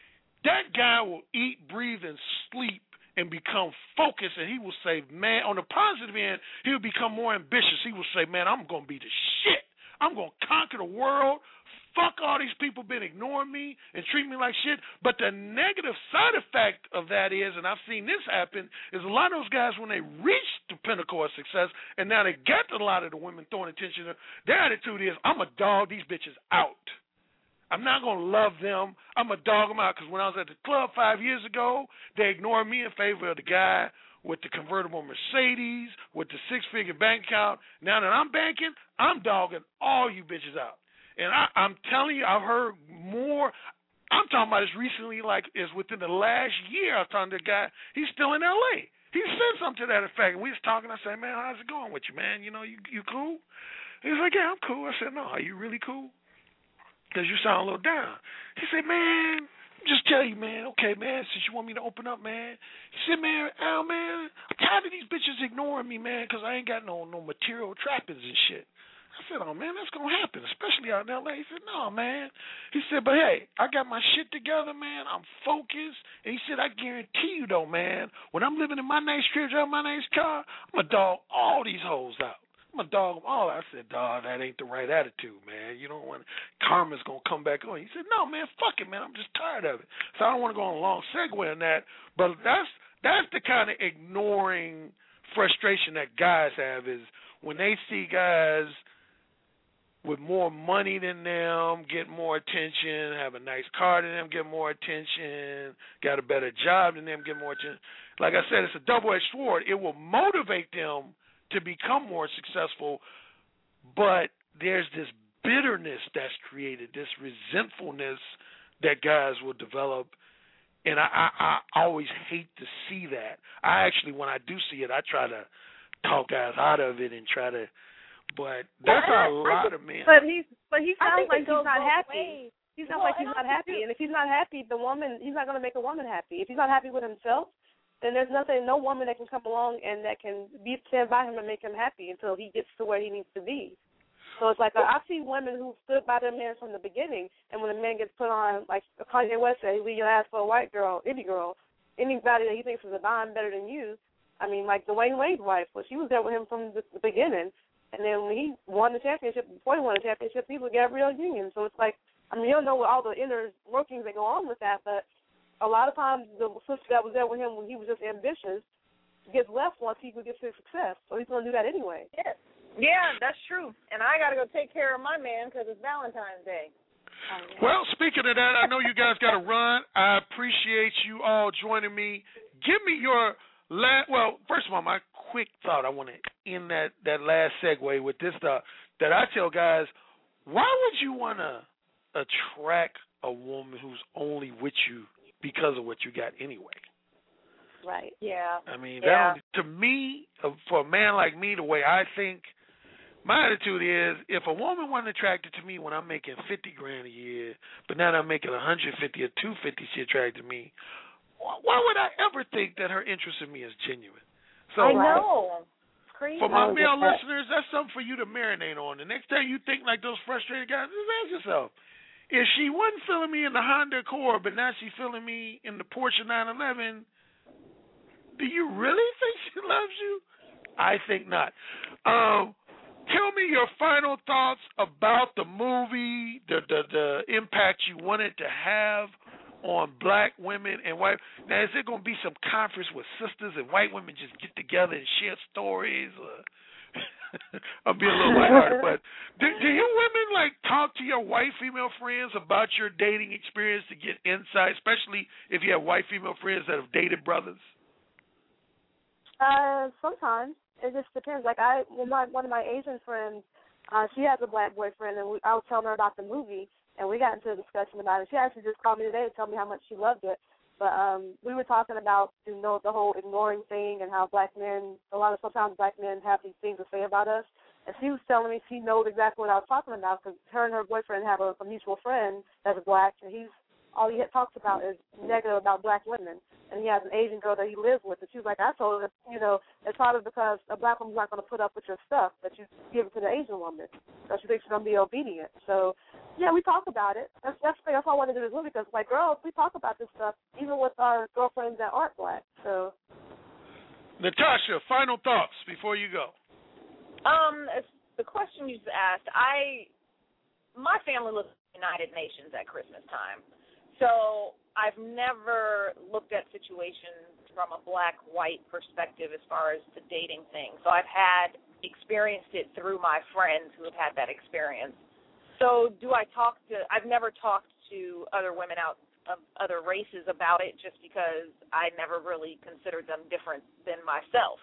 that guy will eat, breathe, and sleep and become focused, and he will say, man, on the positive end, he will become more ambitious. He will say, man, I'm going to be the shit. I'm going to conquer the world. Fuck all these people been ignoring me and treat me like shit. But the negative side effect of that is, and I've seen this happen, is a lot of those guys, when they reach the pinnacle of success, and now they get a lot of the women throwing attention to them, their attitude is, I'm going to dog these bitches out. I'm not going to love them. I'm going to dog them out. Because when I was at the club five years ago, they ignored me in favor of the guy with the convertible Mercedes, with the six-figure bank account. Now that I'm banking, I'm dogging all you bitches out. And I, I'm telling you, I've heard more. I'm talking about this recently, like is within the last year. I was talking to a guy. He's still in L A. He said something to that effect. And we was talking. I said, man, how's it going with you, man? You know, you you cool? He was like, yeah, I'm cool. I said, no, are you really cool? Because you sound a little down. He said, man, just tell you, man, okay, man, since you want me to open up, man. He said, man, Al, man, I'm tired of these bitches ignoring me, man, because I ain't got no no material trappings and shit. I said, oh, man, that's going to happen, especially out in L A. He said, no, man. He said, but, hey, I got my shit together, man. I'm focused. And he said, I guarantee you, though, man, when I'm living in my nice crib, driving my nice car, I'm going to dog all these hoes out. I'm going to dog them all. I said, dog, that ain't the right attitude, man. You don't want karma's going to come back on. He said, no, man, fuck it, man. I'm just tired of it. So I don't want to go on a long segue on that, but that's that's the kind of ignoring frustration that guys have is when they see guys with more money than them get more attention, have a nice car than them get more attention, got a better job than them get more attention. Like I said, it's a double-edged sword. It will motivate them to become more successful, but there's this bitterness that's created, this resentfulness that guys will develop, and I, I, I always hate to see that. I actually, when I do see it, I try to talk guys out of it and try to, but that's well, a lot think, of men. But he's, but he sounds like he's not Ways. happy. He sounds well, like he's not happy, and if he's not happy, the woman, he's not going to make a woman happy. If he's not happy with himself, then there's nothing, no woman that can come along and that can be stand by him and make him happy until he gets to where he needs to be. So it's like, I see women who stood by their man from the beginning, and when a man gets put on, like Kanye West said, leave your ass for a white girl, any girl, anybody that he thinks is a dime better than you. I mean, like Dwayne Wade's wife, well, she was there with him from the, the beginning, and then when he won the championship, before he won the championship, he was with Gabrielle Union. So it's like, I mean, you don't know what all the inner workings that go on with that, but a lot of times the sister that was there with him when he was just ambitious gets left once he gets his success. So he's going to do that anyway. Yeah, yeah, that's true. And I got to go take care of my man because it's Valentine's Day. Well, speaking of that, I know you guys got to run. I appreciate you all joining me. Give me your last, well, first of all, my quick thought. I want to end that, that last segue with this thought that I tell guys, why would you want to attract a woman who's only with you because of what you got anyway? Right. Yeah. I mean, yeah. that to me, for a man like me, the way I think, my attitude is, if a woman wasn't attracted to me when I'm making fifty grand a year, but now that I'm making one hundred fifty or two hundred fifty, she attracted me, why would I ever think that her interest in me is genuine? So I know. It's crazy. For my male listeners, that's something for you to marinate on. The next time you think like those frustrated guys, just ask yourself, if she wasn't feeling me in the Honda Accord, but now she's feeling me in the Porsche nine eleven, do you really think she loves you? I think not. Um, tell me your final thoughts about the movie, the, the the impact you want it to have on black women and white. Now, is there going to be some conference where sisters and white women just get together and share stories? Or I'll be a little lighthearted, but do, do you women like talk to your white female friends about your dating experience to get insight, especially if you have white female friends that have dated brothers? Uh, sometimes it just depends. Like I, well, my one of my Asian friends, uh, she has a black boyfriend, and we, I was telling her about the movie, and we got into a discussion about it. She actually just called me today to tell me how much she loved it. But um, we were talking about, you know, the whole ignoring thing and how black men, a lot of sometimes black men have these things to say about us. And she was telling me she knows exactly what I was talking about because her and her boyfriend have a, a mutual friend that's black, and he's all he talks about is negative about black women. And he has an Asian girl that he lives with. And she was like, I told her, you know, it's probably because a black woman's not going to put up with your stuff, that you give it to the Asian woman. So she thinks she's going to be obedient. So, yeah, we talk about it. That's that's, that's all I wanted to do this movie because, like, girls, we talk about this stuff even with our girlfriends that aren't black. So, Natasha, final thoughts before you go. Um, the question you just asked, I, my family looks at the United Nations at Christmas time. So I've never looked at situations from a black-white perspective as far as the dating thing. So I've had experienced it through my friends who have had that experience. So do I talk to – I've never talked to other women out of other races about it just because I never really considered them different than myself.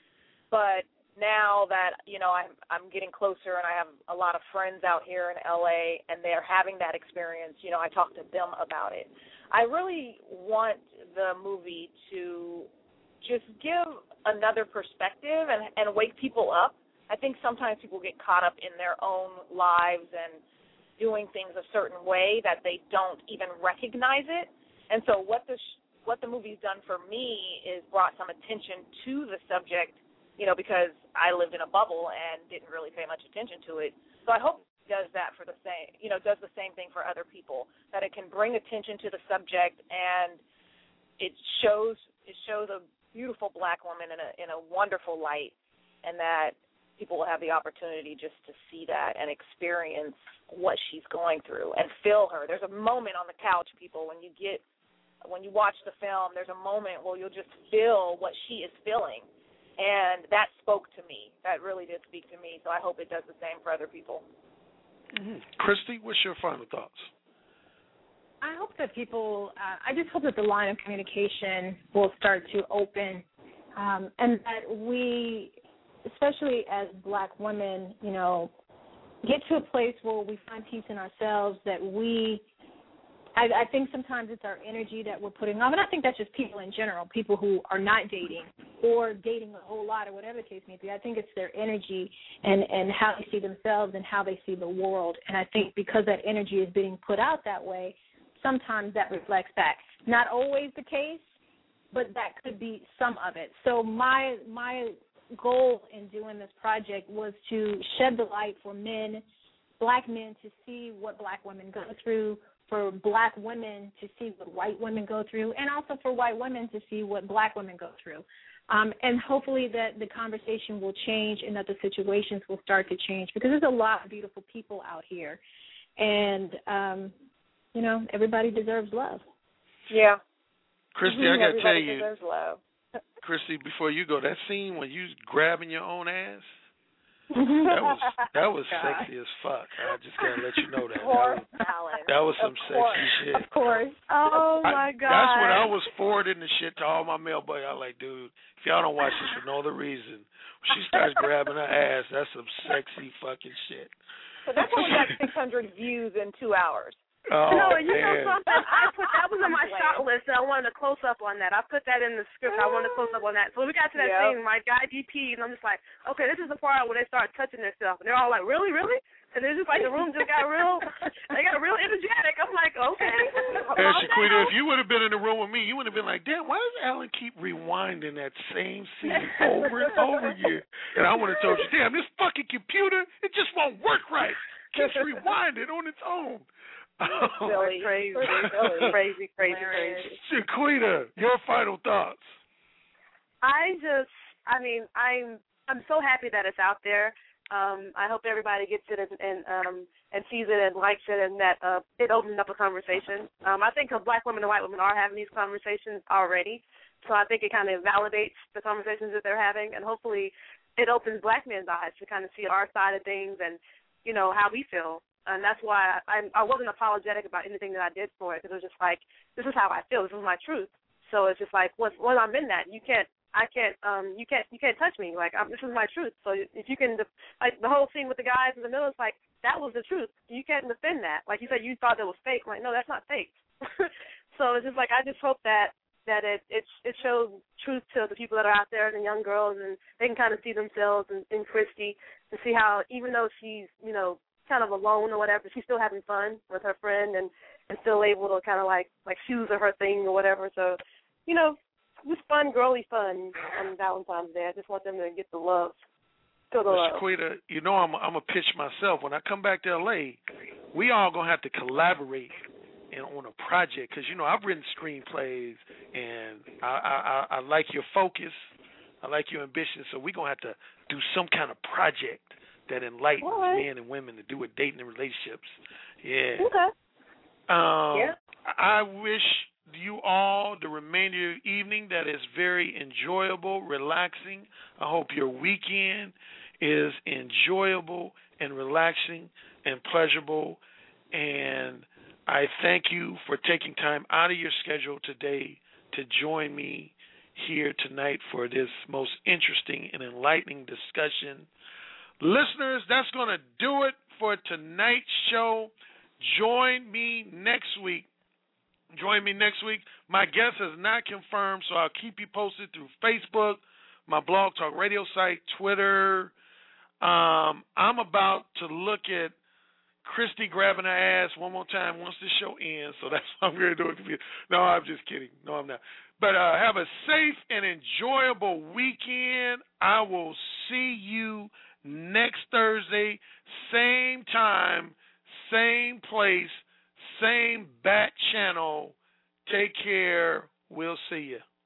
But now that, you know, I'm, I'm getting closer and I have a lot of friends out here in L A and they're having that experience, you know, I talk to them about it. I really want the movie to just give another perspective and, and wake people up. I think sometimes people get caught up in their own lives and doing things a certain way that they don't even recognize it. And so what the, sh- what the movie's done for me is brought some attention to the subject, you know, because I lived in a bubble and didn't really pay much attention to it. So I hope it does that for the same, you know, does the same thing for other people, that it can bring attention to the subject and it shows it shows a beautiful black woman in a in a wonderful light, and that people will have the opportunity just to see that and experience what she's going through and feel her. There's a moment on the couch, people, when you get, when you watch the film, there's a moment where you'll just feel what she is feeling. And that spoke to me. That really did speak to me. So I hope it does the same for other people. Mm-hmm. Christy, what's your final thoughts? I hope that people, uh, I just hope that the line of communication will start to open, um, and that we, especially as black women, you know, get to a place where we find peace in ourselves, that we, I, I think sometimes it's our energy that we're putting off, and I think that's just people in general, people who are not dating or dating a whole lot or whatever the case may be. I think it's their energy and, and how they see themselves and how they see the world, and I think because that energy is being put out that way, sometimes that reflects back. Not always the case, but that could be some of it. So my my goal in doing this project was to shed the light for men, black men, to see what black women go through, for black women to see what white women go through, and also for white women to see what black women go through. Um, and hopefully that the conversation will change and that the situations will start to change, because there's a lot of beautiful people out here. And, um, you know, everybody deserves love. Yeah. Christy, mm-hmm. I got to tell you, deserves love. Christy, before you go, that scene when you grabbing your own ass, that was that was God. sexy as fuck. I just gotta let you know that. Poor That was, Alan. that was some Of sexy course. shit. Of course. Oh, my I, God. That's when I was forwarding the shit to all my mailboys. I was like, dude, if y'all don't watch this for no other reason, when she starts grabbing her ass, that's some sexy fucking shit. So that's only got six hundred views in two hours. Oh, no, you man. know something? I put that was on my shot list, and I wanted to close up on that. I put that in the script. I wanted to close up on that. So when we got to that Yep. scene, my guy D P, and I'm just like, okay, this is the part where they start touching themselves, and they're all like, really, really? And it's just like the room just got real. They got real energetic. I'm like, okay. And Shaquita, if you would have been in the room with me, you would have been like, damn, why does Alan keep rewinding that same scene over and over again? And I would have told you, damn, this fucking computer, it just won't work right. It keeps rewinding on its own. Silly, crazy, crazy, crazy, crazy, crazy. Shaquita, your final thoughts. I just, I mean, I'm, I'm so happy that it's out there. Um, I hope everybody gets it and, and um and sees it and likes it, and that uh, it opens up a conversation. Um, I think black women and white women are having these conversations already, so I think it kind of validates the conversations that they're having, and hopefully it opens black men's eyes to kind of see our side of things and, you know, how we feel. And that's why I, I wasn't apologetic about anything that I did for it, because it was just like, this is how I feel. This is my truth. So it's just like, when, when I'm in that, you can't, I can't, um, you can't, you can't touch me. Like, I'm, this is my truth. So if you can, like the whole scene with the guys in the middle, it's like, that was the truth. You can't defend that. Like you said, you thought that was fake. I'm like, no, that's not fake. So it's just like, I just hope that that it it it shows truth to the people that are out there, the young girls, and they can kind of see themselves in, in Christy, and see how even though she's, you know, kind of alone or whatever, she's still having fun with her friend and, and still able to kind of like, like shoes are her thing or whatever. So, you know, just fun, girly fun on Valentine's Day. I just want them to get the love. Feel the love. Shaquita, you know I'm, I'm going to pitch myself. When I come back to L A, we all going to have to collaborate in, on a project, because, you know, I've written screenplays, and I, I, I, I like your focus. I like your ambition, so we're going to have to do some kind of project that enlightens right. men and women to do with dating and relationships. Yeah. Okay. Um, yeah. I wish you all the remainder of the evening that is very enjoyable, relaxing. I hope your weekend is enjoyable and relaxing and pleasurable. And I thank you for taking time out of your schedule today to join me here tonight for this most interesting and enlightening discussion. Listeners, that's going to do it for tonight's show. Join me next week. Join me next week. My guest is not confirmed, so I'll keep you posted through Facebook, my Blog Talk Radio site, Twitter. Um, I'm about to look at Christy grabbing her ass one more time once the show ends, so that's what I'm going to do. No, I'm just kidding. No, I'm not. But uh, have a safe and enjoyable weekend. I will see you next Thursday, same time, same place, same bat channel. Take care. We'll see you.